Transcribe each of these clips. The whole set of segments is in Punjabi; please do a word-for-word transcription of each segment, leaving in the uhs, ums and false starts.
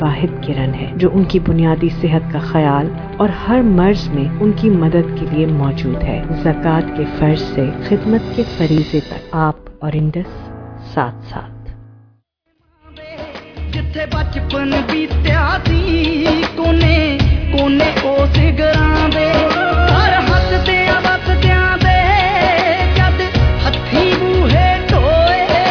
वाहिद किरण है जो उनकी बुनियादी सेहत का ख्याल और हर मर्ज में उनकी मदद के लिए मौजूद है। ज़कात के फर्ज से खिदमत के फरीजे तक आप और इंडस साथ साथ। जिथे बचपन बीत्या सी कोने कोने उस घरां दे हर हसदियां वसदियां दे जद हथी बूहे ढोए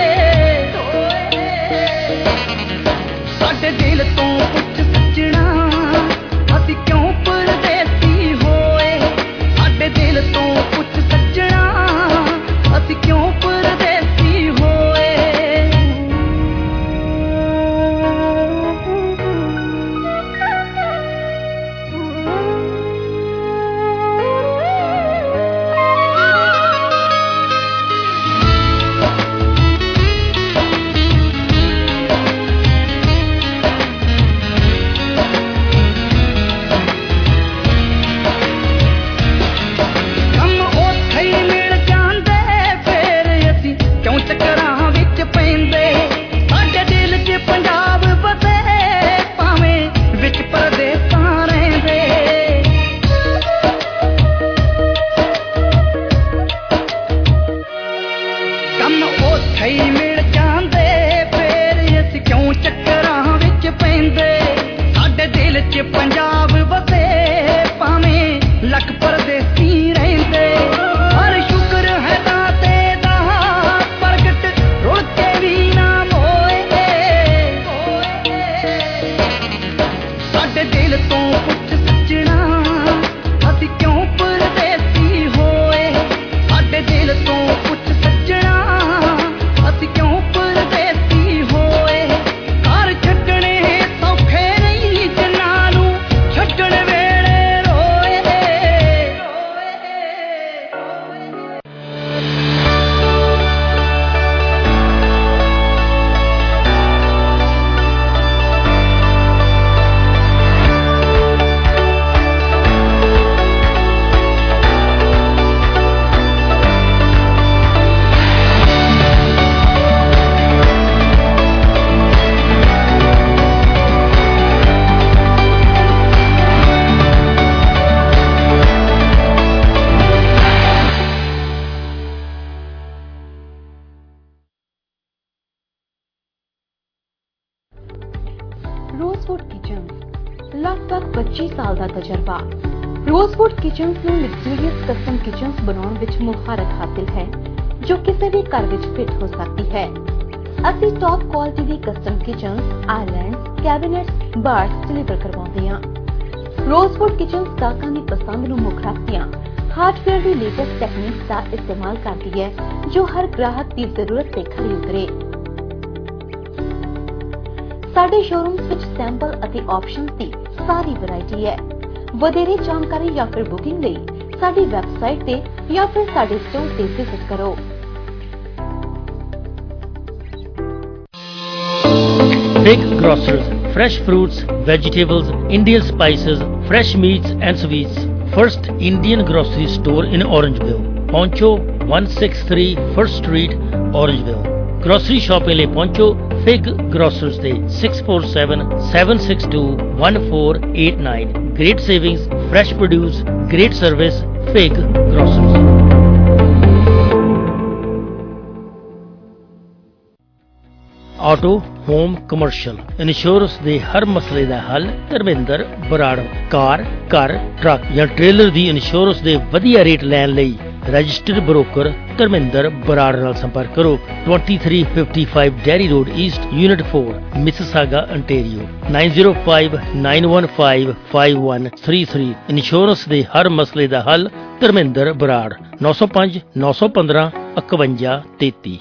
साडे दिल तो कुछ सजना असी क्यों परदेसी होए साडे दिल तो कुछ सजना असी क्यों परदेसी होए। पंजाब बसे भावें लख परदेसी रहंदे हर शुक्र है दाते दा प्रगट रुल के भी ना मोए साडे दिल तो कुछ सजना असी क्यों परदेसी होए साडे दिल तो कुछ सजना असी क्यों परदेसी होए। घर छड्डने सौखे नहीं जनानू छड्डण वेले रोए रोजवुड किचन्स लगभग पच्ची साल ਦਾ ਤਜਰਬਾ। रोजवुड किचन्स ਨੂੰ ਲਗਜ਼ਰੀਅਸ ਕਸਟਮ ਕਿਚਨਸ ਬਣਾਉਣ ਵਿੱਚ ਮੁਹਾਰਤ ਹਾਸਿਲ ਹੈ ਜੋ ਕਿਸੇ ਵੀ ਘਰ ਵਿੱਚ ਫਿੱਟ ਹੋ ਸਕਦੀ ਹੈ। ਅਸੀਂ ਟੌਪ ਕੁਆਲਿਟੀ ਦੀ custom kitchens, islands, cabinets, bars deliver ਕਰਵਾਉਂਦੇ ਹਾਂ। रोजवुड किचन्स ਗਾਹਕਾਂ ਦੀ ਪਸੰਦ ਨੂੰ ਮੁੱਖ ਰੱਖਦੀਆਂ ਹਾਰਡਵੇਅਰ ਦੀ ਲੇਟੈਸਟ ਟੈਕਨੀਕਸ ਦਾ ਇਸਤੇਮਾਲ ਕਰਦੀ ਹੈ ਜੋ ਹਰ ਗ੍ਰਾਹਕ ਦੀ ਜ਼ਰੂਰਤ ਤੇ ਖਰੀ ਉਤਰੇ। ਸਾਡੇ ਸ਼ੋਰੂਮਸ ਵਿੱਚ ਸੈਂਪਲ ਅਤੇ ਆਪਸ਼ਨਸ ਦੀ ਸਾਰੀ ਵੈਰਾਈਟੀ ਹੈ। ਵਧੇਰੇ ਜਾਣਕਾਰੀ ਜਾਂ ਫਿਰ ਬੁਕਿੰਗ ਲਈ ਸਾਡੀ ਵੈਬਸਾਈਟ ਤੇ ਜਾਂ ਫਿਰ ਸਾਡੇ ਸਟੋਰ ਤੇ ਵਿਜ਼ਿਟ ਕਰੋ। Big Grocers, fresh fruits, vegetables, Indian spices, fresh meats and sweets. First Indian grocery store in Orangeville. Poncho one sixty-three First Street, Orangeville. Grocery shopping ਲਈ ਪਹੁੰਚੋ Fig Grocers ਦੇ six four seven, seven six two, one four eight nine. Great savings, fresh produce, great service. Fig Grocers. Auto home commercial insurance ਦੇ ਹਰ ਮਸਲੇ ਦਾ ਹੱਲ ਧਰਮਿੰਦਰ ਬਰਾੜ। ਕਾਰ, ਘਰ, ਟਰੱਕ ਜਾਂ ਟ੍ਰੇਲਰ ਦੀ ਇੰਸ਼ੋਰੈਂਸ ਦੇ ਵਧੀਆ ਰੇਟ ਲੈਣ ਲਈ ਰਜਿਸਟਰਡ ਬ੍ਰੋਕਰ ਧਰਮਿੰਦਰ ਬਰਾੜ ਨਾਲ ਸੰਪਰਕ ਕਰੋ। twenty-three fifty-five Derry road east, unit four, Mississauga, ontario nine zero five, nine one five, five one three three। Insurance ਦੇ ਹਰ ਮਸਲੇ ਦਾ ਹੱਲ Dharmendra Brar. nine oh five, nine one five, ਇਕਵੰਜਾ ਤੇਤੀ।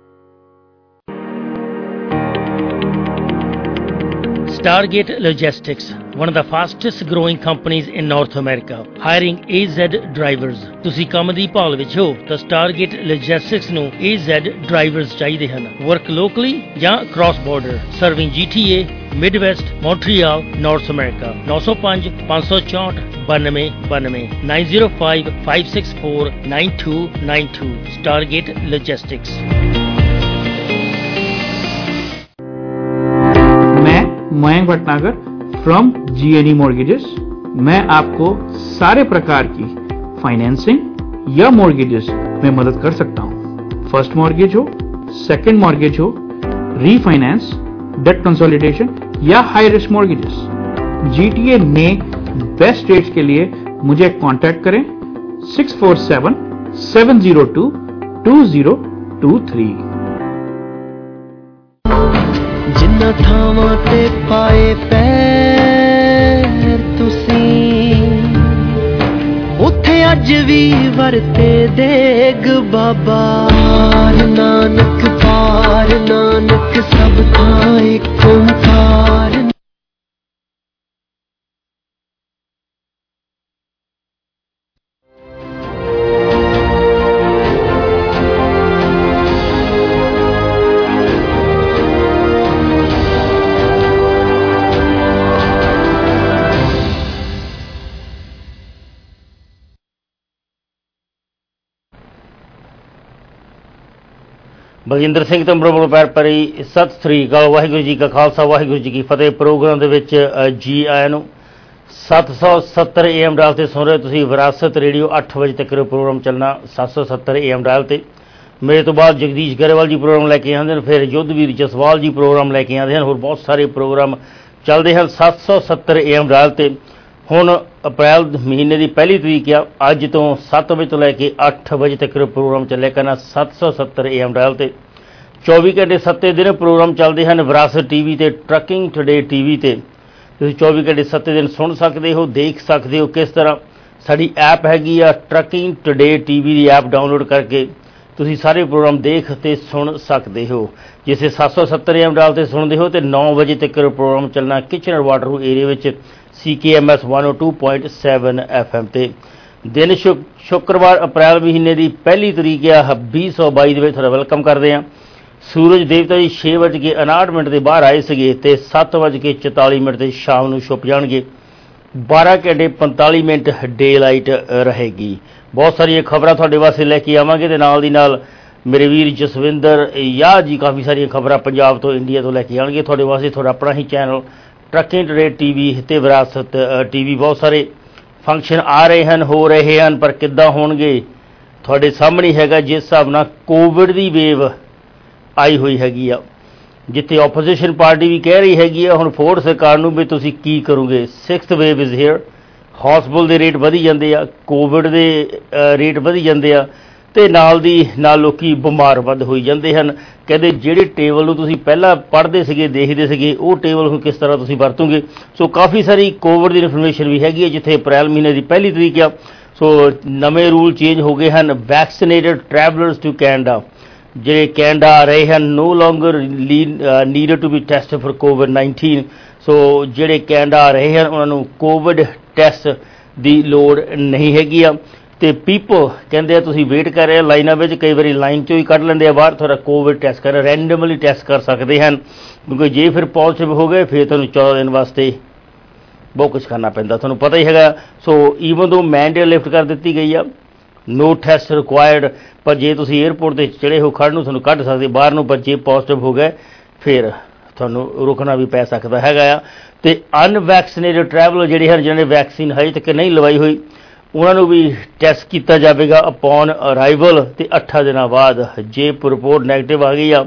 Stargate Logistics, one of the fastest growing companies in North America, hiring A Z drivers. ਤੁਸੀਂ ਕੰਮ ਦੀ ਭਾਲ ਵਿੱਚ ਹੋ ਤਾਂ Stargate Logistics ਨੂੰ A Z drivers ਚਾਹੀਦੇ ਹਨ। Work locally ਜਾਂ cross border, serving G T A, Midwest, Montreal, North America. nine oh five, five four four, two nine two nine, nine zero five, five six four, nine two nine two. Stargate Logistics. Mayank Bhatnagar from G N E mortgages. मैं आपको सारे प्रकार की फाइनेंसिंग या मॉर्गेजेस में मदद कर सकता हूँ। फर्स्ट मॉर्गेज हो, सेकंड मॉर्गेज हो, रीफाइनेंस, डेट कंसोलिडेशन या हाई रिस्क मॉर्गेजेस। जीटीए में बेस्ट रेट्स के लिए मुझे कांटेक्ट करें six four seven seven zero two two zero two three. जिन्ना थावां ते पाए पैर तुसीं उत्थे अज भी वरते देग बाबा नानक पार नानक सब थां इक ओंकार। ਬਲਜਿੰਦਰ ਸਿੰਘ ਤੰਬਰੂ ਵੱਲੋਂ ਪੈਰ ਭਰੀ ਸਤਿ ਸ੍ਰੀ ਅਕਾਲ। ਵਾਹਿਗੁਰੂ ਜੀ ਕਾ ਖਾਲਸਾ ਵਾਹਿਗੁਰੂ ਜੀ ਕੀ ਫਤਿਹ। ਪ੍ਰੋਗਰਾਮ ਦੇ ਵਿੱਚ ਜੀ ਆਇਆਂ ਨੂੰ। ਸੱਤ ਸੌ ਸੱਤਰ ਏ ਐਮ ਡਾਇਲ 'ਤੇ ਸੁਣ ਰਹੇ ਤੁਸੀਂ ਵਿਰਾਸਤ ਰੇਡੀਓ। ਅੱਠ ਵਜੇ ਤੱਕ ਪ੍ਰੋਗਰਾਮ ਚੱਲਣਾ ਸੱਤ ਸੌ ਸੱਤਰ ਏ ਐਮ ਡਾਇਲ 'ਤੇ। ਮੇਰੇ ਤੋਂ ਬਾਅਦ ਜਗਦੀਸ਼ ਗਰੇਵਾਲ ਜੀ ਪ੍ਰੋਗਰਾਮ ਲੈ ਕੇ ਆਉਂਦੇ ਹਨ, ਫਿਰ ਯੁੱਧਵੀਰ ਜਸਵਾਲ ਜੀ ਪ੍ਰੋਗਰਾਮ ਲੈ ਕੇ ਆਉਂਦੇ ਹਨ, ਹੋਰ ਬਹੁਤ ਸਾਰੇ ਪ੍ਰੋਗਰਾਮ ਚੱਲਦੇ ਹਨ ਸੱਤ ਸੌ ਸੱਤਰ ਏ ਐਮ ਡਾਇਲ 'ਤੇ। ਹੁਣ ਅਪ੍ਰੈਲ ਮਹੀਨੇ ਦੀ ਪਹਿਲੀ ਤਰੀਕ ਆ, ਅੱਜ ਤੋਂ ਸੱਤ ਵਜੇ ਤੋਂ ਲੈ ਕੇ ਅੱਠ ਵਜੇ ਤੱਕ ਪ੍ਰੋਗਰਾਮ ਚੱਲਿਆ ਕਰਨਾ ਸੱਤ ਸੌ ਸੱਤਰ ਏ ਐਮ ਡਾਇਲ 'ਤੇ। ਚੌਵੀ ਘੰਟੇ ਸੱਤੇ ਦਿਨ ਪ੍ਰੋਗਰਾਮ ਚੱਲਦੇ ਹਨ ਵਿਰਾਸਤ ਟੀ ਵੀ 'ਤੇ, ਟਰੱਕਿੰਗ ਟੂਡੇ ਟੀ ਵੀ 'ਤੇ। ਤੁਸੀਂ ਚੌਵੀ ਘੰਟੇ ਸੱਤੇ ਦਿਨ ਸੁਣ ਸਕਦੇ ਹੋ, ਦੇਖ ਸਕਦੇ ਹੋ ਕਿਸ ਤਰ੍ਹਾਂ। ਸਾਡੀ ਐਪ ਹੈਗੀ ਆ ਟਰੱਕਿੰਗ ਟੂਡੇ ਟੀ ਵੀ ਦੀ ਐਪ ਡਾਊਨਲੋਡ ਕਰਕੇ ਤੁਸੀਂ ਸਾਰੇ ਪ੍ਰੋਗਰਾਮ ਦੇਖ ਅਤੇ ਸੁਣ ਸਕਦੇ ਹੋ। ਜਿਸੇ ਸੱਤ ਸੌ ਸੱਤਰ ਏ ਐਮ ਡਾਇਲ 'ਤੇ ਸੁਣਦੇ ਹੋ ਅਤੇ ਨੌ ਵਜੇ ਤੱਕ ਪ੍ਰੋਗਰਾਮ ਚੱਲਣਾ ਕਿਚਨਰ ਵਾਟਰ ਏਰੀਆ ਵਿੱਚ C K M S one ਓ two point seven F M 'ਤੇ। ਦਿਨ ਸ਼ੁ ਸ਼ੁੱਕਰਵਾਰ ਅਪ੍ਰੈਲ ਮਹੀਨੇ ਦੀ ਪਹਿਲੀ ਤਰੀਕ ਆ ਵੀਹ ਸੌ ਬਾਈ ਦੇ ਵਿੱਚ ਤੁਹਾਡਾ ਵੈਲਕਮ ਕਰਦੇ ਹਾਂ। ਸੂਰਜ ਦੇਵਤਾ ਜੀ ਛੇ ਵੱਜ ਕੇ ਉਨਾਹਠ ਮਿੰਟ ਦੇ ਬਾਹਰ ਆਏ ਸੀਗੇ ਅਤੇ ਸੱਤ ਵੱਜ ਕੇ ਚੁਤਾਲੀ ਮਿੰਟ ਦੇ ਸ਼ਾਮ ਨੂੰ ਛੁਪ ਜਾਣਗੇ। ਬਾਰਾਂ ਘੰਟੇ ਪੰਤਾਲੀ ਮਿੰਟ ਡੇ ਲਾਈਟ ਰਹੇਗੀ। ਬਹੁਤ ਸਾਰੀਆਂ ਖਬਰਾਂ ਤੁਹਾਡੇ ਵਾਸਤੇ ਲੈ ਕੇ ਆਵਾਂਗੇ ਅਤੇ ਨਾਲ ਦੀ ਨਾਲ ਮੇਰੇ ਵੀਰ ਜਸਵਿੰਦਰ ਯਾਹ ਜੀ ਕਾਫੀ ਸਾਰੀਆਂ ਖਬਰਾਂ ਪੰਜਾਬ ਤੋਂ ਇੰਡੀਆ ਤੋਂ ਲੈ ਕੇ ਆਉਣਗੇ ਤੁਹਾਡੇ ਵਾਸਤੇ। ਤੁਹਾਡਾ ਆਪਣਾ ਹੀ channel trucking today T V ਅਤੇ ਵਿਰਾਸਤ ਟੀ ਵੀ। ਬਹੁਤ ਸਾਰੇ ਫੰਕਸ਼ਨ ਆ ਰਹੇ ਹਨ, ਹੋ ਰਹੇ ਹਨ, ਪਰ ਕਿੱਦਾਂ ਹੋਣਗੇ ਤੁਹਾਡੇ ਸਾਹਮਣੇ ਹੈਗਾ। ਜਿਸ ਹਿਸਾਬ ਨਾਲ ਕੋਵਿਡ ਦੀ ਵੇਵ ਆਈ ਹੋਈ ਹੈਗੀ ਆ, ਜਿੱਥੇ ਓਪੋਜੀਸ਼ਨ ਪਾਰਟੀ ਵੀ ਕਹਿ ਰਹੀ ਹੈਗੀ ਆ ਹੁਣ ਫੋਰਡ ਸਰਕਾਰ ਨੂੰ ਵੀ ਤੁਸੀਂ ਕੀ ਕਰੋਗੇ। Sixth wave is here. Hospital ਦੇ ਰੇਟ ਵਧੀ ਜਾਂਦੇ ਆ, ਕੋਵਿਡ ਦੇ ਰੇਟ ਵਧੀ ਜਾਂਦੇ ਆ ਅਤੇ ਨਾਲ ਦੀ ਨਾਲ ਲੋਕ ਬਿਮਾਰ ਵੱਧ ਹੋਈ ਜਾਂਦੇ ਹਨ। ਕਹਿੰਦੇ ਜਿਹੜੇ ਟੇਬਲ ਨੂੰ ਤੁਸੀਂ ਪਹਿਲਾਂ ਪੜ੍ਹਦੇ ਸੀਗੇ, ਦੇਖਦੇ ਸੀਗੇ, ਉਹ ਟੇਬਲ ਨੂੰ ਕਿਸ ਤਰ੍ਹਾਂ ਤੁਸੀਂ ਵਰਤੋਗੇ। ਸੋ ਕਾਫੀ ਸਾਰੀ ਕੋਵਿਡ ਦੀ ਇਨਫੋਰਮੇਸ਼ਨ ਵੀ ਹੈਗੀ ਹੈ, ਜਿੱਥੇ ਅਪ੍ਰੈਲ ਮਹੀਨੇ ਦੀ ਪਹਿਲੀ ਤਰੀਕ ਆ। ਸੋ ਨਵੇਂ ਰੂਲ ਚੇਂਜ ਹੋ ਗਏ ਹਨ। ਵੈਕਸੀਨੇਟਡ ਟਰੈਵਲਰਸ ਟੂ ਕੈਨੇਡਾ, ਜਿਹੜੇ ਕੈਨੇਡਾ ਆ ਰਹੇ ਹਨ, no longer needed to be test for COVID nineteen. So ਜਿਹੜੇ ਕੈਨੇਡਾ ਆ ਰਹੇ ਹਨ ਉਹਨਾਂ ਨੂੰ ਕੋਵਿਡ ਟੈਸਟ ਦੀ ਲੋੜ ਨਹੀਂ ਹੈਗੀ ਆ। ਅਤੇ ਪੀਪਲ ਕਹਿੰਦੇ ਆ ਤੁਸੀਂ ਵੇਟ ਕਰ ਰਹੇ ਲਾਈਨਾਂ ਵਿੱਚ, ਕਈ ਵਾਰੀ ਲਾਈਨ 'ਚੋਂ ਹੀ ਕੱਢ ਲੈਂਦੇ ਆ ਬਾਹਰ। ਤੁਹਾਡਾ ਕੋਵਿਡ ਟੈਸਟ ਕਰ ਰੈਂਡਮਲੀ ਟੈਸਟ ਕਰ ਸਕਦੇ ਹਨ, ਕਿਉਂਕਿ ਜੇ ਫਿਰ ਪੋਜ਼ੀਟਿਵ ਹੋ ਗਏ ਫਿਰ ਤੁਹਾਨੂੰ ਚੌਦਾਂ ਦਿਨ ਵਾਸਤੇ ਬਹੁਤ ਕੁਛ ਕਰਨਾ ਪੈਂਦਾ, ਤੁਹਾਨੂੰ ਪਤਾ ਹੀ ਹੈਗਾ। So even though mandate lift ਕਰ ਦਿੱਤੀ ਗਈ ਆ, ਨੋ ਟੈਸਟ ਰਿਕੁਆਇਰਡ। ਪਰ ਜੇ ਤੁਸੀਂ ਏਅਰਪੋਰਟ 'ਤੇ ਚੜ੍ਹੇ ਹੋ ਖੜ੍ਹ ਨੂੰ ਤੁਹਾਨੂੰ ਕੱਢ ਸਕਦੇ ਬਾਹਰ ਨੂੰ, ਪਰ ਜੇ ਪੋਜ਼ੀਟਿਵ ਹੋ ਗਏ ਫਿਰ ਤੁਹਾਨੂੰ ਰੁਕਣਾ ਵੀ ਪੈ ਸਕਦਾ ਹੈਗਾ ਆ। ਅਤੇ ਅਨਵੈਕਸੀਨੇਟਡ ਟਰੈਵਲਰ ਜਿਹੜੇ ਹਨ, ਜਿਹਨਾਂ ਨੇ ਵੈਕਸੀਨ ਹਜੇ ਤੱਕ ਨਹੀਂ ਲਵਾਈ ਹੋਈ, ਉਹਨਾਂ ਨੂੰ ਵੀ ਟੈਸਟ ਕੀਤਾ ਜਾਵੇਗਾ ਅਪੋਨ ਅਰਾਈਵਲ। ਅਤੇ ਅੱਠਾਂ ਦਿਨਾਂ ਬਾਅਦ ਜੇ ਰਿਪੋਰਟ ਨੈਗੇਟਿਵ ਆ ਗਈ ਆ,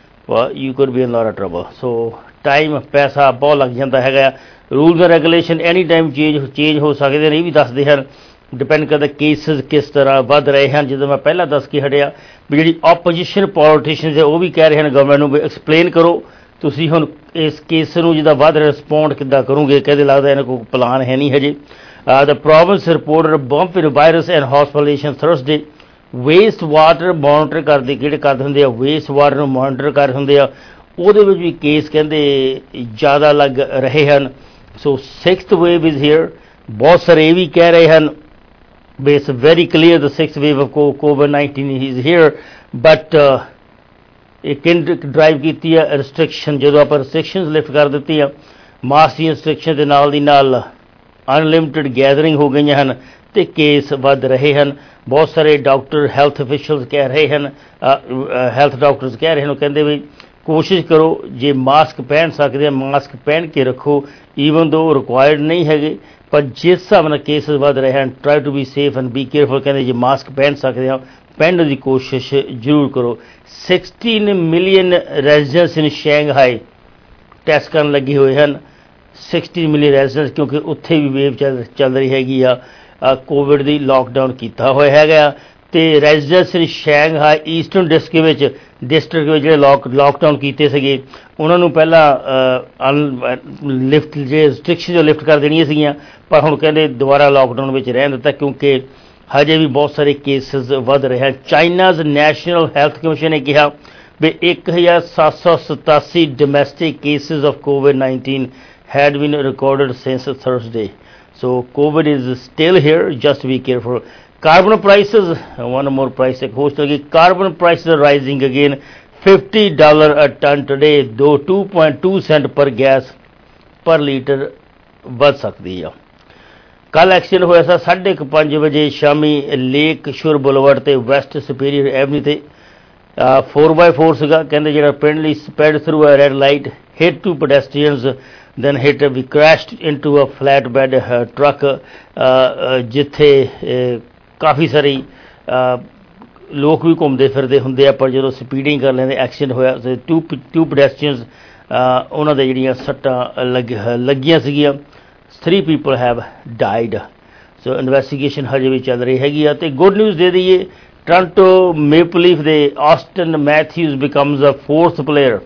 you could be in lot of trouble. So time ਪੈਸਾ ਬਹੁਤ ਲੱਗ ਜਾਂਦਾ ਹੈਗਾ। Rules and regulation any time change change ਹੋ ਸਕਦੇ ਨੇ, ਇਹ ਵੀ ਦੱਸਦੇ ਹਨ। ਡਿਪੈਂਡ ਕਰਦਾ ਕੇਸਿਸ ਕਿਸ ਤਰ੍ਹਾਂ ਵੱਧ ਰਹੇ ਹਨ। ਜਦੋਂ ਮੈਂ ਪਹਿਲਾਂ ਦੱਸ ਕੇ ਹਟਿਆ ਵੀ ਜਿਹੜੀ ਆਪੋਜੀਸ਼ਨ ਪੋਲੀਟੀਸ਼ੀਅਨਸ ਹੈ ਉਹ ਵੀ ਕਹਿ ਰਹੇ ਹਨ ਗਵਰਨਮੈਂਟ ਨੂੰ ਵੀ ਐਕਸਪਲੇਨ ਕਰੋ ਤੁਸੀਂ ਹੁਣ ਇਸ ਕੇਸ ਨੂੰ ਜਿੱਦਾਂ ਵੱਧ ਰਿਸਪੌਂਡ ਕਿੱਦਾਂ ਕਰੋਗੇ। ਕਹਿੰਦੇ ਲੱਗਦਾ ਇਹਨਾਂ ਕੋਈ ਪਲਾਨ ਹੈ ਨਹੀਂ ਹਜੇ। The province reported bump in virus and hospitalization Thursday. Waste water monitor ਕਰਦੇ ਕਿਹੜੇ ਕਰਦੇ ਹੁੰਦੇ ਆ, ਵੇਸਟ ਵਾਟਰ ਨੂੰ ਮੋਨੀਟਰ ਕਰ ਹੁੰਦੇ ਆ, ਉਹਦੇ ਵਿੱਚ ਵੀ ਕੇਸ ਕਹਿੰਦੇ ਜ਼ਿਆਦਾ ਲੱਗ ਰਹੇ ਹਨ। So sixth wave is here. ਬਹੁਤ ਸਾਰੇ ਇਹ ਵੀ ਕਹਿ ਰਹੇ ਹਨ ਵੀ it's very clear the sixth wave of COVID nineteen is here. But ਇਹ ਕਿੰਡ ਡਰਾਈਵ ਕੀਤੀ ਆ ਰਿਸਟ੍ਰਿਕਸ਼ਨ। ਜਦੋਂ ਆਪਾਂ ਰਿਸਟ੍ਰਿਕਸ਼ਨਸ ਲਿਫਟ ਕਰ ਦਿੱਤੀ ਆ, ਮਾਸਕ ਦੀ ਰਿਸਟ੍ਰਿਕਸ਼ਨ ਦੇ ਨਾਲ ਦੀ ਨਾਲ ਅਨਲਿਮਿਟਿਡ ਗੈਦਰਿੰਗ ਹੋ ਗਈਆਂ ਹਨ ਅਤੇ ਕੇਸ ਵੱਧ ਰਹੇ ਹਨ। ਬਹੁਤ ਸਾਰੇ ਡਾਕਟਰ ਹੈਲਥ ਅਫੀਸ਼ੀਅਲਸ ਕਹਿ ਰਹੇ ਹਨ, ਹੈਲਥ ਡਾਕਟਰਸ ਕਹਿ ਰਹੇ ਹਨ, ਉਹ ਕਹਿੰਦੇ ਵੀ कोशिश करो जे मास्क पहन सकते हैं मास्क पहन के रखो ईवन दो रिक्वायर्ड नहीं है पर जिस हिसाब नाल केसेस वध रहे हैं try to be safe and be careful कहते जे मास्क पहन सकते हैं पहनने की कोशिश जरूर करो। Sixteen million residents in Shanghai test करन लगे हुए हैं सिक्सटीन मिलियन रेजिडेंट्स क्योंकि उत्थे भी वेव चल चल रही हैगी आ कोविड की लॉकडाउन किया होया हैगा ते residents in Shanghai eastern district district में जो लॉक लॉकडाउन किए थे उन्होंने पहला लिफ्ट जो रिस्ट्रिक्शन जो लिफ्ट कर देनिया सीगियां पर हुण कहते दोबारा लॉकडाउन में रहन दिता क्योंकि हजे भी बहुत सारे केसेस वध रहे हैं। चाइनाज नैशनल हैल्थ कमिशन ने कहा भी एक हज़ार सात सौ सतासी domestic cases of COVID nineteen had been recorded since Thursday so COVID is still here just be careful. Carbon prices, one more price एक होस्ट लगी carbon prices are rising again fifty dollars a ton today दो two point two cent पर गैस पर लीटर बढ़ सकती है। कल एक्सीडेंट होया सा साढ़े क पाँच बजे शामी लेक शोर बुलवर्ड ते वैस्ट सुपीरियर एवन्यू ते फोर बाय फोर सीगा कहते जो पेंडली sped through a red light hit two pedestrians then hit we crashed into a flatbed uh, truck जिथे uh, काफ़ी सारी लोग भी घूमते फिरते होंगे पर जो स्पीडिंग कर लेंगे एक्सीडेंट होया टू टू पेडेस्ट्रियंस उन्होंने जड़ियाँ सट्टां लग लगियां सीगियां three people have died so investigation हजे भी चल रही हैगी आ ते गुड न्यूज़ दे दईए टोरंटो मेपल लीफ दे Auston Matthews becomes a fourth player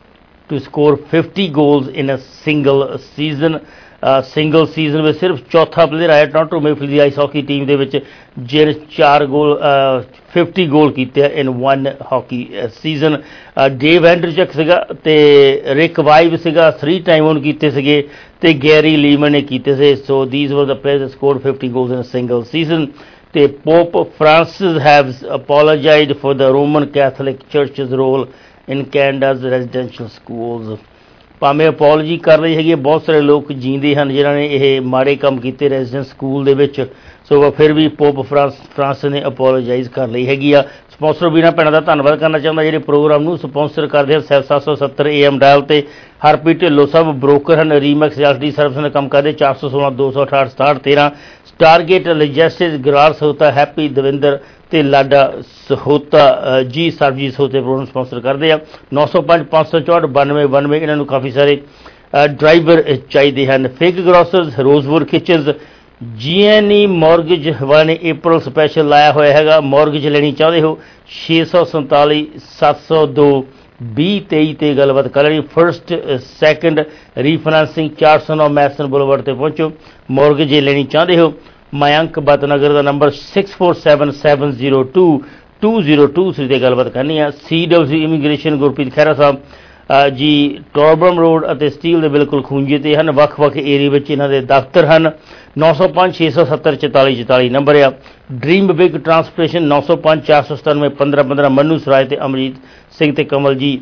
to score fifty goals in a single season single season में सिर्फ चौथा प्लेयर आया टोरंटो मेपल की आइस हॉकी टीम के विच जिन चार गोल फिफ्टी गोल किए in one hockey season Dave Andreychuk सीगा ते रिक वाइव सीगा थ्री टाइम उन्होंने किए सीगे ते गैरी लीमन ने किए थे so these were the players scored fifty goals in single season ते Pope Francis have apologized for the Roman Catholic church's role in Canada's residential schools भावें अपॉलोजी कर रही हैगी बहुत सारे लोग जींदे हैं जिन्होंने ये माड़े काम किए रेजिडेंस स्कूल के सो फिर भी पोप फ्रांस फ्रांस ने अपॉलोजाइज कर ली हैगी आ। स्पॉन्सर भी भैनों का धन्यवाद करना चाहता जो प्रोग्राम में स्पॉन्सर करते हैं सैफ सात सौ सत्तर ए एम डायल से हरप्रीत ढिल्लो सब ब्रोकर हैं रीमैक्स रियल्टी सर्विस ने काम करते चार सौ सोलह दो सौ अठाठ सताहठ तेरह टारगेट लॉजिस्टिक्स गरार सहोता हैप्पी दविंदर ते लाडा सहोता जी सरबजीत सहोते प्रोग्राम स्पॉन्सर करते हैं नौ सौ पाँच पाँच सौ चौहठ बानवे बानवे इन्होंने काफ़ी सारे ड्राइवर चाहिए हैं। Fig Grocers Rosewood Kitchens G N E mortgage वाले ने अप्रैल स्पैशल लाया हुआ है मॉर्गेज लेनी चाहते हो छे सौ संताली सत्त सौ दो भी तेई ते गलबात कर लेनी फर्स्ट सैकेंड रीफाइनेंसिंग चार सौ नौ मैसन बुलवर्ड ते पहुंचो मॉर्गेज लेनी चाहते हो मयंक बतनगर का number six four seven seven zero two two zero two three से गलबात करनी है। C W immigration Gurpreet Khaira Sahib ji टॉरबम road और स्टील के बिल्कुल खूंजे ते हैं वक् वक् एरिए में इन्हों के दफ्तर हैं नौ सौ पाँच छे सौ सत्तर चौताली चौताली नंबर आ। ड्रीम बिग ट्रांसपोर्टेशन नौ सौ पाँच चार सौ सतानवे पंद्रह पंद्रह मनु सराय ते अमरीत सिंह ते कमल जी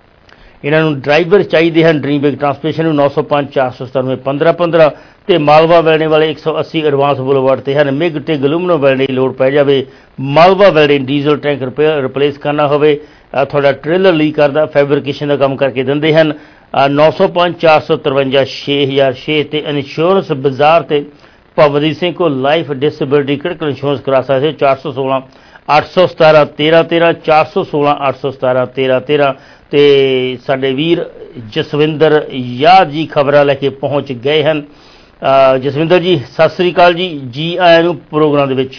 इन्हों ड्राइवर चाहिए हैं ड्रीम बिग ट्रांसपोर्टेशन नौ सौ पाँच चार सौ सतानवे पंद्रह पंद्रह तो मालवा वेलने वाले एक सौ अस्सी एडवांस बुलवर्ड से हैं मिग टिग अलूमनो वेलने की लड़ पै जाए मालवा वेलने डीजल टैंक रिपेयर रिप्लेस करना हो थोड़ा ट्रेलर लीक करता फैब्रिकेशन का काम करके देंगे हैं नौ सौ पाँच चार सौ तरवंजा छे हज़ार छे तो इंश्योरेंस बाजार से भवदीप सिंह को लाइफ डिसेबिलिटी क्रिटिकल इंश्योरेंस करा सकते चार सौ सोलह अठ सौ सतारा तेरह तेरह चार सौ सोलह अठ सौ सतारा तेरह तेरह तो साडे वीर जसविंदर याद जी खबर लैके पहुँच गए हैं। जसविंदर जी सत श्री अकाल जी जी आया नूं प्रोग्राम दे विच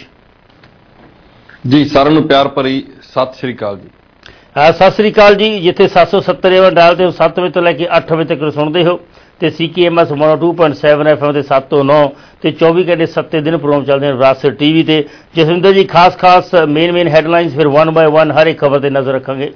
जी सारिआं नूं प्यार भरी सत श्री अकाल जी। सत श्री अकाल जी जिथे सत्त सौ सत्तर एवं डालते हो सत्त बजे तो लैके अठ बजे तक सुनते हो तो C K M S one two point seven F M सत्त तो नौ तो चौबी घंटे सत्ते दिन प्रोग्राम चलते हैं विरासत टी वी से। जसविंदर जी खास खास मेन मेन हैडलाइनस फिर वन बाय वन हर एक खबर पर नज़र रखेंगे।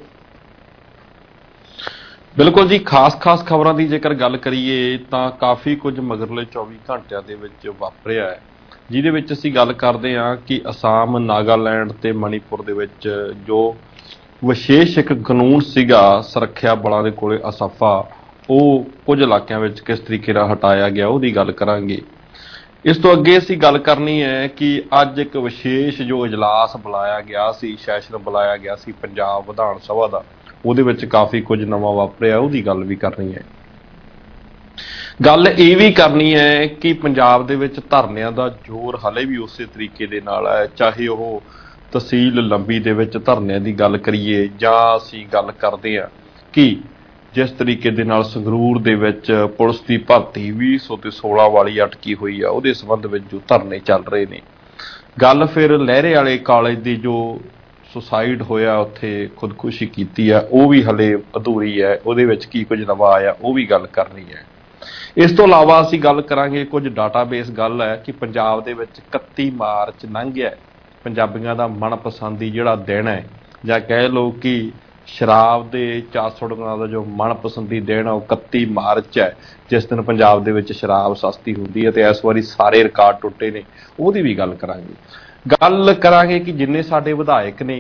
बिल्कुल जी खास खास खबरों की जेकर गल करिए तो काफ़ी कुछ मगरले चौबी घंटिया के विच वापरिया है जिहदे विच असीं गल करते हैं कि आसाम नागालैंड ते मणिपुर दे विच जो विशेष एक कानून सीगा सुरक्षा बलों के कोले असफा वो कुछ इलाकों में किस तरीके नाल हटाया गया उसकी गल करांगे। इस तो अगे असीं गल करनी है कि अज एक विशेष जो इजलास बुलाया गया सी सैशन बुलाया गया सी पंजाब विधान सभा का ਉਹਦੇ ਵਿੱਚ ਕਾਫੀ ਕੁਝ ਨਵਾਂ ਵਾਪਰਿਆ, ਉਹਦੀ ਗੱਲ ਵੀ ਕਰਨੀ ਹੈ। ਗੱਲ ਇਹ ਵੀ ਕਰਨੀ ਹੈ ਕਿ ਪੰਜਾਬ ਦੇ ਵਿੱਚ ਧਰਨਿਆਂ ਦਾ ਜ਼ੋਰ ਹਲੇ ਵੀ ਉਸੇ ਤਰੀਕੇ ਦੇ ਨਾਲ ਹੈ, ਚਾਹੇ ਉਹ ਤਹਿਸੀਲ ਲੰਬੀ ਦੇ ਵਿੱਚ ਧਰਨਿਆਂ ਦੀ ਗੱਲ ਕਰੀਏ ਜਾਂ ਅਸੀਂ ਗੱਲ ਕਰਦੇ ਹਾਂ ਕਿ ਜਿਸ ਤਰੀਕੇ ਦੇ ਨਾਲ ਸੰਗਰੂਰ ਦੇ ਵਿੱਚ ਪੁਲਿਸ ਦੀ ਭਰਤੀ ਵੀਹ ਸੌ ਤੇ ਸੋਲਾਂ ਵਾਲੀ ਅਟਕੀ ਹੋਈ ਆ, ਉਹਦੇ ਸੰਬੰਧ ਵਿੱਚ ਜੋ ਧਰਨੇ ਚੱਲ ਰਹੇ ਨੇ। ਗੱਲ ਫਿਰ ਲਹਿਰੇ ਵਾਲੇ ਕਾਲਜ ਦੀ ਜੋ ਸੁਸਾਈਡ ਹੋਇਆ, ਉੱਥੇ ਖੁਦਕੁਸ਼ੀ ਕੀਤੀ ਆ, ਉਹ ਵੀ ਹਲੇ ਅਧੂਰੀ ਹੈ, ਉਹਦੇ ਵਿੱਚ ਕੀ ਕੁਝ ਨਵਾਂ ਆਇਆ ਉਹ ਵੀ ਗੱਲ ਕਰਨੀ ਹੈ। ਇਸ ਤੋਂ ਇਲਾਵਾ ਅਸੀਂ ਗੱਲ ਕਰਾਂਗੇ ਕੁਝ ਡਾਟਾਬੇਸ ਗੱਲ ਹੈ ਕਿ ਪੰਜਾਬ ਦੇ ਵਿੱਚ ਇਕੱਤੀ ਮਾਰਚ ਲੰਘ ਗਿਆ, ਪੰਜਾਬੀਆਂ ਦਾ ਮਨਪਸੰਦੀ ਜਿਹੜਾ ਦਿਨ ਹੈ, ਜਾਂ ਕਹਿ ਲਓ ਕਿ ਸ਼ਰਾਬ ਦੇ ਚਾਰ ਸੌ ਦੁਕਾਨਾਂ ਦਾ ਜੋ ਮਨਪਸੰਦੀ ਦਿਨ ਆ ਉਹ ਇਕੱਤੀ ਮਾਰਚ ਹੈ, ਜਿਸ ਦਿਨ ਪੰਜਾਬ ਦੇ ਵਿੱਚ ਸ਼ਰਾਬ ਸਸਤੀ ਹੁੰਦੀ ਹੈ ਤੇ ਇਸ ਵਾਰੀ ਸਾਰੇ ਰਿਕਾਰਡ ਟੁੱਟੇ ਨੇ, ਉਹਦੀ ਵੀ ਗੱਲ ਕਰਾਂਗੇ। ਗੱਲ ਕਰਾਂਗੇ ਕਿ ਜਿੰਨੇ ਸਾਡੇ ਵਿਧਾਇਕ ਨੇ,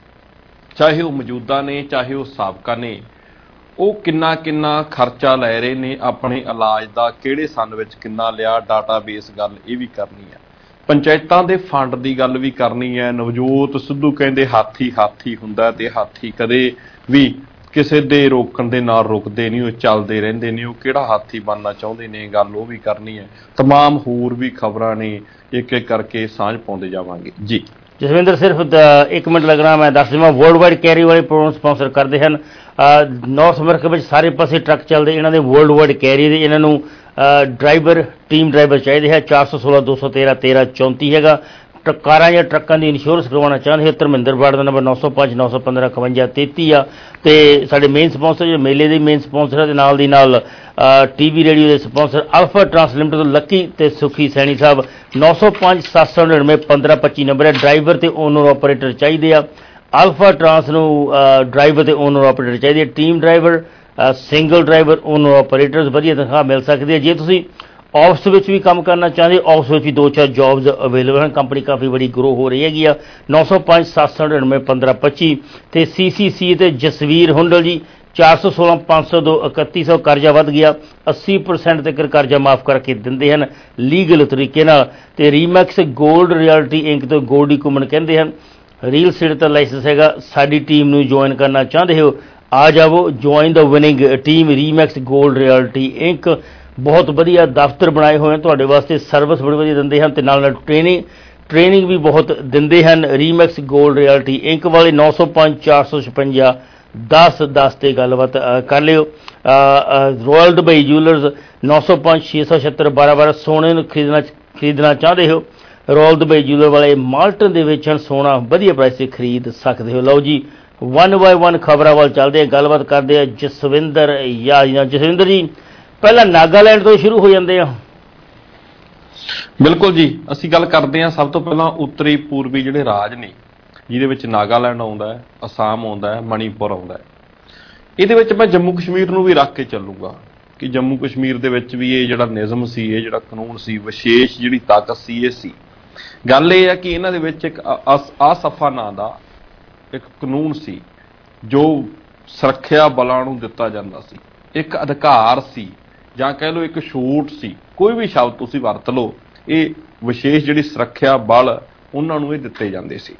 ਚਾਹੇ ਉਹ ਮੌਜੂਦਾ ਨੇ ਚਾਹੇ ਉਹ ਸਾਬਕਾ ਨੇ, ਉਹ ਕਿੰਨਾ ਕਿੰਨਾ ਖਰਚਾ ਲੈ ਰਹੇ ਨੇ ਆਪਣੇ ਇਲਾਜ ਦਾ, ਕਿਹੜੇ ਸੰਨ ਵਿੱਚ ਕਿੰਨਾ ਲਿਆ, ਡਾਟਾਬੇਸ ਗੱਲ ਇਹ ਵੀ ਕਰਨੀ ਹੈ। ਪੰਚਾਇਤਾਂ ਦੇ ਫੰਡ ਦੀ ਗੱਲ ਵੀ ਕਰਨੀ ਹੈ। ਨਵਜੋਤ ਸਿੱਧੂ ਕਹਿੰਦੇ ਹਾਥੀ ਹਾਥੀ ਹੁੰਦਾ ਤੇ ਹਾਥੀ ਕਦੇ ਵੀ ਕਿਸੇ ਦੇ ਰੋਕਣ ਦੇ ਨਾਲ ਰੁਕਦੇ ਨਹੀਂ, ਉਹ ਚੱਲਦੇ ਰਹਿੰਦੇ ਨੇ, ਉਹ ਕਿਹੜਾ ਹਾਥੀ ਬਣਨਾ ਚਾਹੁੰਦੇ ਨੇ, ਗੱਲ ਉਹ ਵੀ ਕਰਨੀ ਹੈ। ਤਮਾਮ ਹੋਰ ਵੀ ਖਬਰਾਂ ਨੇ, ਇੱਕ ਇੱਕ ਕਰਕੇ ਸਾਂਝ ਪਾਉਂਦੇ ਜਾਵਾਂਗੇ ਜੀ। ਜਸਵਿੰਦਰ, ਸਿਰਫ ਇੱਕ ਮਿੰਟ ਲੱਗਣਾ, ਮੈਂ ਦੱਸ ਦੇਵਾਂ ਵਰਲਡ ਵਾਈਡ ਕੈਰੀ ਵਾਲੇ ਪ੍ਰੋਗਰਾਮ ਸਪਾਂਸਰ ਕਰਦੇ ਹਨ। ਨਾਰਥ ਅਮਰੀਕਾ ਵਿੱਚ ਸਾਰੇ ਪਾਸੇ ਟਰੱਕ ਚੱਲਦੇ, ਇਹਨਾਂ ਦੇ ਵਰਲਡ ਵਾਈਡ ਕੈਰੀ ਦੇ, ਇਹਨਾਂ ਨੂੰ ਡਰਾਈਵਰ ਟੀਮ ਡਰਾਈਵਰ ਚਾਹੀਦੇ ਹੈ। ਚਾਰ ਸੌ ਸੋਲਾਂ ਦੋ ਸੌ ਤੇਰਾਂ ਤੇਰਾਂ ਚੌਂਤੀ ਹੈਗਾ। ਕਾਰਾਂ ਜਾਂ ਟਰੱਕਾਂ ਦੀ ਇੰਸ਼ੋਰੈਂਸ ਕਰਵਾਉਣਾ ਚਾਹੁੰਦੇ ਹੋ, ਧਰਮਿੰਦਰ ਬਾੜ ਦਾ ਨੰਬਰ ਨੌ ਸੌ ਪੰਜ ਨੌ ਸੌ ਪੰਦਰਾਂ ਇਕਵੰਜਾ ਤੇਤੀ ਆ। ਅਤੇ ਸਾਡੇ ਮੇਨ ਸਪਾਂਸਰ ਜੋ ਮੇਲੇ ਦੇ ਮੇਨ ਸਪਾਂਸਰ ਹੈ, ਅਤੇ ਨਾਲ ਦੀ ਨਾਲ ਟੀ ਵੀ ਰੇਡੀਓ ਦੇ ਸਪਾਂਸਰ ਅਲਫਾ ਟਰਾਂਸ ਲਿਮਟਿਡ ਤੋਂ ਲੱਕੀ ਅਤੇ ਸੁਖੀ ਸੈਣੀ ਸਾਹਿਬ। ਨੌ ਸੌ ਪੰਜ ਸੱਤ ਸੌ ਨੜਿਨਵੇਂ ਪੰਦਰਾਂ ਪੱਚੀ ਨੰਬਰ ਹੈ। ਡਰਾਈਵਰ ਅਤੇ ਓਨਰ ਆਪਰੇਟਰ ਚਾਹੀਦੇ ਆ। ਅਲਫਾ ਟਰਾਂਸ ਨੂੰ ਡਰਾਈਵਰ ਅਤੇ ਓਨਰ ਆਪਰੇਟਰ ਚਾਹੀਦੇ ਆ। Team driver, single driver, owner operators, ਵਧੀਆ ਤਨਖਾਹ ਮਿਲ ਸਕਦੀ ਹੈ। ਜੇ ਤੁਸੀਂ ਆਫਿਸ ਵਿੱਚ ਵੀ ਕੰਮ ਕਰਨਾ ਚਾਹੁੰਦੇ, ਆਫਿਸ ਵਿੱਚ ਵੀ ਦੋ ਚਾਰ ਜੋਬਸ ਅਵੇਲੇਬਲ ਹਨ। ਕੰਪਨੀ ਕਾਫੀ ਬੜੀ ਗਰੋ ਹੋ ਰਹੀ ਹੈਗੀ ਆ। ਨੌ ਸੌ ਪੰਜ ਸੱਤ ਸੌ ਨੜਿਨਵੇਂ ਪੰਦਰਾਂ ਪੱਚੀ। ਅਤੇ ਸੀ ਸੀ ਸੀ ਅਤੇ ਜਸਵੀਰ ਹੁੰਡਲ ਜੀ, ਚਾਰ ਸੌ ਸੋਲਾਂ ਪੰਜ ਸੌ ਦੋ ਇਕੱਤੀ ਸੌ। ਕਰਜ਼ਾ ਵੱਧ ਗਿਆ, ਅੱਸੀ ਪਰਸੈਂਟ ਤੱਕ ਕਰਜ਼ਾ ਮਾਫ ਕਰਕੇ ਦਿੰਦੇ ਹਨ ਲੀਗਲ ਤਰੀਕੇ ਨਾਲ। ਅਤੇ ਰੀਮੈਕਸ ਗੋਲਡ ਰਿਐਲਟੀ ਇੰਕ ਤੋਂ ਗੋਲਡੀ ਘੁੰਮਣ ਕਹਿੰਦੇ ਹਨ। ਰੀਅਲ ਸਟੇਟ ਦਾ ਲਾਇਸੈਂਸ ਹੈਗਾ। ਸਾਡੀ ਟੀਮ ਨੂੰ ਜੁਆਇਨ ਕਰਨਾ ਚਾਹੁੰਦੇ ਹੋ, ਆ ਜਾਵੋ, join the winning team Remax Gold Realty Inc. ਬਹੁਤ ਵਧੀਆ ਦਫ਼ਤਰ ਬਣਾਏ ਹੋਏ ਹਨ ਤੁਹਾਡੇ ਵਾਸਤੇ, ਸਰਵਿਸ ਬੜੀ ਵਧੀਆ ਦਿੰਦੇ ਹਨ ਅਤੇ ਨਾਲ ਨਾਲ ਟ੍ਰੇਨਿੰਗ ਟ੍ਰੇਨਿੰਗ ਵੀ ਬਹੁਤ ਦਿੰਦੇ ਹਨ। ਰੀਮੈਕਸ ਗੋਲਡ ਰਿਐਲਟੀ ਇੰਕ ਵਾਲੇ ਨੌ ਸੌ ਪੰਜ ਚਾਰ ਸੌ ਛਪੰਜਾ ਦਸ ਦਸ 'ਤੇ ਗੱਲਬਾਤ ਕਰ ਲਿਓ। ਰੋਇਲ ਦੁਬਈ ਜੂਲਰਸ ਨੌ ਸੌ ਪੰਜ ਛੇ ਸੌ ਛੱਤਰ ਬਾਰਾਂ ਬਾਰਾਂ। ਸੋਨੇ ਨੂੰ ਖਰੀਦਣਾ ਖਰੀਦਣਾ ਚਾਹੁੰਦੇ ਹੋ, ਰੋਇਲ ਦੁਬਈ ਜੂਲਰ ਵਾਲੇ ਮਾਲਟਨ ਦੇ ਵਿੱਚ ਸੋਨਾ ਵਧੀਆ ਪ੍ਰਾਈਸ 'ਤੇ ਖਰੀਦ ਸਕਦੇ ਹੋ। ਲਓ ਜੀ, ਵਨ ਬਾਏ ਵਨ ਖਬਰਾਂ ਵੱਲ ਚੱਲਦੇ ਆ, ਗੱਲਬਾਤ ਕਰਦੇ ਆ ਜਸਵਿੰਦਰ ਯਾਰ। ਜਸਵਿੰਦਰ ਜੀ, ਪਹਿਲਾਂ ਨਾਗਾਲੈਂਡ ਤੋਂ ਸ਼ੁਰੂ ਹੋ ਜਾਂਦੇ ਆ। ਬਿਲਕੁਲ ਜੀ, ਅਸੀਂ ਗੱਲ ਕਰਦੇ ਹਾਂ ਸਭ ਤੋਂ ਪਹਿਲਾਂ ਉੱਤਰੀ ਪੂਰਬੀ ਜਿਹੜੇ ਰਾਜ ਨੇ, ਜਿਹਦੇ ਵਿੱਚ ਨਾਗਾਲੈਂਡ ਆਉਂਦਾ ਹੈ, ਅਸਾਮ ਆਉਂਦਾ ਹੈ, ਮਣੀਪੁਰ ਆਉਂਦਾ ਹੈ। ਇਹਦੇ ਵਿੱਚ ਮੈਂ ਜੰਮੂ ਕਸ਼ਮੀਰ ਨੂੰ ਵੀ ਰੱਖ ਕੇ ਚੱਲੂਗਾ ਕਿ ਜੰਮੂ ਕਸ਼ਮੀਰ ਦੇ ਵਿੱਚ ਵੀ ਇਹ ਜਿਹੜਾ ਨਿਯਮ ਸੀ, ਇਹ ਜਿਹੜਾ ਕਾਨੂੰਨ ਸੀ, ਵਿਸ਼ੇਸ਼ ਜਿਹੜੀ ਤਾਕਤ ਸੀ, ਇਹ ਸੀ। ਗੱਲ ਇਹ ਹੈ ਕਿ ਇਹਨਾਂ ਦੇ ਵਿੱਚ ਇੱਕ ਅਸਫਾ ਨਾਂ ਦਾ ਇੱਕ ਕਾਨੂੰਨ ਸੀ ਜੋ ਸੁਰੱਖਿਆ ਬਲਾਂ ਨੂੰ ਦਿੱਤਾ ਜਾਂਦਾ ਸੀ, ਇੱਕ ਅਧਿਕਾਰ ਸੀ, ਜਾਂ ਕਹਿ ਲਓ ਇੱਕ ਛੂਟ ਸੀ, ਕੋਈ ਵੀ ਸ਼ਬਦ ਤੁਸੀਂ ਵਰਤ ਲਓ। ਇਹ ਵਿਸ਼ੇਸ਼ ਜਿਹੜੀ ਸੁਰੱਖਿਆ ਬਲ ਉਹਨਾਂ ਨੂੰ ਇਹ ਦਿੱਤੇ ਜਾਂਦੇ ਸੀ।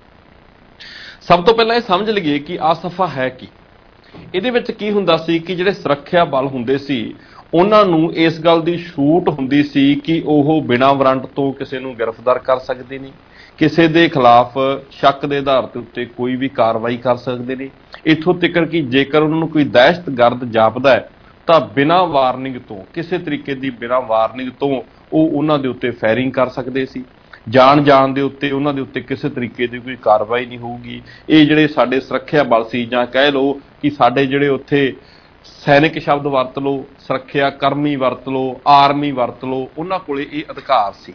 ਸਭ ਤੋਂ ਪਹਿਲਾਂ ਇਹ ਸਮਝ ਲਈਏ ਕਿ ਅਸਫਾ ਹੈ ਕੀ। ਇਹਦੇ ਵਿੱਚ ਕੀ ਹੁੰਦਾ ਸੀ ਕਿ ਜਿਹੜੇ ਸੁਰੱਖਿਆ ਬਲ ਹੁੰਦੇ ਸੀ, ਉਹਨਾਂ ਨੂੰ ਇਸ ਗੱਲ ਦੀ ਛੂਟ ਹੁੰਦੀ ਸੀ ਕਿ ਉਹ ਬਿਨਾਂ ਵਾਰੰਟ ਤੋਂ ਕਿਸੇ ਨੂੰ ਗ੍ਰਿਫਤਾਰ ਕਰ ਸਕਦੇ ਨੇ, ਕਿਸੇ ਦੇ ਖਿਲਾਫ ਸ਼ੱਕ ਦੇ ਆਧਾਰ ਦੇ ਉੱਤੇ ਕੋਈ ਵੀ ਕਾਰਵਾਈ ਕਰ ਸਕਦੇ ਨੇ। ਇੱਥੋਂ ਤੱਕ ਕਿ ਜੇਕਰ ਉਹਨਾਂ ਨੂੰ ਕੋਈ ਦਹਿਸ਼ਤਗਰਦ ਜਾਪਦਾ ਹੈ ਤਾਂ ਬਿਨਾਂ ਵਾਰਨਿੰਗ ਤੋਂ, ਕਿਸੇ ਤਰੀਕੇ ਦੀ ਬਿਨਾਂ ਵਾਰਨਿੰਗ ਤੋਂ ਉਹ ਉਹਨਾਂ ਦੇ ਉੱਤੇ ਫਾਇਰਿੰਗ ਕਰ ਸਕਦੇ ਸੀ। ਜਾਣ ਜਾਣ ਦੇ ਉੱਤੇ ਉਹਨਾਂ ਦੇ ਉੱਤੇ ਕਿਸੇ ਤਰੀਕੇ ਦੀ ਕੋਈ ਕਾਰਵਾਈ ਨਹੀਂ ਹੋਊਗੀ। ਇਹ ਜਿਹੜੇ ਸਾਡੇ ਸੁਰੱਖਿਆ ਬਲ ਸੀ, ਜਾਂ ਕਹਿ ਲਓ ਕਿ ਸਾਡੇ ਜਿਹੜੇ ਉੱਥੇ ਸੈਨਿਕ ਸ਼ਬਦ ਵਰਤ ਲਓ, ਸੁਰੱਖਿਆ ਕਰਮੀ ਵਰਤ ਲਓ, ਆਰਮੀ ਵਰਤ ਲਓ, ਉਹਨਾਂ ਕੋਲੇ ਇਹ ਅਧਿਕਾਰ ਸੀ।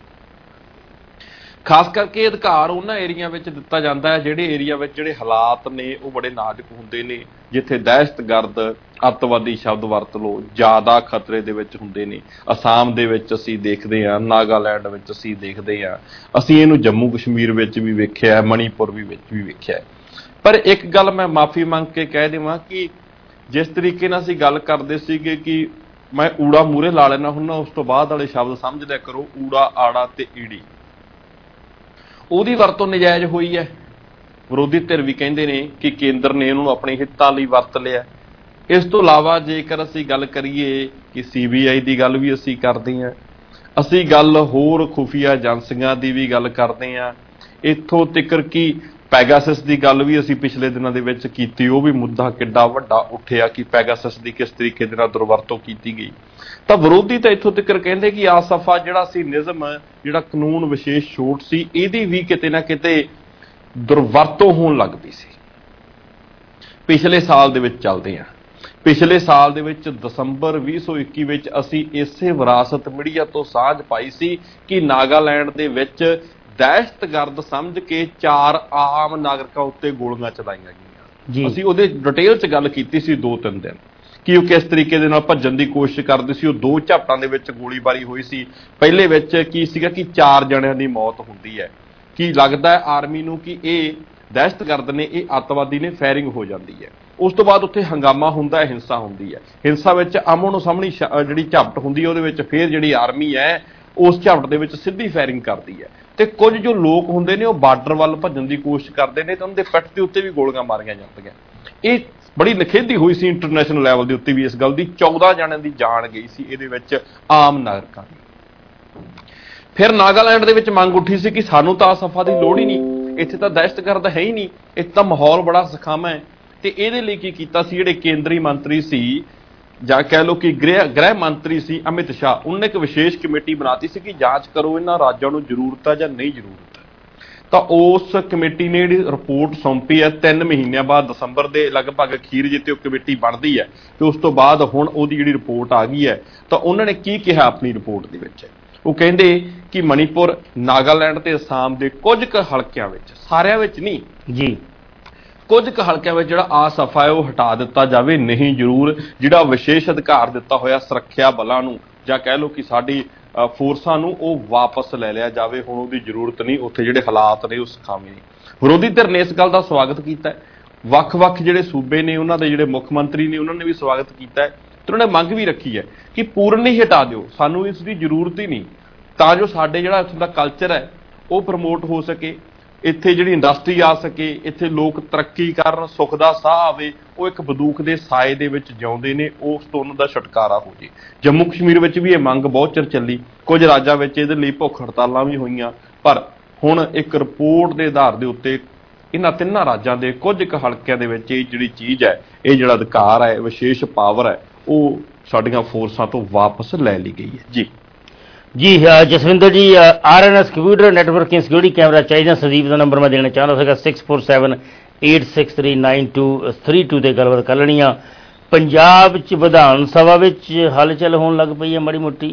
ਖਾਸ ਕਰਕੇ ਅਧਿਕਾਰ ਉਹਨਾਂ ਏਰੀਆ ਵਿੱਚ ਦਿੱਤਾ ਜਾਂਦਾ ਹੈ ਜਿਹੜੇ ਏਰੀਆ ਵਿੱਚ ਜਿਹੜੇ ਹਾਲਾਤ ਨੇ ਉਹ ਬੜੇ ਨਾਜ਼ੁਕ ਹੁੰਦੇ ਨੇ, ਜਿੱਥੇ ਦਹਿਸ਼ਤਗਰਦ, ਅੱਤਵਾਦੀ ਸ਼ਬਦ ਵਰਤ ਲਓ, ਜ਼ਿਆਦਾ ਖਤਰੇ ਦੇ ਵਿੱਚ ਹੁੰਦੇ ਨੇ। ਅਸਾਮ ਦੇ ਵਿੱਚ ਅਸੀਂ ਦੇਖਦੇ ਹਾਂ, ਨਾਗਾਲੈਂਡ ਵਿੱਚ ਅਸੀਂ ਦੇਖਦੇ ਹਾਂ, ਅਸੀਂ ਇਹਨੂੰ ਜੰਮੂ ਕਸ਼ਮੀਰ ਵਿੱਚ ਵੀ ਵੇਖਿਆ, ਮਣੀਪੁਰ ਵੀ ਵਿੱਚ ਵੀ ਵੇਖਿਆ। ਪਰ ਇੱਕ ਗੱਲ ਮੈਂ ਮਾਫੀ ਮੰਗ ਕੇ ਕਹਿ ਦੇਵਾਂ ਕਿ ਜਿਸ ਤਰੀਕੇ ਨਾਲ ਅਸੀਂ ਗੱਲ ਕਰਦੇ ਸੀਗੇ ਕਿ ਮੈਂ ਊੜਾ ਮੂਹਰੇ ਲਾ ਲੈਣਾ ਹੁੰਦਾ, ਉਸ ਤੋਂ ਬਾਅਦ ਵਾਲੇ ਸ਼ਬਦ ਸਮਝ ਲਿਆ ਕਰੋ, ਊੜਾ, ਆੜਾ ਤੇ ਈੜੀ, ਉਹਦੀ ਵਰਤੋਂ ਨਜਾਇਜ਼ ਹੋਈ ਹੈ। ਵਿਰੋਧੀ ਧਿਰ ਵੀ ਕਹਿੰਦੇ ਨੇ ਕਿ ਕੇਂਦਰ ਨੇ ਇਹਨੂੰ ਆਪਣੇ ਹਿੱਤਾਂ ਲਈ ਵਰਤ ਲਿਆ। ਇਸ ਤੋਂ ਇਲਾਵਾ ਜੇਕਰ ਅਸੀਂ ਗੱਲ ਕਰੀਏ ਕਿ ਸੀ ਬੀ ਆਈ ਦੀ ਗੱਲ ਵੀ ਅਸੀਂ ਕਰਦੇ ਹਾਂ, ਅਸੀਂ ਗੱਲ ਹੋਰ ਖੁਫੀਆ ਏਜੰਸੀਆਂ ਦੀ ਵੀ ਗੱਲ ਕਰਦੇ ਹਾਂ, ਇੱਥੋਂ ਤੱਕ ਕਿ ਪੈਗਾਸਸ ਦੀ ਗੱਲ ਵੀ ਅਸੀਂ ਪਿਛਲੇ ਦਿਨਾਂ ਦੇ ਵਿੱਚ ਕੀਤੀ। ਉਹ ਵੀ ਮੁੱਦਾ ਕਿੱਡਾ ਵੱਡਾ ਉੱਠਿਆ ਕਿ ਪੈਗਾਸਸ ਦੀ ਕਿਸ ਤਰੀਕੇ ਦੇ ਨਾਲ ਦੁਰਵਰਤੋਂ ਕੀਤੀ ਗਈ। ਤਾਂ ਵਿਰੋਧੀ ਤਾਂ ਇੱਥੋਂ ਤੱਕ ਕਹਿੰਦੇ ਕਿ ਆਸਫਾ ਜਿਹੜਾ ਸੀ ਨਿਯਮ, ਜਿਹੜਾ ਕਾਨੂੰਨ ਵਿਸ਼ੇਸ਼ ਛੋਟ ਸੀ, ਇਹਦੀ ਵੀ ਕਿਤੇ ਨਾ ਕਿਤੇ ਦੁਰਵਰਤੋਂ ਹੋਣ ਲੱਗ ਪਈ ਸੀ। ਪਿਛਲੇ ਸਾਲ ਦੇ ਵਿੱਚ ਚੱਲਦੇ ਹਾਂ, ਪਿਛਲੇ ਸਾਲ ਦੇ ਵਿੱਚ ਦਸੰਬਰ ਵੀਹ ਸੌ ਇੱਕੀ ਵਿੱਚ ਅਸੀਂ ਇਸੇ ਵਿਰਾਸਤ ਮੀਡੀਆ ਤੋਂ ਸਾਂਝ ਪਾਈ ਸੀ ਕਿ ਨਾਗਾਲੈਂਡ ਦੇ ਵਿੱਚ ਦਹਿਸ਼ਤਗਰਦ ਸਮਝ ਕੇ ਚਾਰ ਆਮ ਨਾਗਰਿਕਾਂ ਉੱਤੇ ਗੋਲੀਆਂ ਚਲਾਈਆਂ ਗਈਆਂ। ਅਸੀਂ ਉਹਦੇ ਡਿਟੇਲ 'ਚ ਗੱਲ ਕੀਤੀ ਸੀ ਦੋ ਤਿੰਨ ਦਿਨ ਕਿ ਉਹ ਕਿਸ ਤਰੀਕੇ ਦੇ ਨਾਲ ਭੱਜਣ ਦੀ ਕੋਸ਼ਿਸ਼ ਕਰਦੇ ਸੀ। ਉਹ ਦੋ ਝਾਪਟਾਂ ਦੇ ਵਿੱਚ ਗੋਲੀਬਾਰੀ ਹੋਈ ਸੀ। ਪਹਿਲੇ ਵਿੱਚ ਕੀ ਸੀਗਾ ਕਿ ਚਾਰ ਜਣਿਆਂ ਦੀ ਮੌਤ ਹੁੰਦੀ ਹੈ, ਕਿ ਲੱਗਦਾ ਹੈ ਆਰਮੀ ਨੂੰ ਕਿ ਇਹ ਦਹਿਸ਼ਤਗਰਦ ਨੇ, ਇਹ ਅੱਤਵਾਦੀ ਨੇ, ਫਾਇਰਿੰਗ ਹੋ ਜਾਂਦੀ ਹੈ। ਉਸ ਤੋਂ ਬਾਅਦ ਉੱਥੇ ਹੰਗਾਮਾ ਹੁੰਦਾ ਹੈ, ਹਿੰਸਾ ਹੁੰਦੀ ਹੈ। ਹਿੰਸਾ ਵਿੱਚ ਆਮੋ ਸਾਹਮਣੀ ਜਿਹੜੀ ਝਪਟ ਹੁੰਦੀ ਹੈ ਉਹਦੇ ਵਿੱਚ ਫਿਰ ਜਿਹੜੀ ਆਰਮੀ ਹੈ ਉਸ ਝਪਟ ਦੇ ਵਿੱਚ ਸਿੱਧੀ ਫਾਇਰਿੰਗ ਕਰਦੀ ਹੈ ਤੇ ਕੁਝ ਜੋ ਲੋਕ ਹੁੰਦੇ ਨੇ ਉਹ ਬਾਰਡਰ ਵੱਲ ਭੱਜਣ ਦੀ ਕੋਸ਼ਿਸ਼ ਕਰਦੇ ਨੇ ਤੇ ਉਹਨਾਂ ਦੇ ਪਿੱਠ ਦੇ ਉੱਤੇ ਵੀ ਗੋਲੀਆਂ ਮਾਰੀਆਂ ਜਾਂਦੀਆਂ। ਇਹ ਬੜੀ ਨਿਖੇਧੀ ਹੋਈ ਸੀ ਇੰਟਰਨੈਸ਼ਨਲ ਲੈਵਲ ਦੇ ਉੱਤੇ ਵੀ ਇਸ ਗੱਲ ਦੀ। ਚੌਦਾਂ ਜਣਿਆਂ ਦੀ ਜਾਨ ਗਈ ਸੀ ਇਹਦੇ ਵਿੱਚ, ਆਮ ਨਾਗਰਿਕਾਂ ਦੀ। ਫਿਰ ਨਾਗਾਲੈਂਡ ਦੇ ਵਿੱਚ ਮੰਗ ਉੱਠੀ ਸੀ ਕਿ ਸਾਨੂੰ ਤਾਂ ਆਸਫਾ ਦੀ ਲੋੜ ਹੀ ਨਹੀਂ, ਇੱਥੇ ਤਾਂ ਦਹਿਸ਼ਤਗਰਦ ਹੈ ਹੀ ਨਹੀਂ, ਇੱਥੇ ਤਾਂ ਮਾਹੌਲ ਬੜਾ ਸਖਾਵਾਂ ਹੈ। ਤੇ ਇਹਦੇ ਲਈ ਕੀ ਕੀਤਾ ਸੀ, ਜਿਹੜੇ ਕੇਂਦਰੀ ਮੰਤਰੀ ਸੀ ਜਾਂ ਕਹਿ ਲਓ ਕਿ ਗ੍ਰਹਿ ਗ੍ਰਹਿ ਮੰਤਰੀ ਸੀ ਅਮਿਤ ਸ਼ਾਹ, ਉਹਨੇ ਇੱਕ ਵਿਸ਼ੇਸ਼ ਕਮੇਟੀ ਬਣਾਤੀ ਸੀ ਕਿ ਜਾਂਚ ਕਰੋ ਇਹਨਾਂ ਰਾਜਾਂ ਨੂੰ ਜ਼ਰੂਰਤ ਹੈ ਜਾਂ ਨਹੀਂ ਜ਼ਰੂਰਤ ਹੈ। ਤਾਂ ਉਸ ਕਮੇਟੀ ਨੇ ਜਿਹੜੀ ਰਿਪੋਰਟ ਸੌਂਪੀ ਹੈ ਤਿੰਨ ਮਹੀਨਿਆਂ ਬਾਅਦ, ਦਸੰਬਰ ਦੇ ਲਗਭਗ ਅਖੀਰ ਜਿੱਤੇ ਉਹ ਕਮੇਟੀ ਬਣਦੀ ਹੈ ਤੇ ਉਸ ਤੋਂ ਬਾਅਦ ਹੁਣ ਉਹਦੀ ਜਿਹੜੀ ਰਿਪੋਰਟ ਆ ਗਈ ਹੈ। ਤਾਂ ਉਹਨਾਂ ਨੇ ਕੀ ਕਿਹਾ ਆਪਣੀ ਰਿਪੋਰਟ ਦੇ ਵਿੱਚ, ਉਹ ਕਹਿੰਦੇ ਕਿ ਮਣੀਪੁਰ, ਨਾਗਾਲੈਂਡ ਤੇ ਅਸਾਮ ਦੇ ਕੁਝ ਕੁ ਹਲਕਿਆਂ ਵਿੱਚ, ਸਾਰਿਆਂ ਵਿੱਚ ਨਹੀਂ ਜੀ, ਕੁਝ ਕੁ ਹਲਕਿਆਂ ਵਿੱਚ ਜਿਹੜਾ ਆਸਫਾ ਹੈ ਉਹ ਹਟਾ ਦਿੱਤਾ ਜਾਵੇ। ਨਹੀਂ ਜ਼ਰੂਰ ਜਿਹੜਾ ਵਿਸ਼ੇਸ਼ ਅਧਿਕਾਰ ਦਿੱਤਾ ਹੋਇਆ ਸੁਰੱਖਿਆ ਬਲਾਂ ਨੂੰ ਜਾਂ ਕਹਿ ਲਓ ਕਿ ਸਾਡੀ ਫੋਰਸਾਂ ਨੂੰ, ਉਹ ਵਾਪਸ ਲੈ ਲਿਆ ਜਾਵੇ। ਹੁਣ ਉਹਦੀ ਜ਼ਰੂਰਤ ਨਹੀਂ, ਉੱਥੇ ਜਿਹੜੇ ਹਾਲਾਤ ਨੇ ਉਹ ਸਖਾਵੇਂ ਨੇ। ਵਿਰੋਧੀ ਧਿਰ ਨੇ ਇਸ ਗੱਲ ਦਾ ਸਵਾਗਤ ਕੀਤਾ। ਵੱਖ-ਵੱਖ ਜਿਹੜੇ ਸੂਬੇ ਨੇ ਉਹਨਾਂ ਦੇ ਜਿਹੜੇ ਮੁੱਖ ਮੰਤਰੀ ਨੇ ਉਹਨਾਂ ਨੇ ਵੀ ਸਵਾਗਤ ਕੀਤਾ ਤੇ ਉਹਨਾਂ ਨੇ ਮੰਗ ਵੀ ਰੱਖੀ ਹੈ ਕਿ ਪੂਰਨ ਹੀ ਹਟਾ ਦਿਓ, ਸਾਨੂੰ ਇਸ ਦੀ ਜ਼ਰੂਰਤ ਹੀ ਨਹੀਂ, ਤਾਂ ਜੋ ਸਾਡੇ ਜਿਹੜਾ ਇੱਥੋਂ ਦਾ ਕਲਚਰ ਹੈ ਉਹ ਪ੍ਰਮੋਟ ਹੋ ਸਕੇ, ਇੱਥੇ ਜਿਹੜੀ ਇੰਡਸਟਰੀ ਆ ਸਕੇ, ਇੱਥੇ ਲੋਕ ਤਰੱਕੀ ਕਰਨ, ਸੁੱਖ ਦਾ ਸਾਹ ਆਵੇ। ਉਹ ਇੱਕ ਬੰਦੂਕ ਦੇ ਸਾਏ ਦੇ ਵਿੱਚ ਜਿਉਂਦੇ ਨੇ, ਉਸ ਤੋਂ ਉਹਨਾਂ ਦਾ ਛੁਟਕਾਰਾ ਹੋ ਜੇ। ਜੰਮੂ ਕਸ਼ਮੀਰ ਵਿੱਚ ਵੀ ਇਹ ਮੰਗ ਬਹੁਤ ਚਿਰ ਚੱਲੀ, ਕੁਝ ਰਾਜਾਂ ਵਿੱਚ ਇਹਦੇ ਲਈ ਭੁੱਖ ਹੜਤਾਲਾਂ ਵੀ ਹੋਈਆਂ, ਪਰ ਹੁਣ ਇੱਕ ਰਿਪੋਰਟ ਦੇ ਆਧਾਰ ਦੇ ਉੱਤੇ ਇਹਨਾਂ ਤਿੰਨਾਂ ਰਾਜਾਂ ਦੇ ਕੁਝ ਕੁ ਹਲਕਿਆਂ ਦੇ ਵਿੱਚ ਇਹ ਜਿਹੜੀ ਚੀਜ਼ ਹੈ, ਇਹ ਜਿਹੜਾ ਅਧਿਕਾਰ ਹੈ, ਵਿਸ਼ੇਸ਼ ਪਾਵਰ ਹੈ, ਉਹ ਸਾਡੀਆਂ ਫੋਰਸਾਂ ਤੋਂ ਵਾਪਸ ਲੈ ਲਈ ਗਈ ਹੈ। Ji ji Jaswinder ji, R N S computer networking security camera चाहिए संदीप का नंबर मैं देना चाहता सीगा six four seven eight six three nine two three two से गलबात कर लेनी। पंजाब च विधान सभा विच हलचल होने लग पई है माड़ी मोटी।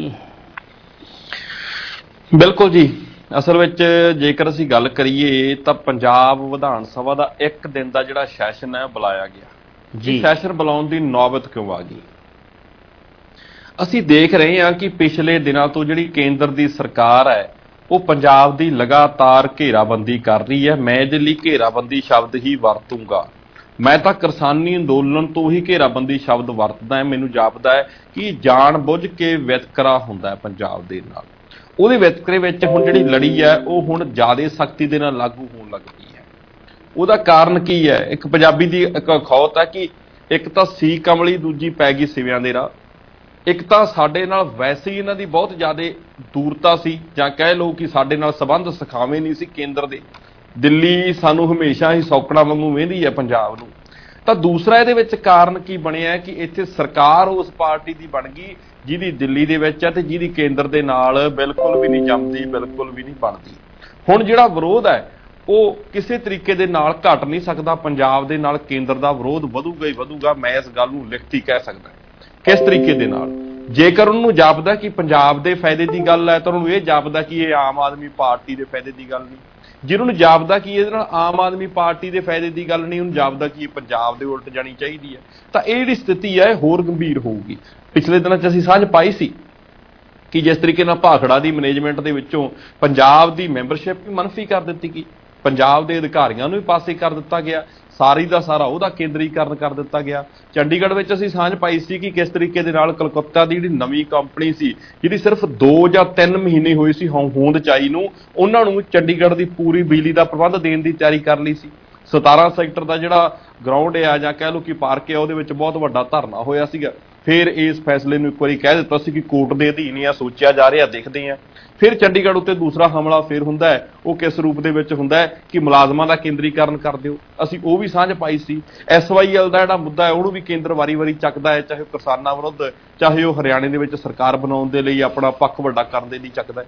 बिल्कुल जी, असल विच जेकर असीं गल करिए तां पंजाब विधान सभा का एक दिन का जिहड़ा सैशन है बुलाया गया जी। सैशन बुलाउण दी नौबत क्यों आ गई? ਅਸੀਂ ਦੇਖ ਰਹੇ ਹਾਂ ਕਿ ਪਿਛਲੇ ਦਿਨਾਂ ਤੋਂ ਜਿਹੜੀ ਕੇਂਦਰ ਦੀ ਸਰਕਾਰ ਹੈ ਉਹ ਪੰਜਾਬ ਦੀ ਲਗਾਤਾਰ ਘੇਰਾਬੰਦੀ ਕਰ ਰਹੀ ਹੈ। ਮੈਂ ਇਹਦੇ ਲਈ ਘੇਰਾਬੰਦੀ ਸ਼ਬਦ ਹੀ ਵਰਤੂੰਗਾ। ਮੈਂ ਤਾਂ ਕਿਸਾਨੀ ਅੰਦੋਲਨ ਤੋਂ ਹੀ ਘੇਰਾਬੰਦੀ ਸ਼ਬਦ ਵਰਤਦਾ ਹਾਂ। ਮੈਨੂੰ ਜਾਪਦਾ ਹੈ ਕਿ ਜਾਣ ਬੁੱਝ ਕੇ ਵਿਤਕਰਾ ਹੁੰਦਾ ਹੈ ਪੰਜਾਬ ਦੇ ਨਾਲ। ਉਹਦੇ ਵਿਤਕਰੇ ਵਿੱਚ ਹੁਣ ਜਿਹੜੀ ਲੜੀ ਹੈ ਉਹ ਹੁਣ ਜ਼ਿਆਦਾ ਸਖਤੀ ਦੇ ਨਾਲ ਲਾਗੂ ਹੋਣ ਲੱਗ ਪਈ ਹੈ। ਉਹਦਾ ਕਾਰਨ ਕੀ ਹੈ? ਇੱਕ ਪੰਜਾਬੀ ਦੀ ਇੱਕ ਅਖੌਤ ਹੈ ਕਿ ਇੱਕ ਤਾਂ ਸੀ ਕਮਲੀ, ਦੂਜੀ ਪੈ ਗਈ ਸਿਵਿਆਂ ਦੇ ਰਾਹ। ਇੱਕ ਤਾਂ ਸਾਡੇ ਨਾਲ ਵੈਸੇ ਹੀ ਇਹਨਾਂ ਦੀ ਬਹੁਤ ਜ਼ਿਆਦਾ ਦੂਰਤਾ ਸੀ, ਜਾਂ ਕਹਿ ਲਓ ਕਿ ਸਾਡੇ ਨਾਲ ਸੰਬੰਧ ਸਖਾਵੇਂ ਨਹੀਂ ਸੀ ਕੇਂਦਰ ਦੇ। ਦਿੱਲੀ ਸਾਨੂੰ ਹਮੇਸ਼ਾ ਹੀ ਸੌਕੜਾਂ ਵਾਂਗੂ ਵੇਂਦੀ ਹੈ ਪੰਜਾਬ ਨੂੰ। ਤਾਂ ਦੂਸਰਾ ਇਹਦੇ ਵਿੱਚ ਕਾਰਨ ਕੀ ਬਣਿਆ ਕਿ ਇੱਥੇ ਸਰਕਾਰ ਉਸ ਪਾਰਟੀ ਦੀ ਬਣ ਗਈ ਜਿਹਦੀ ਦਿੱਲੀ ਦੇ ਵਿੱਚ ਹੈ ਤੇ ਜਿਹਦੀ ਕੇਂਦਰ ਦੇ ਨਾਲ ਬਿਲਕੁਲ ਵੀ ਨਹੀਂ ਜੰਮਦੀ, ਬਿਲਕੁਲ ਵੀ ਨਹੀਂ ਬਣਦੀ। ਹੁਣ ਜਿਹੜਾ ਵਿਰੋਧ ਹੈ ਉਹ ਕਿਸੇ ਤਰੀਕੇ ਦੇ ਨਾਲ ਘਟ ਨਹੀਂ ਸਕਦਾ। ਪੰਜਾਬ ਦੇ ਨਾਲ ਕੇਂਦਰ ਦਾ ਵਿਰੋਧ ਵਧੂਗਾ ਹੀ ਵਧੂਗਾ। ਮੈਂ ਇਸ ਗੱਲ ਨੂੰ ਲਿਖਤੀ ਕਹਿ ਸਕਦਾ। ਕਿਸ ਤਰੀਕੇ ਦੇ ਨਾਲ? ਜੇਕਰ ਉਹਨੂੰ ਜਾਪਦਾ ਕਿ ਪੰਜਾਬ ਦੇ ਫਾਇਦੇ ਦੀ ਗੱਲ ਹੈ ਤਾਂ ਉਹਨੂੰ ਇਹ ਜਾਪਦਾ ਕਿ ਇਹ ਆਮ ਆਦਮੀ ਪਾਰਟੀ ਦੇ ਫਾਇਦੇ ਦੀ ਗੱਲ ਨਹੀਂ। ਜਿਹਨੂੰ ਨੂੰ ਜਾਪਦਾ ਕਿ ਇਹਦੇ ਨਾਲ ਆਮ ਆਦਮੀ ਪਾਰਟੀ ਦੇ ਫਾਇਦੇ ਦੀ ਗੱਲ ਨਹੀਂ, ਉਹਨੂੰ ਜਾਪਦਾ ਕਿ ਇਹ ਪੰਜਾਬ ਦੇ ਉਲਟ ਜਾਣੀ ਚਾਹੀਦੀ ਹੈ। ਤਾਂ ਇਹ ਜਿਹੜੀ ਸਥਿਤੀ ਹੈ ਹੋਰ ਗੰਭੀਰ ਹੋਊਗੀ। ਪਿਛਲੇ ਦਿਨਾਂ 'ਚ ਅਸੀਂ ਸਾਂਝ ਪਾਈ ਸੀ ਕਿ ਜਿਸ ਤਰੀਕੇ ਨਾਲ ਭਾਖੜਾ ਦੀ ਮੈਨੇਜਮੈਂਟ ਦੇ ਵਿੱਚੋਂ ਪੰਜਾਬ ਦੀ ਮੈਂਬਰਸ਼ਿਪ ਵੀ ਮਨਫੀ ਕਰ ਦਿੱਤੀ ਗਈ, ਪੰਜਾਬ ਦੇ ਅਧਿਕਾਰੀਆਂ ਨੂੰ ਵੀ ਪਾਸੇ ਕਰ ਦਿੱਤਾ ਗਿਆ, ਸਾਰੀ ਦਾ ਸਾਰਾ ਉਹਦਾ ਕੇਂਦਰੀਕਰਨ ਕਰ ਦਿੱਤਾ ਗਿਆ। ਚੰਡੀਗੜ੍ਹ ਵਿੱਚ ਅਸੀਂ ਸਾਂਝ ਪਾਈ ਸੀ ਕਿ ਕਿਸ ਤਰੀਕੇ ਦੇ ਨਾਲ ਕਲਕੱਤਾ ਦੀ ਜਿਹੜੀ ਨਵੀਂ ਕੰਪਨੀ ਸੀ ਜਿਹਦੀ ਸਿਰਫ ਦੋ ਜਾਂ ਤਿੰਨ ਮਹੀਨੇ ਹੋਏ ਸੀ ਹੋਂਦ ਚਾਈ ਨੂੰ, ਉਹਨਾਂ ਨੂੰ ਚੰਡੀਗੜ੍ਹ ਦੀ ਪੂਰੀ ਬਿਜਲੀ ਦਾ ਪ੍ਰਬੰਧ ਦੇਣ ਦੀ ਤਿਆਰੀ ਕਰ ਲਈ ਸੀ। सतारा सैक्टर का जिहड़ा ग्राउंड है जां कह लो कि पार्क है उहदे विच बहुत वड्डा धरना होया सीगा। फिर इस फैसले नूं एक वारी कह दित्ता सी कि कोर्ट दे अधीन ही आ, सोचिया जा रहा, देखदे आ। फिर चंडीगढ़ उत्ते दूसरा हमला फिर हुंदा है, वो किस रूप दे विच हुंदा है कि मुलाजमां दा केंद्रीकरण कर दिओ। असीं वो भी साझ पाई सी। एस वाई एल दा जिहड़ा मुद्दा है उहनूं भी केंद्र वारी वारी चकदा है, चाहे किसानां विरुद्ध, चाहे वो हरियाणे दे विच सरकार बनाउण दे लई अपना पक्ष वड्डा करन दे लई चकदा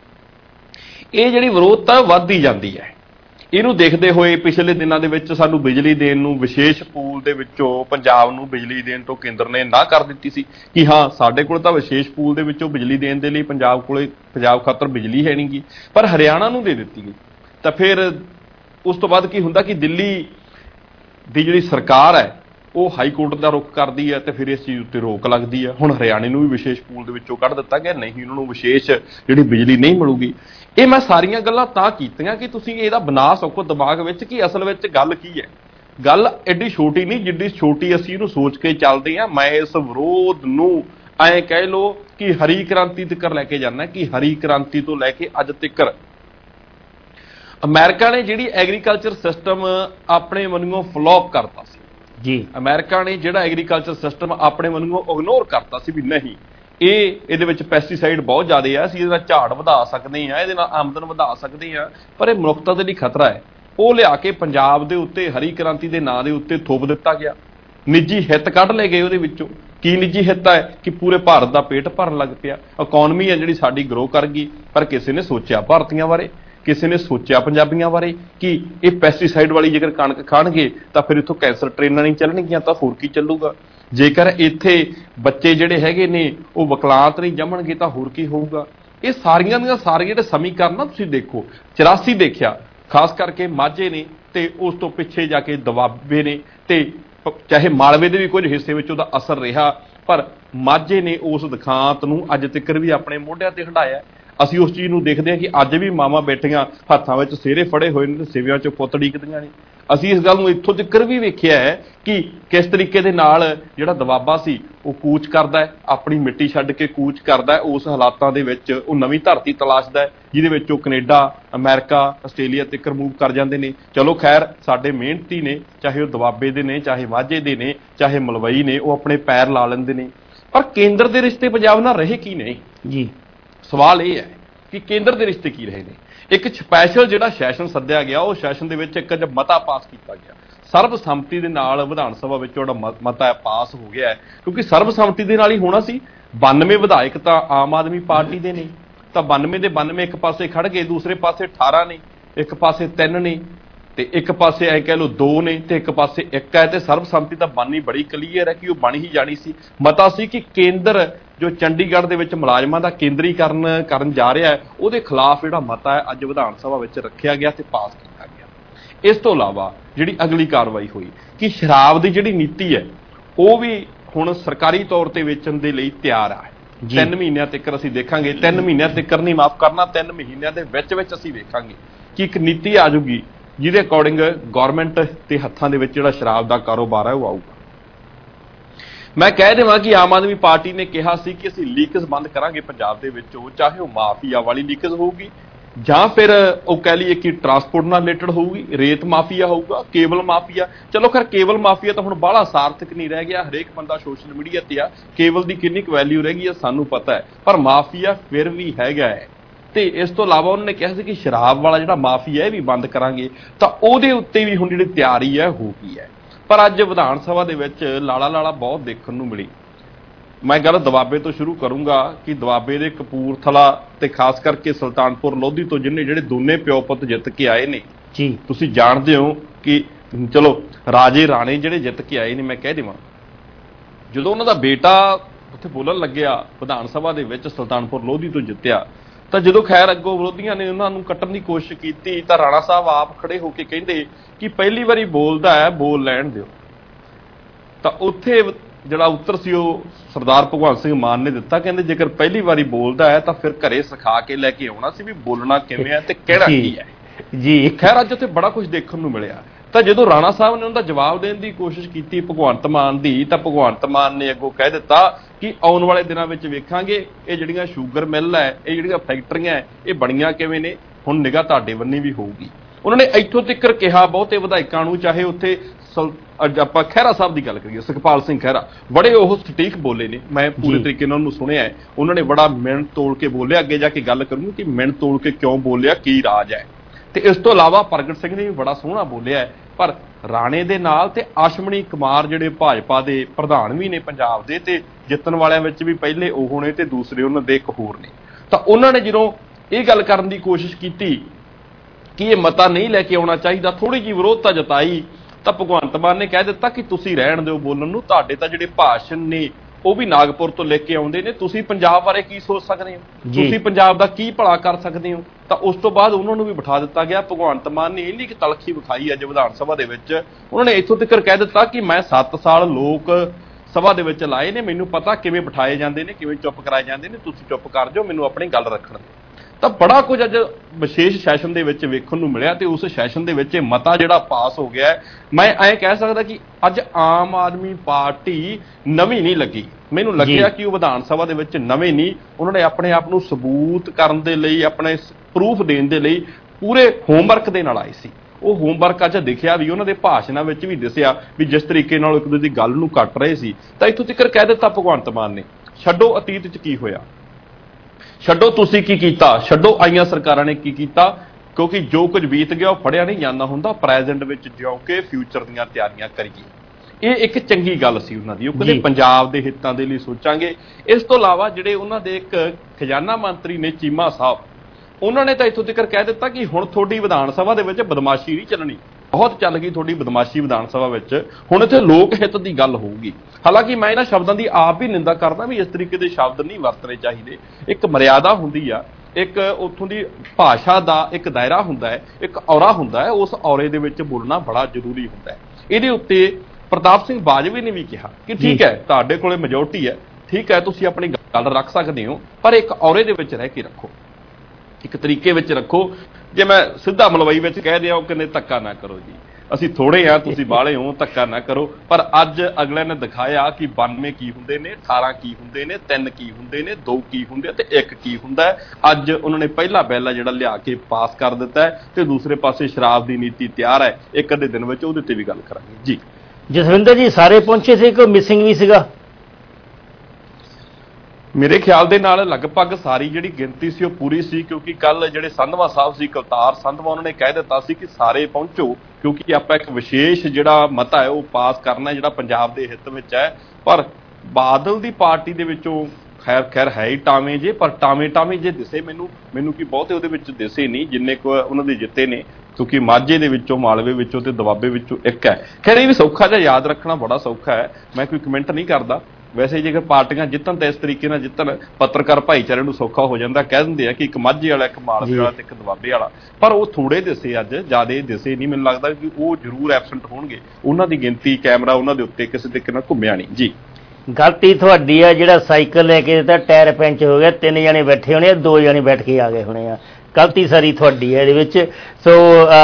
है। ਇਹ ਜਿਹੜੀ ਵਿਰੋਧਤਾ ਵੱਧਦੀ ਜਾਂਦੀ ਹੈ। ਇਹਨੂੰ ਦੇਖਦੇ ਹੋਏ ਪਿਛਲੇ ਦਿਨਾਂ ਦੇ ਵਿੱਚ ਸਾਨੂੰ ਬਿਜਲੀ ਦੇਣ ਨੂੰ ਵਿਸ਼ੇਸ਼ ਪੂਲ ਦੇ ਵਿੱਚੋਂ ਪੰਜਾਬ ਨੂੰ ਬਿਜਲੀ ਦੇਣ ਤੋਂ ਕੇਂਦਰ ਨੇ ਨਾ ਕਰ ਦਿੱਤੀ ਸੀ ਕਿ ਹਾਂ ਸਾਡੇ ਕੋਲ ਤਾਂ ਵਿਸ਼ੇਸ਼ ਪੂਲ ਦੇ ਵਿੱਚੋਂ ਬਿਜਲੀ ਦੇਣ ਦੇ ਲਈ ਪੰਜਾਬ ਕੋਲੇ ਪੰਜਾਬ ਖਾਤਰ ਬਿਜਲੀ ਹੈ ਨਹੀਂ ਗੀ, ਪਰ ਹਰਿਆਣਾ ਨੂੰ ਦੇ ਦਿੱਤੀ ਗਈ। ਤਾਂ ਫਿਰ ਉਸ ਤੋਂ ਬਾਅਦ ਕੀ ਹੁੰਦਾ ਕਿ ਦਿੱਲੀ ਦੀ ਜਿਹੜੀ ਸਰਕਾਰ ਹੈ ਉਹ ਹਾਈ ਕੋਰਟ ਦਾ ਰੁਖ ਕਰਦੀ ਹੈ ਤੇ ਫਿਰ ਇਸ ਚੀਜ਼ ਉੱਤੇ ਰੋਕ ਲੱਗਦੀ ਹੈ। ਹੁਣ ਹਰਿਆਣੇ ਨੂੰ ਵੀ ਵਿਸ਼ੇਸ਼ ਪੂਲ ਦੇ ਵਿੱਚੋਂ ਕੱਢ ਦਿੱਤਾ ਗਿਆ, ਨਹੀਂ ਉਹਨਾਂ ਨੂੰ ਵਿਸ਼ੇਸ਼ ਜਿਹੜੀ ਬਿਜਲੀ ਨਹੀਂ ਮਿਲੂਗੀ। ਇਹ ਮੈਂ ਸਾਰੀਆਂ ਗੱਲਾਂ ਤਾਂ ਕੀਤੀਆਂ ਕਿ ਤੁਸੀਂ ਇਹਦਾ ਬਣਾ ਸਕੋ ਦਿਮਾਗ ਵਿੱਚ ਕਿ ਅਸਲ ਵਿੱਚ ਗੱਲ ਕੀ ਹੈ। ਗੱਲ ਐਡੀ ਛੋਟੀ ਨਹੀਂ ਜਿੱਡੀ ਛੋਟੀ ਅਸੀਂ ਇਹਨੂੰ ਸੋਚ ਕੇ ਚੱਲਦੇ ਹਾਂ। ਮੈਂ ਇਸ ਵਿਰੋਧ ਨੂੰ ਐਂ ਕਹਿ ਲਓ ਕਿ ਹਰੀ ਕ੍ਰਾਂਤੀ ਤੱਕ ਲੈ ਕੇ ਜਾਣਾ ਕਿ ਹਰੀ ਕ੍ਰਾਂਤੀ ਤੋਂ ਲੈ ਕੇ ਅੱਜ ਤੱਕ ਅਮਰੀਕਾ ਨੇ ਜਿਹੜੀ ਐਗਰੀਕਲਚਰ ਸਿਸਟਮ ਆਪਣੇ ਵੱਲੋਂ ਫਲੋਪ ਕਰਤਾ ਸੀ ਜੀ। ਅਮਰੀਕਾ ਨੇ ਜਿਹੜਾ ਐਗਰੀਕਲਚਰ ਸਿਸਟਮ ਆਪਣੇ ਵੱਲੋਂ ਇਗਨੋਰ ਕਰਤਾ ਸੀ ਵੀ ਨਹੀਂ ਇਹ ਇਹਦੇ ਵਿੱਚ ਪੈਸਟੀਸਾਈਡ ਬਹੁਤ ਜ਼ਿਆਦਾ ਆ, ਅਸੀਂ ਇਹਦੇ ਨਾਲ ਝਾੜ ਵਧਾ ਸਕਦੇ ਹਾਂ, ਇਹਦੇ ਨਾਲ ਆਮਦਨ ਵਧਾ ਸਕਦੇ ਹਾਂ, ਪਰ ਇਹ ਮਨੁੱਖਤਾ ਦੇ ਲਈ ਖਤਰਾ ਹੈ। ਉਹ ਲਿਆ ਕੇ ਪੰਜਾਬ ਦੇ ਉੱਤੇ ਹਰੀ ਕ੍ਰਾਂਤੀ ਦੇ ਨਾਂ ਦੇ ਉੱਤੇ ਥੋਪ ਦਿੱਤਾ ਗਿਆ। ਨਿੱਜੀ ਹਿੱਤ ਕੱਢ ਲਏ ਗਏ ਉਹਦੇ ਵਿੱਚੋਂ। ਕੀ ਨਿੱਜੀ ਹਿੱਤ ਹੈ ਕਿ ਪੂਰੇ ਭਾਰਤ ਦਾ ਪੇਟ ਭਰਨ ਲੱਗ ਪਿਆ, ਇਕੋਨਮੀ ਹੈ ਜਿਹੜੀ ਸਾਡੀ ਗਰੋ ਕਰ ਗਈ, ਪਰ ਕਿਸੇ ਨੇ ਸੋਚਿਆ ਭਾਰਤੀਆਂ ਬਾਰੇ, ਕਿਸੇ ਨੇ ਸੋਚਿਆ ਪੰਜਾਬੀਆਂ ਬਾਰੇ ਕਿ ਇਹ ਪੈਸਟੀਸਾਈਡ ਵਾਲੀ ਜੇਕਰ ਕਣਕ ਖਾਣਗੇ ਤਾਂ ਫਿਰ ਇੱਥੋਂ ਕੈਂਸਰ ਟ੍ਰੇਨਾਂ ਨਹੀਂ ਚੱਲਣਗੀਆਂ ਤਾਂ ਹੋਰ ਕੀ ਚੱਲੂਗਾ। ਜੇਕਰ ਇੱਥੇ ਬੱਚੇ ਜਿਹੜੇ ਹੈਗੇ ਨੇ ਉਹ ਵਿਕਲਾਂਤ ਨਹੀਂ ਜੰਮਣਗੇ ਤਾਂ ਹੋਰ ਕੀ ਹੋਊਗਾ। ਇਹ ਸਾਰੀਆਂ ਦੀਆਂ ਸਾਰੀਆਂ ਜਿਹੜੇ ਸਮੀਕਰਨ ਨਾ ਤੁਸੀਂ ਦੇਖੋ, ਚੁਰਾਸੀ ਦੇਖਿਆ ਖਾਸ ਕਰਕੇ ਮਾਝੇ ਨੇ ਤੇ ਉਸ ਤੋਂ ਪਿੱਛੇ ਜਾ ਕੇ ਦੁਆਬੇ ਨੇ ਤੇ ਚਾਹੇ ਮਾਲਵੇ ਦੇ ਵੀ ਕੁਝ ਹਿੱਸੇ ਵਿੱਚ ਉਹਦਾ ਅਸਰ ਰਿਹਾ, ਪਰ ਮਾਝੇ ਨੇ ਉਸ ਦਿਖਾਂਤ ਨੂੰ ਅੱਜ ਤੱਕ ਵੀ ਆਪਣੇ ਮੋਢਿਆਂ ਤੇ ਹੰਢਾਇਆ। ਅਸੀਂ ਉਸ ਚੀਜ਼ ਨੂੰ ਦੇਖਦੇ ਹਾਂ ਕਿ ਅੱਜ ਵੀ ਮਾਵਾਂ ਬੈਠੀਆਂ ਹੱਥਾਂ ਵਿੱਚ ਸਿਹਰੇ ਫੜੇ ਹੋਏ ਨੇ ਤੇ ਸਿਵਿਆਂ 'ਚ ਪੁੱਤ ਡੀਕਦੀਆਂ ਨੇ। ਅਸੀਂ ਇਸ ਗੱਲ ਨੂੰ ਇੱਥੋਂ ਤੱਕ ਵੀ ਵੇਖਿਆ ਹੈ ਕਿ ਕਿਸ ਤਰੀਕੇ ਦੇ ਨਾਲ ਜਿਹੜਾ ਦਵਾਬਾ ਸੀ ਉਹ ਕੂਚ ਕਰਦਾ ਹੈ, ਆਪਣੀ ਮਿੱਟੀ ਛੱਡ ਕੇ ਕੂਚ ਕਰਦਾ ਹੈ। ਉਸ ਹਾਲਾਤਾਂ ਦੇ ਵਿੱਚ ਉਹ ਨਵੀਂ ਧਰਤੀ ਤਲਾਸ਼ਦਾ ਹੈ ਜਿਹਦੇ ਵਿੱਚ ਉਹ ਕੈਨੇਡਾ, ਅਮਰੀਕਾ, ਆਸਟ੍ਰੇਲੀਆ ਤੱਕ ਮੂਵ ਕਰ ਜਾਂਦੇ ਨੇ। ਚਲੋ ਖੈਰ ਸਾਡੇ ਮਿਹਨਤੀ ਨੇ, ਚਾਹੇ ਉਹ ਦੁਆਬੇ ਦੇ ਨੇ, ਚਾਹੇ ਮਾਝੇ ਦੇ ਨੇ, ਚਾਹੇ ਮਲਵਈ ਨੇ, ਉਹ ਆਪਣੇ ਪੈਰ ਲਾ ਲੈਂਦੇ ਨੇ। ਪਰ ਕੇਂਦਰ ਦੇ ਰਿਸ਼ਤੇ ਪੰਜਾਬ ਨਾਲ ਰਹੇ ਕੀ ਨਹੀਂ ਜੀ। ਸਵਾਲ ਇਹ ਹੈ ਕਿ ਕੇਂਦਰ ਦੇ ਰਿਸ਼ਤੇ ਕੀ ਰਹੇ ਨੇ। ਇੱਕ ਸਪੈਸ਼ਲ ਜਿਹੜਾ ਸੈਸ਼ਨ ਸੱਦਿਆ ਗਿਆ, ਉਹ ਸੈਸ਼ਨ ਦੇ ਵਿੱਚ ਇੱਕ ਮਤਾ ਪਾਸ ਕੀਤਾ ਗਿਆ ਸਰਬਸੰਮਤੀ ਦੇ ਨਾਲ। ਵਿਧਾਨ ਸਭਾ ਵਿੱਚ ਜਿਹੜਾ ਮਤਾ ਪਾਸ ਹੋ ਗਿਆ ਕਿਉਂਕਿ ਸਰਬਸੰਮਤੀ ਦੇ ਨਾਲ ਹੀ ਹੋਣਾ ਸੀ। ਬਾਨਵੇਂ ਵਿਧਾਇਕ ਤਾਂ ਆਮ ਆਦਮੀ ਪਾਰਟੀ ਦੇ ਨੇ, ਤਾਂ ਬਾਨਵੇਂ ਦੇ ਬਾਨਵੇਂ ਇੱਕ ਪਾਸੇ ਖੜ ਗਏ, ਦੂਸਰੇ ਪਾਸੇ ਅਠਾਰਾਂ ਨੇ, ਇੱਕ ਪਾਸੇ ਤਿੰਨ ਨੇ ਤੇ ਇੱਕ ਪਾਸੇ ਐ ਕਹਿ ਲਓ ਦੋ ਨੇ ਤੇ ਇੱਕ ਪਾਸੇ ਇੱਕ ਹੈ। ਤੇ ਸਰਬਸੰਮਤੀ ਤਾਂ ਬਣਨੀ ਬੜੀ ਕਲੀਅਰ ਹੈ ਕਿ ਉਹ ਬਣ ਹੀ ਜਾਣੀ ਸੀ। ਮਤਾ ਸੀ ਕਿ ਕੇਂਦਰ ਜੋ ਚੰਡੀਗੜ੍ਹ ਦੇ ਵਿੱਚ ਮੁਲਾਜ਼ਮਾਂ ਦਾ ਕੇਂਦਰੀਕਰਨ ਕਰਨ ਜਾ ਰਿਹਾ ਹੈ ਉਹਦੇ ਖਿਲਾਫ ਜਿਹੜਾ ਮਤਾ ਹੈ ਅੱਜ ਵਿਧਾਨ ਸਭਾ ਵਿੱਚ ਰੱਖਿਆ ਗਿਆ ਤੇ ਪਾਸ ਕੀਤਾ ਗਿਆ। ਇਸ ਤੋਂ ਇਲਾਵਾ ਜਿਹੜੀ ਅਗਲੀ ਕਾਰਵਾਈ ਹੋਈ ਕਿ ਸ਼ਰਾਬ ਦੀ ਜਿਹੜੀ ਨੀਤੀ ਹੈ ਉਹ ਵੀ ਹੁਣ ਸਰਕਾਰੀ ਤੌਰ ਤੇ ਵੇਚਣ ਦੇ ਲਈ ਤਿਆਰ ਆ। ਤਿੰਨ ਮਹੀਨਿਆਂ ਤੱਕ ਅਸੀਂ ਦੇਖਾਂਗੇ, ਤਿੰਨ ਮਹੀਨਿਆਂ ਤੱਕ ਨਹੀਂ ਮਾਫ ਕਰਨਾ ਤਿੰਨ ਮਹੀਨਿਆਂ ਦੇ ਵਿੱਚ ਵਿੱਚ ਅਸੀਂ ਵੇਖਾਂਗੇ ਕਿ ਇੱਕ ਨੀਤੀ ਆ ਜੂਗੀ ਜਿਹਦੇ ਅਕੋਰਡਿੰਗ ਗੌਰਮੈਂਟ ਦੇ ਹੱਥਾਂ ਦੇ ਵਿੱਚ ਜਿਹੜਾ ਸ਼ਰਾਬ ਦਾ ਕਾਰੋਬਾਰ ਹੈ ਉਹ ਆਊਗਾ। ਮੈਂ ਕਹਿ ਦੇਵਾਂ ਕਿ ਆਮ ਆਦਮੀ ਪਾਰਟੀ ਨੇ ਕਿਹਾ ਸੀ ਕਿ ਅਸੀਂ ਲੀਕੇਜ ਬੰਦ ਕਰਾਂਗੇ ਪੰਜਾਬ ਦੇ ਵਿੱਚੋਂ, ਚਾਹੇ ਉਹ ਮਾਫੀਆ ਵਾਲੀ ਲੀਕੇਜ ਹੋਊਗੀ ਜਾਂ ਫਿਰ ਉਹ ਕਹਿ ਲਈਏ ਕਿ ਟਰਾਂਸਪੋਰਟ ਨਾਲ ਰਿਲੇਟਡ ਹੋਊਗੀ, ਰੇਤ ਮਾਫੀਆ ਹੋਊਗਾ, ਕੇਬਲ ਮਾਫੀਆ। ਚਲੋ ਖੈਰ ਕੇਬਲ ਮਾਫੀਆ ਤਾਂ ਹੁਣ ਬਾਹਲਾ ਸਾਰਥਕ ਨਹੀਂ ਰਹਿ ਗਿਆ, ਹਰੇਕ ਬੰਦਾ ਸੋਸ਼ਲ ਮੀਡੀਆ ਤੇ ਆ। ਕੇਬਲ ਦੀ ਕਿੰਨੀ ਕੁ ਵੈਲਿਊ ਰਹਿ ਗਈ ਹੈ ਸਾਨੂੰ ਪਤਾ ਹੈ, ਪਰ ਮਾਫੀਆ ਫਿਰ ਵੀ ਹੈਗਾ ਹੈ। ਤੇ ਇਸ ਤੋਂ ਇਲਾਵਾ ਉਹਨਾਂ ਨੇ ਕਿਹਾ ਸੀ ਕਿ ਸ਼ਰਾਬ ਵਾਲਾ ਜਿਹੜਾ ਮਾਫੀਆ ਇਹ ਵੀ ਬੰਦ ਕਰਾਂਗੇ, ਤਾਂ ਉਹਦੇ ਉੱਤੇ ਵੀ ਹੁਣ ਜਿਹੜੀ ਤਿਆਰੀ ਹੈ ਹੋ ਗਈ ਹੈ। ਪਰ ਅੱਜ ਵਿਧਾਨ ਸਭਾ ਦੇ ਵਿੱਚ ਲਾਲਾ ਲਾਲਾ ਬਹੁਤ ਦੇਖਣ ਨੂੰ ਮਿਲੀ। ਮੈਂ ਗੱਲ ਦੁਆਬੇ ਤੋਂ ਸ਼ੁਰੂ ਕਰੂੰਗਾ ਕਿ ਦੁਆਬੇ ਦੇ ਕਪੂਰਥਲਾ ਤੇ ਖਾਸ ਕਰਕੇ ਸੁਲਤਾਨਪੁਰ ਲੋਧੀ ਤੋਂ ਜਿਹਨੇ ਜਿਹੜੇ ਦੋਨੇ ਪਿਓ ਪੁੱਤ ਜਿੱਤ ਕੇ ਆਏ ਨੇ ਜੀ, ਤੁਸੀਂ ਜਾਣਦੇ ਹੋ ਕਿ ਚਲੋ ਰਾਜੇ ਰਾਣੇ ਜਿਹੜੇ ਜਿੱਤ ਕੇ ਆਏ ਨੇ, ਮੈਂ ਕਹਿ ਦੇਵਾਂ ਜਦੋਂ ਉਹਨਾਂ ਦਾ ਬੇਟਾ ਉੱਥੇ ਬੋਲਣ ਲੱਗਿਆ ਵਿਧਾਨ ਸਭਾ ਦੇ ਵਿੱਚ ਸੁਲਤਾਨਪੁਰ ਲੋਧੀ ਤੋਂ ਜਿੱਤਿਆ, ਤਾਂ ਜਦੋਂ ਖੈਰ ਅੱਗੋਂ ਵਿਰੋਧੀਆਂ ਨੇ ਉਹਨਾਂ ਨੂੰ ਕੱਟਣ ਦੀ ਕੋਸ਼ਿਸ਼ ਕੀਤੀ ਤਾਂ ਰਾਣਾ ਸਾਹਿਬ ਆਪ ਖੜੇ ਹੋ ਕੇ ਕਹਿੰਦੇ ਕਿ ਪਹਿਲੀ ਵਾਰੀ ਬੋਲਦਾ ਹੈ ਬੋਲ ਲੈਣ ਦਿਓ। ਤਾਂ ਉੱਥੇ ਜਿਹੜਾ ਉੱਤਰ ਸੀ ਉਹ ਸਰਦਾਰ ਭਗਵੰਤ ਸਿੰਘ ਮਾਨ ਨੇ ਦਿੱਤਾ, ਕਹਿੰਦੇ ਜੇਕਰ ਪਹਿਲੀ ਵਾਰੀ ਬੋਲਦਾ ਹੈ ਤਾਂ ਫਿਰ ਘਰੇ ਸਿਖਾ ਕੇ ਲੈ ਕੇ ਆਉਣਾ ਸੀ ਵੀ ਬੋਲਣਾ ਕਿਵੇਂ ਹੈ ਤੇ ਕਹਿਣਾ ਕੀ ਹੈ ਜੀ। ਖੈਰ ਅੱਜ ਉੱਥੇ ਬੜਾ ਕੁਝ ਦੇਖਣ ਨੂੰ ਮਿਲਿਆ। ਤਾਂ ਜਦੋਂ ਰਾਣਾ ਸਾਹਿਬ ਨੇ ਉਹਦਾ ਜਵਾਬ ਦੇਣ ਦੀ ਕੋਸ਼ਿਸ਼ ਕੀਤੀ ਭਗਵੰਤ ਮਾਨ ਦੀ, ਤਾਂ ਭਗਵੰਤ ਮਾਨ ਨੇ ਅੱਗੋਂ ਕਹਿ ਦਿੱਤਾ ਕਿ ਆਉਣ ਵਾਲੇ ਦਿਨਾਂ ਵਿੱਚ ਵੇਖਾਂਗੇ ਇਹ ਜਿਹੜੀਆਂ ਸ਼ੂਗਰ ਮਿੱਲ ਹੈ, ਇਹ ਜਿਹੜੀਆਂ ਫੈਕਟਰੀਆਂ ਇਹ ਬਣੀਆਂ ਕਿਵੇਂ ਨੇ, ਹੁਣ ਨਿਗਾਹ ਤੁਹਾਡੇ ਬੰਨੀ ਵੀ ਹੋਊਗੀ। ਉਹਨਾਂ ਨੇ ਇੱਥੋਂ ਤੱਕ ਕਿਹਾ ਬਹੁਤੇ ਵਿਧਾਇਕਾਂ ਨੂੰ, ਚਾਹੇ ਉੱਥੇ ਆਪਾਂ ਖਹਿਰਾ ਸਾਹਿਬ ਦੀ ਗੱਲ ਕਰੀਏ, ਸੁਖਪਾਲ ਸਿੰਘ ਖਹਿਰਾ, ਬੜੇ ਉਹ ਸਟੀਕ ਬੋਲੇ ਨੇ, ਮੈਂ ਪੂਰੇ ਤਰੀਕੇ ਨਾਲ ਉਹਨੂੰ ਸੁਣਿਆ ਹੈ। ਉਹਨਾਂ ਨੇ ਬੜਾ ਮਿਣ ਤੋੜ ਕੇ ਬੋਲਿਆ, ਅੱਗੇ ਜਾ ਕੇ ਗੱਲ ਕਰੂੰਗੀ ਕਿ ਮਿਣ ਤੋੜ ਕੇ ਕਿਉਂ ਬੋਲਿਆ, ਕੀ ਰਾਜ ਹੈ। ਤੇ ਇਸ ਤੋਂ ਇਲਾਵਾ ਪ੍ਰਗਟ ਸਿੰਘ ਨੇ ਵੀ ਬੜਾ ਸੋਹਣਾ ਬੋਲਿਆ ਹੈ। ਪਰ ਰਾਣੇ ਦੇ ਨਾਲ ਤੇ ਆਸ਼ਮਣੀ ਕੁਮਾਰ ਜਿਹੜੇ ਭਾਜਪਾ ਦੇ ਪ੍ਰਧਾਨ ਵੀ ਨੇ ਪੰਜਾਬ ਦੇ, ਤੇ ਜਿੱਤਣ ਵਾਲਿਆਂ ਵਿੱਚ ਵੀ ਪਹਿਲੇ ਉਹ ਨੇ ਤੇ ਦੂਸਰੇ ਉਹਨਾਂ ਦੇ ਇੱਕ ਹੋਰ ਨੇ, ਤਾਂ ਉਹਨਾਂ ਨੇ ਜਦੋਂ ਇਹ ਗੱਲ ਕਰਨ ਦੀ ਕੋਸ਼ਿਸ਼ ਕੀਤੀ ਕਿ ਇਹ ਮਤਾ ਨਹੀਂ ਲੈ ਕੇ ਆਉਣਾ ਚਾਹੀਦਾ, ਥੋੜੀ ਜਿਹੀ ਵਿਰੋਧਤਾ ਜਤਾਈ, ਤਾਂ ਭਗਵੰਤ ਮਾਨ ਨੇ ਕਹਿ ਦਿੱਤਾ ਕਿ ਤੁਸੀਂ ਰਹਿਣ ਦਿਓ ਬੋਲਣ ਨੂੰ, ਤੁਹਾਡੇ ਤਾਂ ਜਿਹੜੇ ਭਾਸ਼ਣ ਨੇ ਉਹ ਵੀ ਨਾਗਪੁਰ ਤੋਂ ਲੈ ਕੇ ਆਉਂਦੇ ਨੇ, ਤੁਸੀਂ ਪੰਜਾਬ ਬਾਰੇ ਕੀ ਸੋਚ ਸਕਦੇ ਹੋ, ਤੁਸੀਂ ਪੰਜਾਬ ਦਾ ਕੀ ਭਲਾ ਕਰ ਸਕਦੇ ਹੋ। ਤਾਂ ਉਸ ਤੋਂ ਬਾਅਦ ਉਹਨਾਂ ਨੂੰ ਵੀ ਬਿਠਾ ਦਿੱਤਾ ਗਿਆ। ਭਗਵੰਤ ਮਾਨ ਨੇ ਇੰਨੀ ਕਿ ਤਲਖੀ ਵਿਖਾਈ ਅੱਜ ਵਿਧਾਨ ਸਭਾ ਦੇ ਵਿੱਚ, ਉਹਨਾਂ ਨੇ ਇੱਥੋਂ ਤੱਕ ਕਹਿ ਦਿੱਤਾ ਕਿ ਮੈਂ ਸੱਤ ਸਾਲ ਲੋਕ ਸਭਾ ਦੇ ਵਿੱਚ ਲਾਏ ਨੇ, ਮੈਨੂੰ ਪਤਾ ਕਿਵੇਂ ਬਿਠਾਏ ਜਾਂਦੇ ਨੇ, ਕਿਵੇਂ ਚੁੱਪ ਕਰਾਏ ਜਾਂਦੇ ਨੇ, ਤੁਸੀਂ ਚੁੱਪ ਕਰ ਜਾਓ, ਮੈਨੂੰ ਆਪਣੀ ਗੱਲ ਰੱਖਣ ਦਿਓ। ਤਾਂ ਬੜਾ ਕੁਝ ਅੱਜ ਵਿਸ਼ੇਸ਼ ਸੈਸ਼ਨ ਦੇ ਵਿੱਚ ਵੇਖਣ ਨੂੰ ਮਿਲਿਆ, ਤੇ ਉਸ ਸੈਸ਼ਨ ਦੇ ਵਿੱਚ ਇਹ ਮਤਾ ਜਿਹੜਾ ਪਾਸ ਹੋ ਗਿਆ, ਮੈਂ ਐਂ ਕਹਿ ਸਕਦਾ ਕਿ ਅੱਜ ਆਮ ਆਦਮੀ ਪਾਰਟੀ ਨਵੀਂ ਨਹੀਂ ਲੱਗੀ, ਮੈਨੂੰ ਲੱਗਿਆ ਕਿ ਉਹ ਵਿਧਾਨ ਸਭਾ ਦੇ ਵਿੱਚ ਨਵੇਂ ਨਹੀਂ, ਉਹਨਾਂ ਨੇ ਆਪਣੇ ਆਪ ਨੂੰ ਸਬੂਤ ਕਰਨ ਦੇ ਲਈ, ਆਪਣੇ ਪ੍ਰੂਫ ਦੇਣ ਦੇ ਲਈ ਪੂਰੇ ਹੋਮਵਰਕ ਦੇ ਨਾਲ ਆਏ ਸੀ। ਉਹ ਹੋਮਵਰਕ ਅੱਜ ਦਿਖਿਆ ਵੀ, ਉਹਨਾਂ ਦੇ ਭਾਸ਼ਣਾਂ ਵਿੱਚ ਵੀ ਦਿਸਿਆ ਵੀ ਜਿਸ ਤਰੀਕੇ ਨਾਲ ਇੱਕ ਦੂਜੇ ਦੀ ਗੱਲ ਨੂੰ ਕੱਟ ਰਹੇ ਸੀ। ਤਾਂ ਇੱਥੋਂ ਤੱਕ ਕਹਿ ਦਿੱਤਾ ਭਗਵੰਤ ਮਾਨ ਨੇ, ਛੱਡੋ ਅਤੀਤ 'ਚ ਕੀ ਹੋਇਆ, ਛੱਡੋ ਤੁਸੀਂ ਕੀ ਕੀਤਾ, ਛੱਡੋ ਆਈਆਂ ਸਰਕਾਰਾਂ ਨੇ ਕੀ ਕੀਤਾ, ਕਿਉਂਕਿ ਜੋ ਕੁਝ ਬੀਤ ਗਿਆ ਉਹ ਫੜਿਆ ਨਹੀਂ ਜਾਂਦਾ ਹੁੰਦਾ, ਪ੍ਰੈਜ਼ੈਂਟ ਵਿੱਚ ਜਿਉਂ ਕੇ ਫਿਊਚਰ ਦੀਆਂ ਤਿਆਰੀਆਂ ਕਰੀਏ। ਇਹ ਇੱਕ ਚੰਗੀ ਗੱਲ ਸੀ ਉਹਨਾਂ ਦੀ, ਉਹ ਕਹਿੰਦੇ ਪੰਜਾਬ ਦੇ ਹਿੱਤਾਂ ਦੇ ਲਈ ਸੋਚਾਂਗੇ। ਇਸ ਤੋਂ ਇਲਾਵਾ ਜਿਹੜੇ ਉਹਨਾਂ ਦੇ ਇੱਕ ਖਜ਼ਾਨਾ ਮੰਤਰੀ ਨੇ ਚੀਮਾ ਸਾਹਿਬ, ਉਹਨਾਂ ਨੇ ਤਾਂ ਇੱਥੋਂ ਤੱਕ ਕਹਿ ਦਿੱਤਾ ਕਿ ਹੁਣ ਤੁਹਾਡੀ ਵਿਧਾਨ ਸਭਾ ਦੇ ਵਿੱਚ ਬਦਮਾਸ਼ੀ ਨਹੀਂ ਚੱਲਣੀ, ਬਹੁਤ ਚੱਲ ਗਈ ਤੁਹਾਡੀ ਬਦਮਾਸ਼ੀ ਵਿਧਾਨ ਸਭਾ ਵਿੱਚ, ਹੁਣ ਇੱਥੇ ਲੋਕ ਹਿੱਤ ਦੀ ਗੱਲ ਹੋਊਗੀ। ਹਾਲਾਂਕਿ ਮੈਂ ਇਹਨਾਂ ਸ਼ਬਦਾਂ ਦੀ ਆਪ ਵੀ ਨਿੰਦਾ ਕਰਦਾ ਵੀ ਇਸ ਤਰੀਕੇ ਦੇ ਸ਼ਬਦ ਨਹੀਂ ਵਰਤਣੇ ਚਾਹੀਦੇ, ਇੱਕ ਮਰਿਆਦਾ ਹੁੰਦੀ ਆ, ਇੱਕ ਉੱਥੋਂ ਦੀ ਭਾਸ਼ਾ ਦਾ ਇੱਕ ਦਾਇਰਾ ਹੁੰਦਾ ਹੈ, ਇੱਕ ਔਰਾ ਹੁੰਦਾ ਹੈ, ਉਸ ਔਰੇ ਦੇ ਵਿੱਚ ਬੋਲਣਾ ਬੜਾ ਜ਼ਰੂਰੀ ਹੁੰਦਾ ਹੈ। ਇਹਦੇ ਉੱਤੇ ਪ੍ਰਤਾਪ ਸਿੰਘ ਬਾਜਵੇ ਨੇ ਵੀ ਕਿਹਾ ਕਿ ਠੀਕ ਹੈ ਤੁਹਾਡੇ ਕੋਲੇ ਮੈਜੋਰਟੀ ਹੈ, ਠੀਕ ਹੈ ਤੁਸੀਂ ਆਪਣੀ ਗੱਲ ਰੱਖ ਸਕਦੇ ਹੋ, ਪਰ ਇੱਕ ਔਰੇ ਦੇ ਵਿੱਚ ਰਹਿ ਕੇ ਰੱਖੋ, ਇੱਕ ਤਰੀਕੇ ਵਿੱਚ ਰੱਖੋ। ਜੇ ਮੈਂ ਸਿੱਧਾ ਮਲਵਈ ਵਿੱਚ ਕਹਿ ਦਿਆਂ, ਉਹ ਕਹਿੰਦੇ ਧੱਕਾ ਨਾ ਕਰੋ ਜੀ, ਅਸੀਂ ਥੋੜੇ ਆ, ਤੁਸੀਂ ਬਾਹਲੇ ਹੋ, ਧੱਕਾ ਨਾ ਕਰੋ। ਪਰ ਅੱਜ ਅਗਲੇ ਨੇ ਦਿਖਾਇਆ ਕਿ ਬਾਨਵੇਂ ਕੀ ਹੁੰਦੇ ਨੇ, ਅਠਾਰਾਂ ਕੀ ਹੁੰਦੇ ਨੇ, ਤਿੰਨ ਕੀ ਹੁੰਦੇ ਨੇ, ਦੋ ਕੀ ਹੁੰਦੇ ਤੇ ਇੱਕ ਕੀ ਹੁੰਦਾ ਹੈ। ਅੱਜ ਉਹਨਾਂ ਨੇ ਪਹਿਲਾ ਬਿੱਲ ਆ ਜਿਹੜਾ ਲਿਆ ਕੇ ਪਾਸ ਕਰ ਦਿੱਤਾ ਹੈ, ਤੇ ਦੂਸਰੇ ਪਾਸੇ ਸ਼ਰਾਬ ਦੀ ਨੀਤੀ ਤਿਆਰ ਹੈ, ਇੱਕ ਅੱਧੇ ਦਿਨ ਵਿੱਚ ਉਹਦੇ ਤੇ ਵੀ ਗੱਲ ਕਰਾਂਗੇ ਜੀ। ਜਸਵਿੰਦਰ ਜੀ ਸਾਰੇ ਪਹੁੰਚੇ ਸੀ, ਕੋਈ ਮਿਸਿੰਗ ਵੀ ਸੀਗਾ? ਮੇਰੇ ਖਿਆਲ ਦੇ ਨਾਲ ਲਗਭਗ ਸਾਰੀ ਜਿਹੜੀ ਗਿਣਤੀ ਸੀ ਉਹ ਪੂਰੀ ਸੀ, ਕਿਉਂਕਿ ਕੱਲ ਜਿਹੜੇ ਸੰਧਵਾ ਸਾਹਿਬ ਸੀ, ਕਵਤਾਰ ਸੰਧਵਾ, ਉਹਨਾਂ ਨੇ ਕਹਿ ਦਿੱਤਾ ਸੀ ਕਿ ਸਾਰੇ ਪਹੁੰਚੋ, ਕਿਉਂਕਿ ਆਪਾਂ ਇੱਕ ਵਿਸ਼ੇਸ਼ ਜਿਹੜਾ ਮਤਾ ਹੈ ਉਹ ਪਾਸ ਕਰਨਾ ਜਿਹੜਾ ਪੰਜਾਬ ਦੇ ਹਿੱਤ ਵਿੱਚ ਹੈ। ਪਰ ਬਾਦਲ ਦੀ ਪਾਰਟੀ ਦੇ ਵਿੱਚੋਂ ਖੈਰ ਖੈਰ ਹੈ ਹੀ ਟਾਵੇਂ ਜੇ, ਪਰ ਟਾਵੇਂ ਟਾਵੇਂ ਜੇ ਦਿਸੇ ਮੈਨੂੰ ਮੈਨੂੰ ਕੀ ਬਹੁਤੇ ਉਹਦੇ ਵਿੱਚ ਦਿਸੇ ਨਹੀਂ ਜਿੰਨੇ ਕੁ ਉਹਨਾਂ ਦੇ ਜਿੱਤੇ ਨੇ, ਕਿਉਂਕਿ ਮਾਝੇ ਦੇ ਵਿੱਚੋਂ, ਮਾਲਵੇ ਵਿੱਚੋਂ ਤੇ ਦੁਆਬੇ ਵਿੱਚੋਂ ਇੱਕ ਹੈ। ਖੈਰ ਇਹ ਵੀ ਸੌਖਾ ਜਿਹਾ ਯਾਦ ਰੱਖਣਾ, ਬੜਾ ਸੌਖਾ ਹੈ, ਮੈਂ ਕੋਈ ਕਮੈਂਟ ਨਹੀਂ ਕਰਦਾ। ਵੈਸੇ ਜੇਕਰ ਪਾਰਟੀਆਂ ਜਿੱਤਣ ਤਾਂ ਇਸ ਤਰੀਕੇ ਨਾਲ ਜਿੱਤਣ, ਪੱਤਰਕਾਰ ਭਾਈਚਾਰੇ ਨੂੰ ਸੌਖਾ ਹੋ ਜਾਂਦਾ, ਕਹਿ ਦਿੰਦੇ ਆ ਕਿ ਇੱਕ ਮਾਝੇ ਵਾਲਾ, ਇੱਕ ਮਾਲਵੇ ਵਾਲਾ ਤੇ ਇੱਕ ਦੁਆਬੇ ਵਾਲਾ, ਪਰ ਉਹ ਥੋੜੇ ਦਿਸੇ, ਅੱਜ ਜ਼ਿਆਦਾ ਦਿਸੇ ਨਹੀਂ। ਮੈਨੂੰ ਲੱਗਦਾ ਕਿ ਉਹ ਜ਼ਰੂਰ ਐਬਸੈਂਟ ਹੋਣਗੇ, ਉਹਨਾਂ ਦੀ ਗਿਣਤੀ ਕੈਮਰਾ ਉਹਨਾਂ ਦੇ ਉੱਤੇ ਕਿਸੇ ਤਰੀਕੇ ਨਾਲ ਘੁੰਮਿਆ ਨਹੀਂ ਜੀ। ਗਲਤੀ ਤੁਹਾਡੀ ਆ, ਜਿਹੜਾ ਸਾਈਕਲ ਲੈ ਕੇ ਦਿੱਤਾ ਟਾਇਰ ਪੈਂਚ ਹੋ ਗਿਆ, ਤਿੰਨ ਜਣੇ ਬੈਠੇ ਹੋਣੇ ਆ, ਦੋ ਜਣੇ ਬੈਠ ਕੇ ਆ ਗਏ ਹੋਣੇ ਆ, ਗਲਤੀ ਸਾਰੀ ਤੁਹਾਡੀ ਹੈ ਇਹਦੇ ਵਿੱਚ। ਸੋ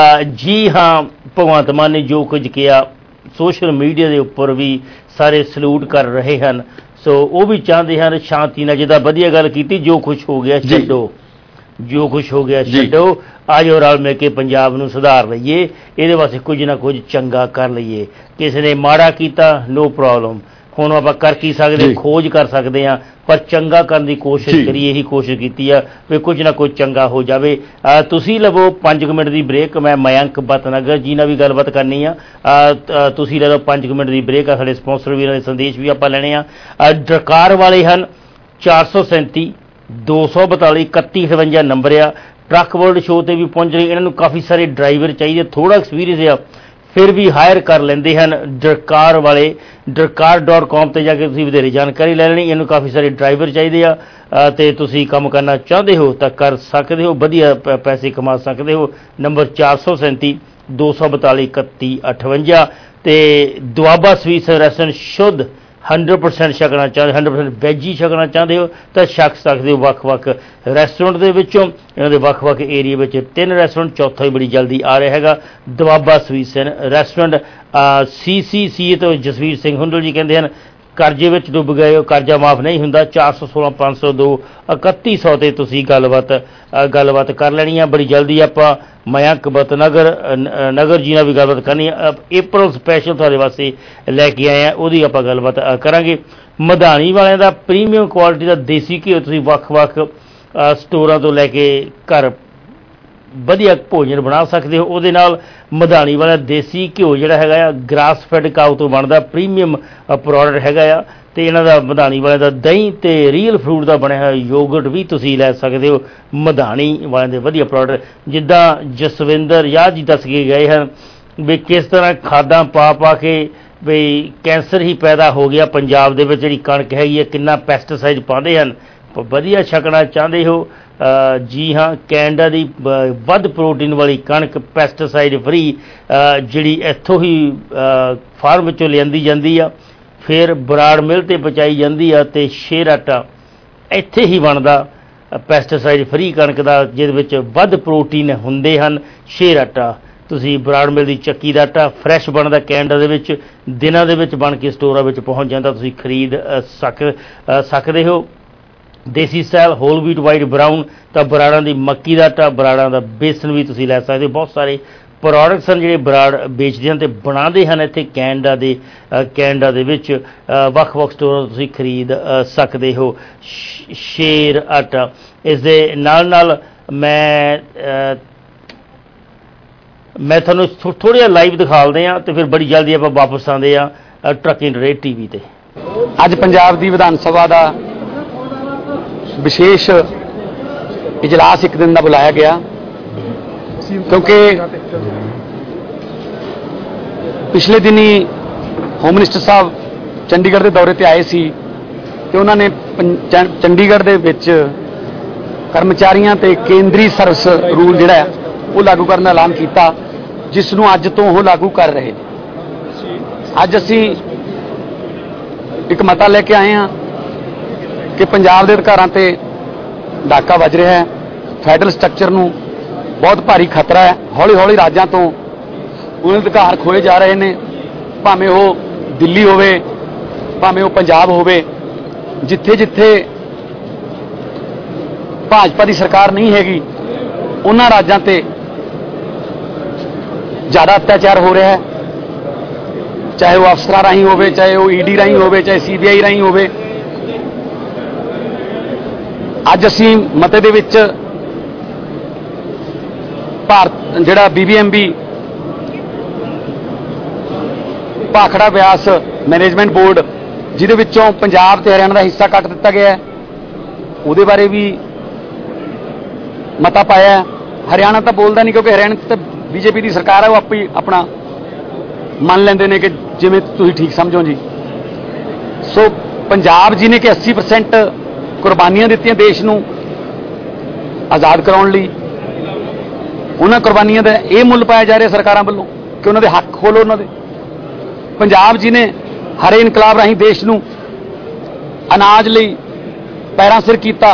ਜੀ ਹਾਂ, ਭਗਵੰਤ ਮਾਨ ਨੇ ਜੋ ਕੁਝ ਕਿਹਾ ਸੋਸ਼ਲ ਮੀਡੀਆ ਦੇ ਉੱਪਰ ਵੀ ਸਾਰੇ ਸਲੂਟ ਕਰ ਰਹੇ ਹਨ। ਸੋ ਉਹ ਵੀ ਚਾਹੁੰਦੇ ਹਨ ਸ਼ਾਂਤੀ ਨਾਲ, ਜਿੱਦਾਂ ਵਧੀਆ ਗੱਲ ਕੀਤੀ, ਜੋ ਕੁਛ ਹੋ ਗਿਆ ਛੱਡੋ, ਜੋ ਕੁਛ ਹੋ ਗਿਆ ਛੱਡੋ, ਆ ਜਾਓ ਰਲ ਮਿਲ ਕੇ ਪੰਜਾਬ ਨੂੰ ਸੁਧਾਰ ਲਈਏ, ਇਹਦੇ ਵਾਸਤੇ ਕੁਝ ਨਾ ਕੁਝ ਚੰਗਾ ਕਰ ਲਈਏ। ਕਿਸੇ ਨੇ ਮਾੜਾ ਕੀਤਾ, ਨੋ ਪ੍ਰੋਬਲਮ, ਹੁਣ ਆਪਾਂ ਕਰ ਕੀ ਸਕਦੇ, ਖੋਜ ਕਰ ਸਕਦੇ ਹਾਂ, ਪਰ ਚੰਗਾ ਕਰਨ ਦੀ ਕੋਸ਼ਿਸ਼ ਕਰੀਏ, ਇਹੀ ਕੋਸ਼ਿਸ਼ ਕੀਤੀ ਆ ਵੀ ਕੁਝ ਨਾ ਕੁਝ ਚੰਗਾ ਹੋ ਜਾਵੇ। ਤੁਸੀਂ ਲਵੋ ਪੰਜ ਕੁ ਮਿੰਟ ਦੀ ਬ੍ਰੇਕ, ਮੈਂ ਮਯੰਕ ਬਤਨਗਰ ਜੀ ਨਾਲ ਵੀ ਗੱਲਬਾਤ ਕਰਨੀ ਆ, ਤੁਸੀਂ ਲੈ ਲਓ ਪੰਜ ਕੁ ਮਿੰਟ ਦੀ ਬ੍ਰੇਕ। ਆ ਸਾਡੇ ਸਪਾਂਸਰ ਵੀਰਾਂ ਦੇ ਸੰਦੇਸ਼ ਵੀ ਆਪਾਂ ਲੈਣੇ ਆ। ਡਰਕਾਰ ਵਾਲੇ ਹਨ ਚਾਰ ਸੌ ਸੈਂਤੀ ਦੋ ਸੌ ਬਤਾਲੀ ਇਕੱਤੀ ਅਠਵੰਜਾ ਨੰਬਰ ਆ। ਟਰੱਕ ਵਰਲਡ ਸ਼ੋਅ ਤੇ ਵੀ ਪਹੁੰਚ ਰਹੇ, ਇਹਨਾਂ ਨੂੰ ਕਾਫੀ ਸਾਰੇ ਡਰਾਈਵਰ ਚਾਹੀਦੇ, ਥੋੜਾ ਐਕਸਪੀਰੀਅੰਸ ਆ, ਫਿਰ ਵੀ ਹਾਇਰ ਕਰ ਲੈਂਦੇ ਹਨ ਡਰਕਾਰ ਵਾਲੇ। ਡਰਕਾਰ ਡੋਟ ਕਾਮ ਤੇ ਜਾ ਕੇ ਤੁਸੀਂ ਵਧੇਰੇ ਜਾਣਕਾਰੀ ਲੈ ਲੈਣੀ। ਇਹਨੂੰ ਕਾਫੀ ਸਾਰੇ ਡਰਾਈਵਰ ਚਾਹੀਦੇ ਆ, ਤੇ ਤੁਸੀਂ ਕੰਮ ਕਰਨਾ ਚਾਹੁੰਦੇ ਹੋ ਤਾਂ ਕਰ ਸਕਦੇ ਹੋ, ਵਧੀਆ ਪੈਸੇ ਕਮਾ ਸਕਦੇ ਹੋ। ਨੰਬਰ ਚਾਰ ਸੌ ਸੈਂਤੀ ਦੋ ਸੌ ਬਤਾਲੀ ਇਕੱਤੀ ਅਠਵੰਜਾ। ਤੇ ਦੁਆਬਾ ਸਵੀਟਸ ਰੈਸਟੋਰੈਂਟ ਸ਼ੁੱਧ ਹੰਡਰਡ ਪਰਸੈਂਟ ਛਕਣਾ ਚਾਹੁੰਦੇ, ਹੰਡਰਡ ਪਰਸੈਂਟ ਵੈਜ ਹੀ ਛਕਣਾ ਚਾਹੁੰਦੇ ਹੋ ਤਾਂ ਛਕ ਸਕਦੇ ਹੋ ਵੱਖ-ਵੱਖ ਰੈਸਟੋਰੈਂਟ ਦੇ ਵਿੱਚੋਂ। ਇਹਨਾਂ ਦੇ ਵੱਖ-ਵੱਖ ਏਰੀਏ ਵਿੱਚ ਤਿੰਨ ਰੈਸਟੋਰੈਂਟ, ਚੌਥਾ ਹੀ ਬੜੀ ਜਲਦੀ ਆ ਰਿਹਾ ਹੈਗਾ, Doaba sweets restaurant. C C C ਤੋਂ ਜਸਵੀਰ ਸਿੰਘ ਹੁੰਡਲ ਜੀ ਕਹਿੰਦੇ ਹਨ ਕਰਜ਼ੇ ਵਿੱਚ ਡੁੱਬ ਗਏ ਹੋ, ਕਰਜ਼ਾ ਮਾਫ ਨਹੀਂ ਹੁੰਦਾ, ਚਾਰ ਸੌ ਸੋਲਾਂ ਪੰਜ ਸੌ ਦੋ ਇਕੱਤੀ ਸੌ ਤੇ ਤੁਸੀਂ ਗੱਲਬਾਤ ਗੱਲਬਾਤ ਕਰ ਲੈਣੀ ਆ। ਬੜੀ ਜਲਦੀ ਆਪਾਂ ਮਯੰਕ ਬਤਨਗਰ ਨਗਰ ਜੀ ਨਾਲ ਵੀ ਗੱਲਬਾਤ ਕਰਨੀ ਆ। ਅਪ੍ਰੈਲ ਸਪੈਸ਼ਲ ਤੁਹਾਡੇ ਵਾਸਤੇ ਲੈ ਕੇ ਆਏ ਆ, ਉਹਦੀ ਆਪਾਂ ਗੱਲਬਾਤ ਕਰਾਂਗੇ। ਮਧਾਣੀ ਵਾਲਿਆਂ ਦਾ ਪ੍ਰੀਮੀਅਮ ਕੁਆਲਿਟੀ ਦਾ ਦੇਸੀ ਘਿਓ ਤੁਸੀਂ ਵੱਖ-ਵੱਖ ਸਟੋਰਾਂ ਤੋਂ ਲੈ ਕੇ ਘਰ ਵਧੀਆ ਭੋਜਨ ਬਣਾ ਸਕਦੇ ਹੋ। ਉਹਦੇ ਨਾਲ ਮਧਾਣੀ ਵਾਲਾ ਦੇਸੀ ਘਿਓ ਜਿਹੜਾ ਹੈਗਾ ਆ ਗ੍ਰਾਸ ਫੈਡ ਕਾਊ ਤੋਂ ਬਣਦਾ ਪ੍ਰੀਮੀਅਮ ਪ੍ਰੋਡਕਟ ਹੈਗਾ ਆ। ਅਤੇ ਇਹਨਾਂ ਦਾ ਮਧਾਣੀ ਵਾਲਿਆਂ ਦਾ ਦਹੀਂ ਅਤੇ ਰੀਅਲ ਫਰੂਟ ਦਾ ਬਣਿਆ ਹੋਇਆ ਯੋਗਰਟ ਵੀ ਤੁਸੀਂ ਲੈ ਸਕਦੇ ਹੋ ਮਧਾਣੀ ਵਾਲਿਆਂ ਦੇ ਵਧੀਆ ਪ੍ਰੋਡਕਟ। ਜਿੱਦਾਂ ਜਸਵਿੰਦਰ ਯਾਦ ਜੀ ਦੱਸ ਕੇ ਗਏ ਹਨ ਵੀ ਕਿਸ ਤਰ੍ਹਾਂ ਖਾਦਾਂ ਪਾ ਪਾ ਕੇ ਵੀ ਕੈਂਸਰ ਹੀ ਪੈਦਾ ਹੋ ਗਿਆ ਪੰਜਾਬ ਦੇ ਵਿੱਚ। ਜਿਹੜੀ ਕਣਕ ਹੈਗੀ ਹੈ ਕਿੰਨਾ ਪੈਸਟੀਸਾਈਡ ਪਾਉਂਦੇ ਹਨ। ਵਧੀਆ ਛਕਣਾ ਚਾਹੁੰਦੇ ਹੋ, ਜੀ ਹਾਂ, ਕੈਨੇਡਾ ਦੀ ਵੱਧ ਪ੍ਰੋਟੀਨ ਵਾਲੀ ਕਣਕ ਪੈਸਟੀਸਾਈਡ ਫਰੀ ਜਿਹੜੀ ਇੱਥੋਂ ਹੀ ਫਾਰਮ ਵਿੱਚੋਂ ਲਿਆਂਦੀ ਜਾਂਦੀ ਆ, ਫਿਰ ਬਰਾੜ ਮਿਲ 'ਤੇ ਪਹੁੰਚਾਈ ਜਾਂਦੀ ਆ ਅਤੇ ਸ਼ੇਰ ਆਟਾ ਇੱਥੇ ਹੀ ਬਣਦਾ ਪੈਸਟੀਸਾਈਡ ਫਰੀ ਕਣਕ ਦਾ, ਜਿਹਦੇ ਵਿੱਚ ਵੱਧ ਪ੍ਰੋਟੀਨ ਹੁੰਦੇ ਹਨ। ਸ਼ੇਰ ਆਟਾ ਤੁਸੀਂ ਬਰਾੜ ਮਿਲ ਦੀ ਚੱਕੀ ਦਾ ਆਟਾ ਫਰੈਸ਼ ਬਣਦਾ ਕੈਨੇਡਾ ਦੇ ਵਿੱਚ, ਦਿਨਾਂ ਦੇ ਵਿੱਚ ਬਣ ਕੇ ਸਟੋਰਾਂ ਵਿੱਚ ਪਹੁੰਚ ਜਾਂਦਾ, ਤੁਸੀਂ ਖਰੀਦ ਸਕ ਸਕਦੇ ਹੋ। Desi style whole wheat white brown ਤਾਂ ਬਰਾੜਾਂ ਦੀ ਮੱਕੀ ਦਾ ਆਟਾ, ਬਰਾੜਾਂ ਦਾ ਬੇਸਨ ਵੀ ਤੁਸੀਂ ਲੈ ਸਕਦੇ ਹੋ। ਬਹੁਤ ਸਾਰੇ ਪ੍ਰੋਡਕਟਸ ਹਨ ਜਿਹੜੇ ਬਰਾੜ ਵੇਚਦੇ ਹਨ ਅਤੇ ਬਣਾਉਂਦੇ ਹਨ ਇੱਥੇ ਕੈਨੇਡਾ ਦੇ ਕੈਨੇਡਾ ਦੇ ਵਿੱਚ ਵੱਖ ਵੱਖ ਸਟੋਰਾਂ ਤੋਂ ਤੁਸੀਂ ਖਰੀਦ ਸਕਦੇ ਹੋ ਸ਼ੇਰ ਆਟਾ। ਇਸ ਦੇ ਨਾਲ ਨਾਲ ਮੈਂ ਮੈਂ ਤੁਹਾਨੂੰ ਥੋੜ੍ਹਾ ਜਿਹਾ ਲਾਈਵ ਦਿਖਾਲਦੇ ਹਾਂ ਅਤੇ ਫਿਰ ਬੜੀ ਜਲਦੀ ਆਪਾਂ ਵਾਪਸ ਆਉਂਦੇ ਹਾਂ ਟਰੱਕਿੰਗ ਰੇਟ ਟੀ ਵੀ 'ਤੇ। ਅੱਜ ਪੰਜਾਬ ਦੀ ਵਿਧਾਨ ਸਭਾ ਦਾ ਵਿਸ਼ੇਸ਼ ਇਜਲਾਸ ਇੱਕ ਦਿਨ ਦਾ ਬੁਲਾਇਆ ਗਿਆ, ਕਿਉਂਕਿ ਪਿਛਲੇ ਦਿਨੀ ਹੋਮ ਮਿਨਿਸਟਰ ਸਾਹਿਬ ਚੰਡੀਗੜ੍ਹ ਦੇ ਦੌਰੇ ਤੇ ਆਏ ਸੀ ਤੇ ਉਹਨਾਂ ਨੇ ਚੰਡੀਗੜ੍ਹ ਦੇ ਵਿੱਚ ਕਰਮਚਾਰੀਆਂ ਤੇ ਕੇਂਦਰੀ ਸਰਵਿਸ ਰੂਲ ਜਿਹੜਾ ਹੈ ਉਹ ਲਾਗੂ ਕਰਨ ਦਾ ਐਲਾਨ ਕੀਤਾ, ਜਿਸ ਨੂੰ ਅੱਜ ਤੋਂ ਉਹ ਲਾਗੂ ਕਰ ਰਹੇ। ਅੱਜ ਅਸੀਂ ਇੱਕ ਮਤਾ ਲੈ ਕੇ ਆਏ ਹਾਂ ਕਿ ਪੰਜਾਬ ਦੇ ਅਧਿਕਾਰਾਂ ਤੇ ਡਾਕਾ ਵੱਜ ਰਿਹਾ ਹੈ, ਫੈਡਰਲ ਸਟਰਕਚਰ ਨੂੰ ਬਹੁਤ ਭਾਰੀ ਖਤਰਾ ਹੈ। ਹੌਲੀ ਹੌਲੀ ਰਾਜਾਂ ਤੋਂ ਉਹਨਾਂ ਦੇ ਅਧਿਕਾਰ ਖੋਏ ਜਾ ਰਹੇ ਨੇ, ਭਾਵੇਂ ਉਹ ਦਿੱਲੀ ਹੋਵੇ ਭਾਵੇਂ ਉਹ ਪੰਜਾਬ ਹੋਵੇ। ਜਿੱਥੇ ਜਿੱਥੇ ਭਾਜਪਾ ਦੀ ਸਰਕਾਰ ਨਹੀਂ ਹੈਗੀ ਉਹਨਾਂ ਰਾਜਾਂ ਤੇ ਜ਼ਿਆਦਾ ਅਤਿਆਚਾਰ ਹੋ ਰਿਹਾ ਹੈ, ਚਾਹੇ ਉਹ ਅਫਸਰਾਂ ਰਾਹੀਂ ਹੋਵੇ, ਚਾਹੇ ਉਹ ਈਡੀ ਰਾਹੀਂ ਹੋਵੇ, ਚਾਹੇ ਸੀਬੀਆਈ ਰਾਹੀਂ ਹੋਵੇ। ਅੱਜ ਅਸੀਂ ਮਤੇ ਦੇ ਵਿੱਚ ਭਾਰਤ ਜਿਹੜਾ BBMB Bhakra Beas management board, ਜਿਹਦੇ ਵਿੱਚੋਂ ਪੰਜਾਬ ਤੇ ਹਰਿਆਣਾ ਦਾ ਹਿੱਸਾ ਕੱਟ ਦਿੱਤਾ ਗਿਆ ਹੈ, ਉਹਦੇ ਬਾਰੇ ਵੀ ਮਤਾ ਪਾਇਆ। ਹਰਿਆਣਾ ਤਾਂ ਬੋਲਦਾ ਨਹੀਂ, ਕਿਉਂਕਿ ਹਰਿਆਣਾ ਤਾਂ ਬੀਜੇਪੀ ਦੀ ਸਰਕਾਰ ਹੈ, ਉਹ ਆਪੇ ਹੀ ਆਪਣਾ ਮੰਨ ਲੈਂਦੇ ਨੇ ਕਿ ਜਿਵੇਂ ਤੁਸੀਂ ਠੀਕ ਸਮਝੋ ਜੀ। ਸੋ ਪੰਜਾਬ ਜੀ ਨੇ ਕਿ ਅੱਸੀ ਪਰਸੈਂਟ ਕੁਰਬਾਨੀਆਂ ਦਿੱਤੀਆਂ ਦੇਸ਼ ਨੂੰ ਆਜ਼ਾਦ ਕਰਾਉਣ ਲਈ, ਉਹਨਾਂ ਕੁਰਬਾਨੀਆਂ ਦਾ ਇਹ ਮੁੱਲ ਪਾਇਆ ਜਾ ਰਿਹਾ ਸਰਕਾਰਾਂ ਵੱਲੋਂ ਕਿ ਉਹਨਾਂ ਦੇ ਹੱਕ ਖੋਲੋ ਉਹਨਾਂ ਦੇ। ਪੰਜਾਬ ਜੀ ਨੇ ਹਰੇ ਇਨਕਲਾਬ ਰਾਹੀਂ ਦੇਸ਼ ਨੂੰ ਅਨਾਜ ਲਈ ਪੈਰਾਂ ਸਿਰ ਕੀਤਾ,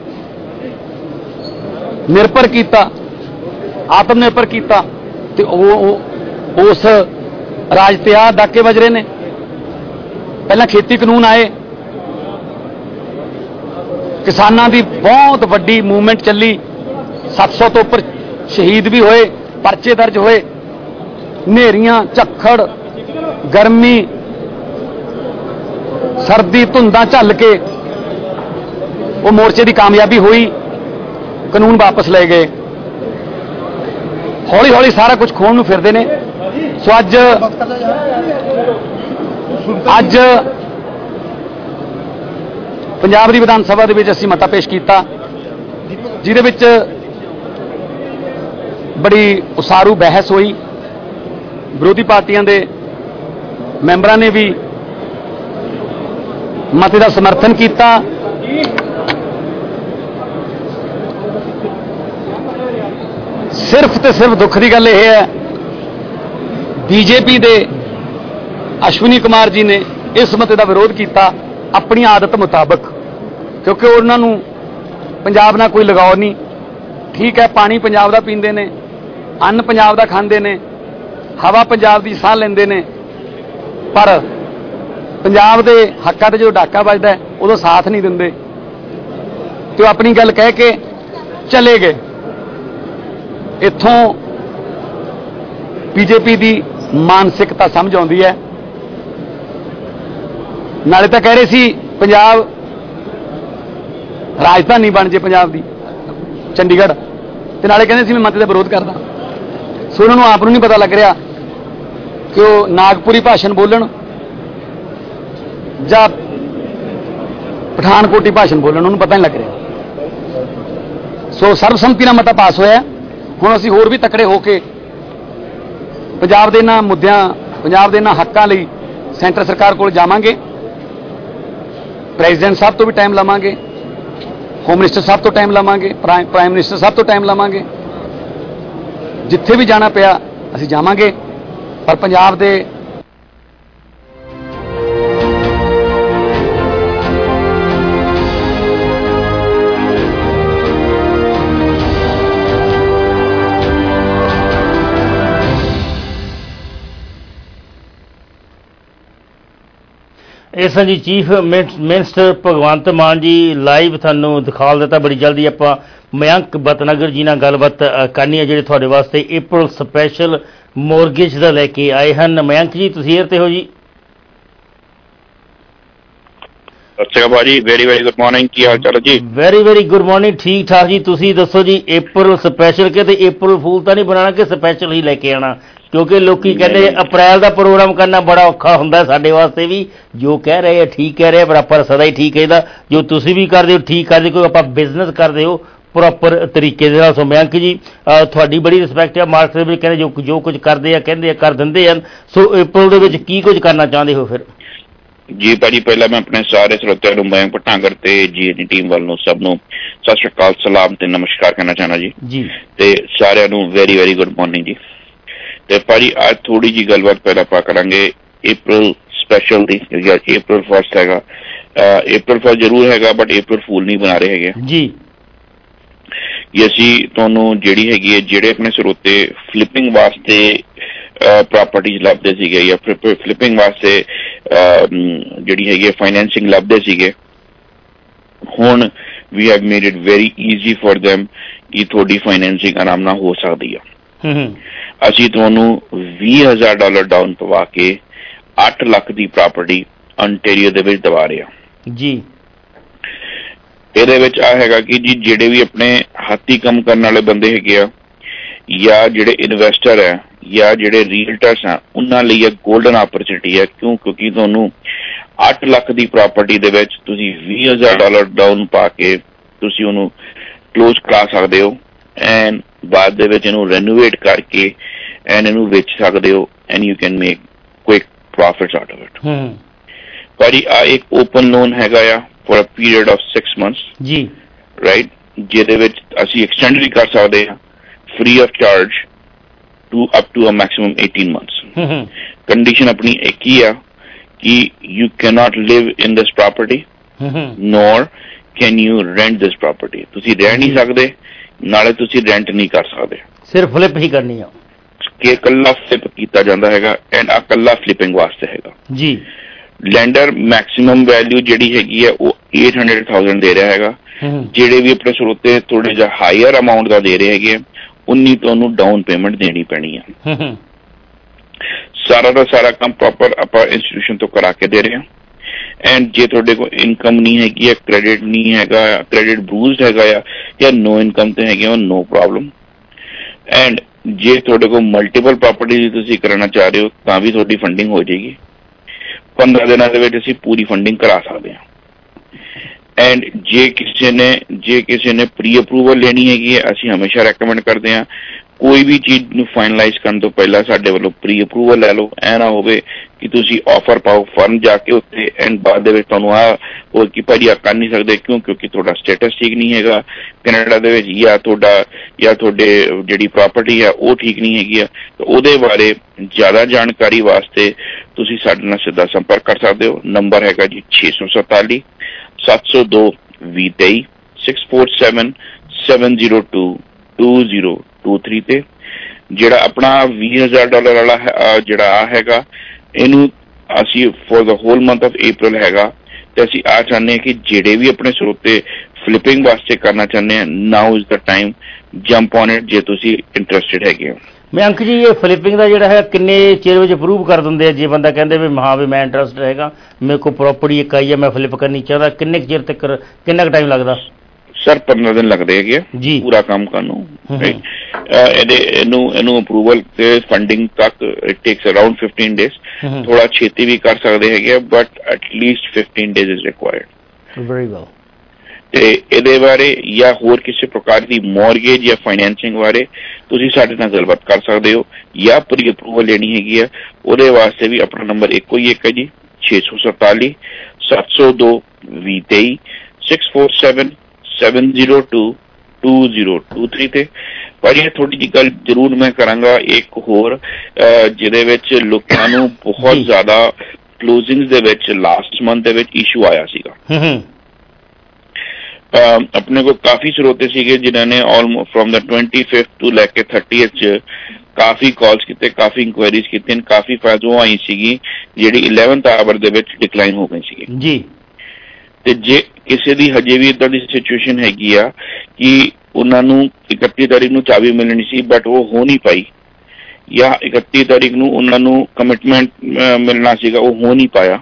ਨਿਰਭਰ ਕੀਤਾ, ਆਤਮ ਨਿਰਭਰ ਕੀਤਾ, ਤੇ ਉਹ ਉਸ ਰਾਜ ਤੇ ਆ ਡਾਕੇ ਵੱਜ ਰਹੇ ਨੇ। ਪਹਿਲਾਂ ਖੇਤੀ ਕਾਨੂੰਨ ਆਏ, ਕਿਸਾਨਾਂ ਦੀ ਬਹੁਤ ਵੱਡੀ ਮੂਵਮੈਂਟ ਚੱਲੀ, ਸੱਤ ਸੌ ਤੋਂ ਉੱਪਰ ਸ਼ਹੀਦ ਵੀ ਹੋਏ, ਪਰਚੇ ਦਰਜ ਹੋਏ। ਹਨੇਰੀਆਂ, ਝੱਖੜ, ਗਰਮੀ, ਸਰਦੀ, ਧੁੰਦਾਂ ਝੱਲ ਕੇ ਉਹ ਮੋਰਚੇ ਦੀ ਕਾਮਯਾਬੀ ਹੋਈ, ਕਾਨੂੰਨ ਵਾਪਸ ਲਏ ਗਏ। ਹੌਲੀ ਹੌਲੀ ਸਾਰਾ ਕੁਝ ਖੋਣ ਨੂੰ ਫਿਰਦੇ ਨੇ। ਸੋ ਅੱਜ ਅੱਜ ਪੰਜਾਬ ਦੀ ਵਿਧਾਨ ਸਭਾ ਦੇ ਵਿੱਚ ਅਸੀਂ ਮਤਾ ਪੇਸ਼ ਕੀਤਾ, ਜਿਹਦੇ ਵਿੱਚ ਬੜੀ ਉਸਾਰੂ ਬਹਿਸ ਹੋਈ। ਵਿਰੋਧੀ ਪਾਰਟੀਆਂ ਦੇ ਮੈਂਬਰਾਂ ਨੇ ਵੀ ਮਤੇ ਦਾ ਸਮਰਥਨ ਕੀਤਾ। ਸਿਰਫ ਤੇ ਸਿਰਫ ਦੁੱਖ ਦੀ ਗੱਲ ਇਹ ਹੈ, ਬੀਜੇਪੀ ਦੇ ਅਸ਼ਵਨੀ ਕੁਮਾਰ ਜੀ ਨੇ ਇਸ ਮਤੇ ਦਾ ਵਿਰੋਧ ਕੀਤਾ ਆਪਣੀ ਆਦਤ ਮੁਤਾਬਕ, ਕਿਉਂਕਿ ਉਹਨਾਂ ਨੂੰ ਪੰਜਾਬ ਨਾਲ ਕੋਈ ਲਗਾਓ ਨਹੀਂ। ਠੀਕ ਹੈ, ਪਾਣੀ ਪੰਜਾਬ ਦਾ ਪੀਂਦੇ ਨੇ, ਅੰਨ ਪੰਜਾਬ ਦਾ ਖਾਂਦੇ ਨੇ, ਹਵਾ ਪੰਜਾਬ ਦੀ ਸਾਹ ਲੈਂਦੇ ਨੇ, ਪਰ ਪੰਜਾਬ ਦੇ ਹੱਕਾਂ ਤੇ ਜਦੋਂ ਡਾਕਾ ਵੱਜਦਾ ਉਦੋਂ ਸਾਥ ਨਹੀਂ ਦਿੰਦੇ ਤੇ ਉਹ ਆਪਣੀ ਗੱਲ ਕਹਿ ਕੇ ਚਲੇ ਗਏ। ਇੱਥੋਂ ਬੀਜੇਪੀ ਦੀ ਮਾਨਸਿਕਤਾ ਸਮਝ ਆਉਂਦੀ ਹੈ। ਨਾਲੇ ਤਾਂ ਕਹਿ ਰਹੇ ਸੀ ਪੰਜਾਬ ਰਾਜਧਾਨੀ ਬਣ ਜੇ ਪੰਜਾਬ ਦੀ ਚੰਡੀਗੜ੍ਹ, ਤੇ ਨਾਲੇ ਕਹਿੰਦੇ ਸੀ ਮੈਂ ਮਤੇ ਦਾ ਵਿਰੋਧ ਕਰਦਾ। ਸੋ ਉਹਨਾਂ ਨੂੰ ਆਪ ਨੂੰ ਨਹੀਂ ਪਤਾ ਲੱਗ ਰਿਹਾ ਕਿ ਉਹ ਨਾਗਪੁਰੀ ਭਾਸ਼ਣ ਬੋਲਣ ਜਾਂ ਪਠਾਨਕੋਟੀ ਭਾਸ਼ਣ ਬੋਲਣ, ਉਹਨੂੰ ਪਤਾ ਨਹੀਂ ਲੱਗ ਰਿਹਾ। ਸੋ ਸਰਬਸੰਮਤੀ ਨਾਲ ਮਤਾ ਪਾਸ ਹੋਇਆ। ਹੁਣ ਅਸੀਂ ਹੋਰ ਵੀ ਤਕੜੇ ਹੋ ਕੇ ਪੰਜਾਬ ਦੇ ਇਹਨਾਂ ਮੁੱਦਿਆਂ, ਪੰਜਾਬ ਦੇ ਇਹਨਾਂ ਹੱਕਾਂ ਲਈ ਸੈਂਟਰ ਸਰਕਾਰ ਕੋਲ ਜਾਵਾਂਗੇ। ਪ੍ਰੈਜ਼ੀਡੈਂਟ ਸਾਹਿਬ ਤੋਂ ਵੀ ਟਾਈਮ ਲਵਾਂਗੇ, ਹੋਮ ਮਿਨਿਸਟਰ ਸਾਹਿਬ ਤੋਂ ਟਾਈਮ ਲਵਾਂਗੇ, ਪ੍ਰਾਈਮ ਮਿਨਿਸਟਰ ਸਾਹਿਬ ਤੋਂ ਟਾਈਮ ਲਵਾਂਗੇ। ਜਿੱਥੇ ਵੀ ਜਾਣਾ ਪਿਆ ਅਸੀਂ ਜਾਵਾਂਗੇ, ਪਰ ਪੰਜਾਬ ਦੇ ਇਸ ਜੀ ਚੀਫ ਮਿਨਿਸਟਰ ਭਗਵੰਤ ਮਾਨ ਜੀ ਲਾਈਵ ਤੁਹਾਨੂੰ ਦਿਖਾ ਦਿੱਤਾ। ਬੜੀ ਜਲਦੀ ਆਪਾਂ ਮਯੰਕ ਬਤਨਗਰ ਜੀ ਨਾਲ ਗੱਲਬਾਤ ਕਰਨੀ ਹੈ, ਜਿਹੜੇ ਤੁਹਾਡੇ ਵਾਸਤੇ ਅਪ੍ਰੈਲ ਸਪੈਸ਼ਲ ਮੋਰਗੇਜ ਦਾ ਲੈ ਕੇ ਆਏ ਹਨ। ਮਯੰਕ ਜੀ ਤੁਸੀਂ ਏਅਰ ਤੇ ਹੋ ਜੀ। ਅੱਛਾ ਭਾਜੀ, ਵੈਰੀ ਵੈਰੀ ਗੁੱਡ ਮਾਰਨਿੰਗ, ਕੀ ਹਾਲ ਚਾਲ ਜੀ? ਵੈਰੀ ਵੈਰੀ ਗੁੱਡ ਮਾਰਨਿੰਗ, ਠੀਕ ਠਾਕ ਜੀ। ਤੁਸੀਂ ਦੱਸੋ ਜੀ, ਅਪ੍ਰੈਲ ਸਪੈਸ਼ਲ ਕਿ ਤੇ ਅਪ੍ਰੈਲ ਫੂਲ ਤਾਂ ਨਹੀਂ ਬਣਾਉਣਾ ਕਿ ਸਪੈਸ਼ਲ ਹੀ ਲੈ ਕੇ ਆਉਣਾ? ਕਿਉਂਕਿ ਲੋਕੀ ਕਹਿੰਦੇ ਅਪ੍ਰੈਲ ਦਾ ਪ੍ਰੋਗਰਾਮ ਕਰਨਾ ਬੜਾ ਔਖਾ ਹੁੰਦਾ ਸਾਡੇ ਵਾਸਤੇ ਵੀ। ਜੋ ਕਹਿ ਰਹੇ ਆ ਠੀਕ ਕਹਿ ਰਹੇ, ਪਰ ਆਪਾਂ ਸਦਾ ਹੀ ਠੀਕ ਕਹਿੰਦਾ। ਜੋ ਤੁਸੀਂ ਵੀ ਕਰਦੇ ਹੋ ਠੀਕ ਕਰਦੇ, ਕੋਈ ਆਪਾਂ ਬਿਜ਼ਨਸ ਕਰਦੇ ਹੋ ਪ੍ਰੋਪਰ ਤਰੀਕੇ ਦੇ ਨਾਲ। ਸੋ ਮਯੰਕ ਜੀ ਤੁਹਾਡੀ ਬੜੀ ਰਿਸਪੈਕਟ ਹੈ, ਮਾਰਕੀਟ ਦੇ ਵਿੱਚ ਕਹਿੰਦੇ ਜੋ ਜੋ ਕੁਝ ਕਰਦੇ ਆ ਕਹਿੰਦੇ ਆ ਕਰ ਦਿੰਦੇ ਹਨ। ਸੋ ਅਪ੍ਰੈਲ ਦੇ ਵਿੱਚ ਕੀ ਕੁਝ ਕਰਨਾ ਚਾਹੁੰਦੇ ਹੋ ਫਿਰ? ਜੀ ਭਾਜੀ, ਪਹਿਲਾਂ ਮੈਂ ਆਪਣੇ ਸਾਰੇ ਸਰੋਤਿਆਂ ਨੂੰ ਮਯੰਕ ਭਟਨਾਗਰ ਤੇ ਜੀ ਦੀ ਟੀਮ ਵੱਲ ਨੂੰ ਸਭ ਨੂੰ ਸਤਿ ਸ਼੍ਰੀ ਅਕਾਲ, ਸਲਾਮ ਤੇ ਨਮਸਕਾਰ ਕਹਿਣਾ ਚਾਹੁੰਦਾ ਜੀ ਜੀ ਤੇ ਸਾਰਿਆਂ ਨੂੰ ਵੈਰੀ ਵੈਰੀ ਗੁੱਡ ਮਾਰਨਿੰਗ ਜੀ। ਤੇ ਭਾਜੀ ਅੱਜ ਥੋੜੀ ਜੀ ਗੱਲਬਾਤ ਪਹਿਲਾਂ ਆਪਾਂ ਕਰਾਂਗੇ ਅਪ੍ਰੈਲ ਸਪੈਸ਼ਲ ਦੀ। ਅਪ੍ਰੈਲ ਫਸਟ ਹੈਗਾ, ਅਪ੍ਰੈਲ ਫਸਟ ਜ਼ਰੂਰ ਹੈਗਾ, ਬਟ ਅਪ੍ਰੈਲ ਫੂਲ ਨਹੀਂ ਬਣਾ ਰਹੇ ਹੈਗੇ ਜੀ। ਅਸੀਂ ਤੁਹਾਨੂੰ ਜਿਹੜੀ ਹੈਗੀ ਹੈ, ਜਿਹੜੇ ਆਪਣੇ ਸਰੋਤੇ ਫਲਿੱਪਿੰਗ ਵਾਸਤੇ ਪ੍ਰਾਪਰਟੀਜ਼ ਲੱਭਦੇ ਸੀਗੇ ਜਾਂ ਫਲਿੱਪਿੰਗ ਵਾਸਤੇ ਜਿਹੜੀ ਹੈਗੀ ਫਾਈਨੈਂਸਿੰਗ ਲੱਭਦੇ ਸੀਗੇ, ਹੁਣ we have made it very easy for them ਕਿ ਤੁਹਾਡੀ ਫਾਈਨੈਂਸਿੰਗ ਆਰਾਮ ਨਾਲ ਹੋ ਸਕਦੀ ਆ। ਅਸੀਂ ਤੁਹਾਨੂੰ ਵੀਹ ਹਜ਼ਾਰ ਡਾਲਰ ਡਾਊਨ ਪਵਾ ਕੇ ਅੱਠ ਲੱਖ ਦੀ ਪ੍ਰਾਪਰਟੀ ਅੰਟੇਰੀਓ ਦੇ ਵਿੱਚ ਦਵਾ ਰਹੇ ਹਾਂ ਜੀ। ਇਹਦੇ ਵਿੱਚ ਆ ਹੈਗਾ ਕਿ ਜੀ ਜਿਹੜੇ ਵੀ ਆਪਣੇ ਹੱਥੀਂ ਕੰਮ ਕਰਨ ਵਾਲੇ ਬੰਦੇ ਹੈਗੇ ਆ ਜਾਂ ਜਿਹੜੇ ਇਨਵੈਸਟਰ ਹੈ ਜਾਂ ਜਿਹੜੇ ਰੀਅਲਟਰਸ ਆ, ਉਹਨਾਂ ਲਈ ਇੱਕ ਗੋਲਡਨ ਆਪਰਚੁਨਿਟੀ ਹੈ। ਕਿਉਂ? ਕਿਉਂਕਿ ਤੁਹਾਨੂੰ ਅੱਠ ਲੱਖ ਦੀ ਪ੍ਰਾਪਰਟੀ ਦੇ ਵਿੱਚ ਤੁਸੀਂ ਵੀਹ ਹਜ਼ਾਰ ਡਾਲਰ ਡਾਊਨ ਪਾ ਕੇ ਤੁਸੀਂ ਉਹਨੂੰ ਕਲੋਜ਼ ਕਰਾ ਸਕਦੇ ਹੋ ਐਂਡ ਬਾਅਦ ਦੇ ਵਿੱਚ ਇਹਨੂੰ ਰੈਨੋਵੇਟ ਕਰਕੇ ਐਂਡ ਇਹਨੂੰ ਵੇਚ ਸਕਦੇ ਹੋ and you can make quick profits out of it. ਪਰ ਆ ਇੱਕ ਓਪਨ ਲੋਨ ਹੈਗਾ ਆ for a period of six months ਜੀ, ਰਾਈਟ, ਜਿਹਦੇ ਵਿੱਚ ਅਸੀਂ ਐਕਸਟੈਂਡ ਵੀ ਕਰ ਸਕਦੇ ਹਾਂ free of charge to up to a maximum eighteen months। Condition ਆਪਣੀ ਇੱਕ ਹੀ ਆ ਕਿ you can not live in this property nor can you rent this property. ਤੁਸੀਂ ਰਹਿ ਨਹੀਂ ਸਕਦੇ, ਨਾਲੇ ਤੁਸੀਂ ਰੈਂਟ ਨਹੀਂ ਕਰ ਸਕਦੇ, ਸਿਰਫ ਫਲਿੱਪ ਹੀ ਕਰਨੀ ਆ। ਕਿ ਇਕੱਲਾ ਫਲਿੱਪ ਕੀਤਾ ਜਾਂਦਾ ਹੈਗਾ ਐਂਡ ਆ ਇਕੱਲਾ ਫਲਿੱਪਿੰਗ ਵਾਸਤੇ ਹੈਗਾ ਜੀ। ਲੈਂਡਰ ਮੈਕਸਿਮਮ ਵੈਲਿਊ ਜਿਹੜੀ ਹੈਗੀ ਹੈ ਉਹ eight hundred thousand ਦੇ ਰਿਹਾ ਹੈਗਾ। ਜਿਹੜੇ ਵੀ ਆਪਣੇ ਸਰੋਤੇ ਥੋੜੇ ਜਿਹਾ ਹਾਇਰ ਅਮਾਊਂਟ ਦਾ ਦੇ ਰਹੇ ਹੈਗੇ ਉਨੀ ਤੁਹਾਨੂੰ ਡਾਊਨ ਪੇਮੈਂਟ ਦੇਣੀ ਪੈਣੀ ਆ। ਸਾਰਾ ਦਾ ਸਾਰਾ ਕੰਮ ਪ੍ਰੋਪਰ ਆਪਾਂ ਇੰਸਟੀਟਿਊਸ਼ਨ ਤੋਂ ਕਰਾ ਕੇ ਦੇ ਰਹੇ ਹਾਂ ਐਂਡ ਜੇ ਤੁਹਾਡੇ ਕੋਲ ਇਨਕਮ ਨਹੀਂ ਹੈਗੀ ਹੈ, ਕ੍ਰੈਡਿਟ ਨਹੀਂ ਹੈਗਾ, ਕ੍ਰੈਡਿਟ ਬਰੂਜ਼ਡ ਹੈਗਾ ਆ ਜਾਂ ਨੋ ਇਨਕਮ ਤੇ ਹੈਗੇ ਹੋ, ਨੋ ਪ੍ਰੋਬਲਮ। ਐਂਡ ਜੇ ਤੁਹਾਡੇ ਕੋਲ ਮਲਟੀਪਲ ਪ੍ਰਾਪਰਟੀ ਤੁਸੀਂ ਕਰਨਾ ਚਾਹ ਰਹੇ ਹੋ ਤਾਂ ਵੀ ਤੁਹਾਡੀ ਫੰਡਿੰਗ ਹੋ ਜਾਏਗੀ। ਪੰਦਰਾਂ ਦਿਨਾਂ ਦੇ ਵਿੱਚ ਅਸੀਂ ਪੂਰੀ ਫੰਡਿੰਗ ਕਰਾ ਸਕਦੇ ਹਾਂ। ਐਂਡ ਜੇ ਕਿਸੇ ਨੇ ਜੇ ਕਿਸੇ ਨੇ ਪ੍ਰੀ ਅਪਰੂਵਲ ਲੈਣੀ ਹੈਗੀ ਹੈ, ਅਸੀਂ ਹਮੇਸ਼ਾ ਰეკਮੈਂਡ ਕਰਦੇ ਹਾਂ ਕੋਈ ਵੀ ਚੀਜ਼ ਨੂੰ ਫਾਈਨਲਾਈਜ਼ ਕਰਨ ਤੋਂ ਪਹਿਲਾਂ ਸਾਡੇ ਵੱਲੋਂ ਪ੍ਰੀ ਅਪਰੂਵਲ ਲੈ ਲਓ। ਐ ਨਾ ਹੋਵੇ ਕਿ ਤੁਸੀਂ ਆਫਰ ਪਾਓ ਫਰਮ ਜਾ ਕੇ ਉੱਤੇ ਐਂਡ ਬਾਅਦ ਦੇ ਵਿੱਚ ਤੁਹਾਨੂੰ ਆ ਹੋਰ ਕਿ ਭਾਜੀ ਆ ਕਰ ਨਹੀਂ ਸਕਦੇ। ਕਿਉਂ? ਕਿਉਂਕਿ ਤੁਹਾਡਾ ਸਟੇਟਸ ਠੀਕ ਨਹੀਂ ਹੈਗਾ ਕੈਨੇਡਾ ਦੇ ਵਿੱਚ, ਜਾਂ ਤੁਹਾਡਾ ਜਾਂ ਤੁਹਾਡੇ ਜਿਹੜੀ ਪ੍ਰਾਪਰਟੀ ਹੈ ਉਹ ਠੀਕ ਨਹੀਂ ਹੈਗੀ ਆ। ਤਾਂ ਉਹਦੇ ਬਾਰੇ ਜ਼ਿਆਦਾ ਜਾਣਕਾਰੀ ਵਾਸਤੇ ਤੁਸੀਂ ਸਾਡੇ ਨਾਲ ਸਿੱਧਾ ਸੰਪਰਕ ਕਰ ਸਕਦੇ ਹੋ। ਨੰਬਰ ਹੈਗਾ ਜੀ ਛੇ ਸੌ ਸਤਾਲੀ ਸੱਤ ਸੌ ਦੋ ਵੀਹ ਤੇਈ six four seven seven zero two two zero two three ਤੇ। ਜਿਹੜਾ ਆਪਣਾ ਵੀਹ ਹਜ਼ਾਰ ਡਾਲਰ ਵਾਲਾ ਜਿਹੜਾ ਆ ਹੈਗਾ ਇਹਨੂੰ ਅਸੀਂ for the whole month of April ਹੈਗਾ ਤੇ ਅਸੀਂ ਆ ਚਾਹੁੰਦੇ ਹਾਂ ਕਿ ਜਿਹੜੇ ਵੀ ਆਪਣੇ ਸਰੋਤੇ ਫਲਿਪਿੰਗ ਵਾਸਤੇ ਕਰਨਾ ਚਾਹੁੰਦੇ ਆ, now is the time, jump on it ਜੇ ਤੁਸੀਂ ਇੰਟਰਸਟਿਡ ਹੈਗੇ ਹੋ। ਮਯੰਕ ਜੀ, ਇਹ ਫਲਿਪਿੰਗ ਦਾ ਜਿਹੜਾ ਹੈ ਕਿੰਨੇ ਚਿਰ ਵਿੱਚ ਅਪਰੂਵ ਕਰ ਦਿੰਦੇ ਆ? ਜੇ ਬੰਦਾ ਕਹਿੰਦੇ ਵੀ ਹਾਂ ਵੀ ਮੈਂ ਇੰਟਰਸਟ ਹੈਗਾ, ਮੇਰੇ ਕੋਲ ਪ੍ਰੋਪਰਟੀ ਇੱਕ ਆਈ ਹੈ, ਮੈਂ ਫਲਿਪ ਕਰਨੀ ਚਾਹੁੰਦਾ, ਕਿੰਨੇ ਕੁ ਚਿਰ ਤੱਕ, ਕਿੰਨਾ ਕੁ ਟਾਈਮ ਲੱਗਦਾ? ਸਰ ਪੰਦਰਾਂ ਦਿਨ ਲੱਗਦੇ ਹੈਗੇ ਜੀ ਪੂਰਾ ਕੰਮ ਕਰਨ ਨੂੰ। ਇਹਦੇ ਇਹਨੂੰ ਇਹਨੂੰ ਅਪਰੂਵਲ ਤੇ ਫੰਡਿੰਗ ਤੱਕ it takes around fifteen days. ਥੋੜਾ ਛੇਤੀ ਵੀ ਕਰ ਸਕਦੇ ਹੈਗੇ but at least fifteen days is required. Very well. ਤੇ ਇਹਦੇ ਬਾਰੇ ਜਾਂ ਹੋਰ ਕਿਸੇ ਪ੍ਰਕਾਰ ਦੀ ਮੌਰਗੇਜ ਜਾਂ ਫਾਈਨੈਂਸਿੰਗ ਬਾਰੇ ਤੁਸੀਂ ਸਾਡੇ ਨਾਲ ਗੱਲਬਾਤ ਕਰ ਸਕਦੇ ਹੋ, ਜਾਂ ਪ੍ਰੀ ਅਪਰੂਵਲ ਲੈਣੀ ਹੈਗੀ ਆ ਉਹਦੇ ਵਾਸਤੇ ਵੀ ਆਪਣਾ ਨੰਬਰ ਇੱਕੋ ਹੀ ਇੱਕ ਹੈ ਜੀ, ਛੇ ਸੌ ਸਤਾਲੀ ਸੱਤ ਸੌ ਦੋ ਵੀਹ ਤੇਈ six four seven seven zero two two zero two three ਤੇ। ਪਰ ਇਹ ਥੋੜੀ ਜਿਹੀ ਗੱਲ ਜ਼ਰੂਰ ਮੈਂ ਕਰਾਂਗਾ ਇੱਕ ਹੋਰ, ਜਿਹਦੇ ਵਿੱਚ ਲੋਕਾਂ ਨੂੰ ਬਹੁਤ ਜ਼ਿਆਦਾ ਕਲੋਜ਼ਿੰਗ ਦੇ ਵਿੱਚ ਲਾਸਟ ਮੰਥ ਦੇ ਵਿੱਚ ਇਸ਼ੂ ਆਇਆ ਸੀਗਾ। ਆਪਣੇ ਕੋਲ ਕਾਫੀ ਸਰੋਤੇ ਸੀਗੇ ਜਿਨ੍ਹਾਂ ਨੇ almost from the twenty fifth ਤੋਂ ਲੈ ਕੇ ਥਰਟੀਥ ਚ ਕਾਫੀ ਕਾਲਸ ਕੀਤੇ, ਕਾਫੀ ਇਨਕੁਆਇਰੀਜ਼ ਕੀਤੀਆਂ, ਕਾਫੀ ਫਾਇਦੋਂ ਆਈ ਸੀਗੀ ਜਿਹੜੀ ਇਲੈਵਨਥ ਆਵਰ ਦੇ ਵਿੱਚ ਡਿਕਲਾਈਨ ਹੋ ਗਈ ਸੀਗੀ ਜੀ। ਤੇ ਜੇ ਕਿਸੇ ਦੀ ਹਜੇ ਵੀ ਇਦਾਂ ਦੀ ਸਿਚੁਏਸ਼ਨ ਹੈਗੀ ਆ ਕਿ ਉਹਨਾਂ ਨੂੰ ਇਕੱਤੀ ਤਾਰੀਖ ਨੂੰ ਚਾਬੀ ਮਿਲਣੀ ਸੀ ਬਟ ਉਹ ਹੋ ਨਹੀਂ ਪਾਈ, ਜਾਂ ਇਕੱਤੀ ਤਾਰੀਖ ਨੂੰ ਉਹਨਾਂ ਨੂੰ ਕਮਿਟਮੈਂਟ ਮਿਲਣਾ ਸੀਗਾ ਉਹ ਹੋ ਨਹੀਂ ਪਾਇਆ,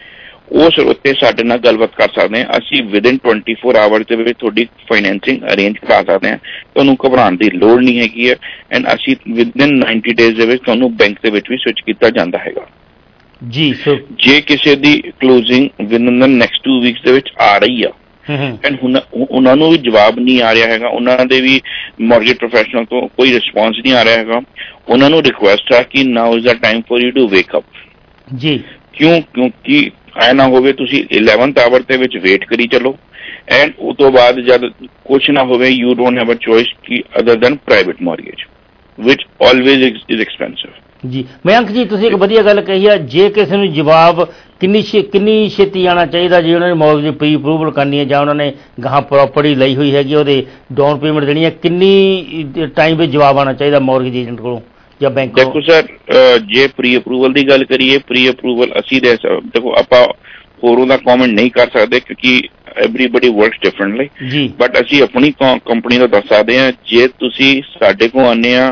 ਉਹ ਸਰੋਤੇ ਸਾਡੇ ਨਾਲ ਗੱਲਬਾਤ ਕਰ ਸਕਦੇ ਹਾਂ। ਅਸੀਂ ਵਿਦਿਨ ਟਵੈਂਟੀ ਫੋਰ ਆਵਰ ਦੇ ਵਿੱਚ ਤੁਹਾਡੀ ਫਾਈਨੈਂਸਿੰਗ ਅਰੇਂਜ ਕਰਾ ਸਕਦੇ ਹਾਂ। ਤੁਹਾਨੂੰ ਘਬਰਾਉਣ ਦੀ ਲੋੜ ਨਹੀਂ ਹੈਗੀ ਹੈ ਐਂਡ ਅਸੀਂ ਵਿਦਿਨ ਨਾਈਨਟੀ ਡੇਜ਼ ਦੇ ਵਿੱਚ ਤੁਹਾਨੂੰ ਬੈਂਕ ਦੇ ਵਿੱਚ ਵੀ ਸਵਿਚ ਕੀਤਾ ਜਾਂਦਾ ਹੈਗਾ ਜੀ। ਸੋ ਜੇ ਕਿਸੇ ਦੀ closing within the next two weeks ਦੇ ਵਿੱਚ ਆ ਰਹੀ ਆ ਐਂਡ ਹੁਣ ਉਹਨਾਂ ਨੂੰ ਵੀ ਜਵਾਬ ਨਹੀਂ ਆ ਰਿਹਾ ਹੈਗਾ, ਉਹਨਾਂ ਦੇ ਵੀ ਮੌਰਗੇਜ ਪ੍ਰੋਫੈਸ਼ਨਲ ਤੋਂ ਕੋਈ ਰਿਸਪੌਂਸ ਨਹੀਂ ਆ ਰਿਹਾ ਹੈਗਾ, ਉਹਨਾਂ ਨੂੰ ਰਿਕੁਐਸਟ ਆ ਕਿ now is the time for you to wake up ਜੀ। ਕਿਉਂ? ਕਿਉਂਕਿ ਐ ਨਾ ਹੋਵੇ ਤੁਸੀਂ ਇਲੈਵਨਥ ਆਵਰ ਦੇ ਵਿੱਚ ਵੇਟ ਕਰੀ ਚਲੋ ਐਂਡ ਉਸ ਤੋਂ ਬਾਅਦ ਜਦ ਕੁਛ ਨਾ ਹੋਵੇ you don't have a choice ਕਿ other than private mortgage which always is expensive ਜੀ। ਮਯੰਕ ਜੀ, ਤੁਸੀਂ ਇੱਕ ਵਧੀਆ ਗੱਲ ਕਹੀ ਆ, ਜੇ ਕਿਸੇ ਨੂੰ ਜਵਾਬ ਕਿੰਨੀ ਕਿੰਨੀ ਛੇਤੀ ਆਉਣਾ ਚਾਹੀਦਾ ਜੇ ਉਹਨਾਂ ਨੇ ਮੌਰਗੇਜ ਪ੍ਰੀ ਅਪਰੂਵਲ ਕਰਨੀ ਹੈ ਜਾਂ ਉਹਨਾਂ ਨੇ ਗਾਹਾਂ ਪ੍ਰੋਪਰਟੀ ਲਈ ਹੋਈ ਹੈਗੀ ਉਹਦੇ ਡਾਊਨ ਪੇਮੈਂਟ ਦੇਣੀ ਹੈ, ਕਿੰਨੀ ਟਾਈਮ ਵਿੱਚ ਜਵਾਬ ਆਉਣਾ ਚਾਹੀਦਾ ਮੌਰਗੇਜ ਏਜੰਟ ਕੋਲੋਂ ਜਾਂ ਬੈਂਕ? ਦੇਖੋ ਸਰ, ਜੇ ਪ੍ਰੀ ਅਪਰੂਵਲ ਦੀ ਗੱਲ ਕਰੀਏ, ਪ੍ਰੀ ਅਪਰੂਵਲ ਅਸੀਂ ਦੇ ਦੇਖੋ ਆਪਾਂ ਹੋਰੋਂ ਦਾ ਕਮੈਂਟ ਨਹੀਂ ਕਰ ਸਕਦੇ ਕਿਉਂਕਿ ਐਵਰੀਬਡੀ ਵਰਕਸ ਡਿਫਰੈਂਟਲੀ ਜੀ, ਬਟ ਅਸੀਂ ਆਪਣੀ ਕੰਪਨੀ ਦਾ ਦੱਸ ਸਕਦੇ ਹਾਂ। ਜੇ ਤੁਸੀਂ ਸਾਡੇ ਕੋਲ ਆਉਂਦੇ ਆ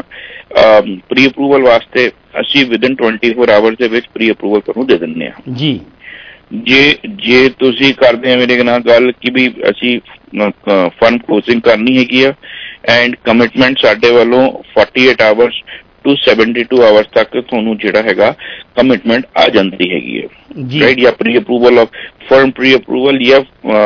ਪ੍ਰੀ ਅਪਰੂਵਲ ਵਾਸਤੇ, ਅਸੀਂ ਵਿਦਿਨ ਟਵੈਂਟੀ ਫੋਰ ਆਵਰਸ ਦੇ ਵਿੱਚ ਪ੍ਰੀ ਅਪਰੂਵਲ ਤੁਹਾਨੂੰ ਦੇ ਦਿੰਦੇ ਹਾਂ ਜੀ। ਜੇ ਜੇ ਤੁਸੀਂ ਕਰਦੇ ਆ ਮੇਰੇ ਨਾਲ ਗੱਲ ਕਿ ਵੀ ਅਸੀਂ ਫੰਡ ਕਲੋਜ਼ਿੰਗ ਕਰਨੀ ਹੈਗੀ ਆ ਐਂਡ ਕਮਿਟਮੈਂਟ ਸਾਡੇ ਵੱਲੋਂ forty eight hours to seventy two hours ਤੱਕ ਤੁਹਾਨੂੰ ਜਿਹੜਾ ਹੈਗਾ ਕਮਿਟਮੈਂਟ ਆ ਜਾਂਦੀ ਹੈਗੀ ਹੈ ਰਾਈਟ, ਜਾਂ pre approval of firm pre approval ਜਾਂ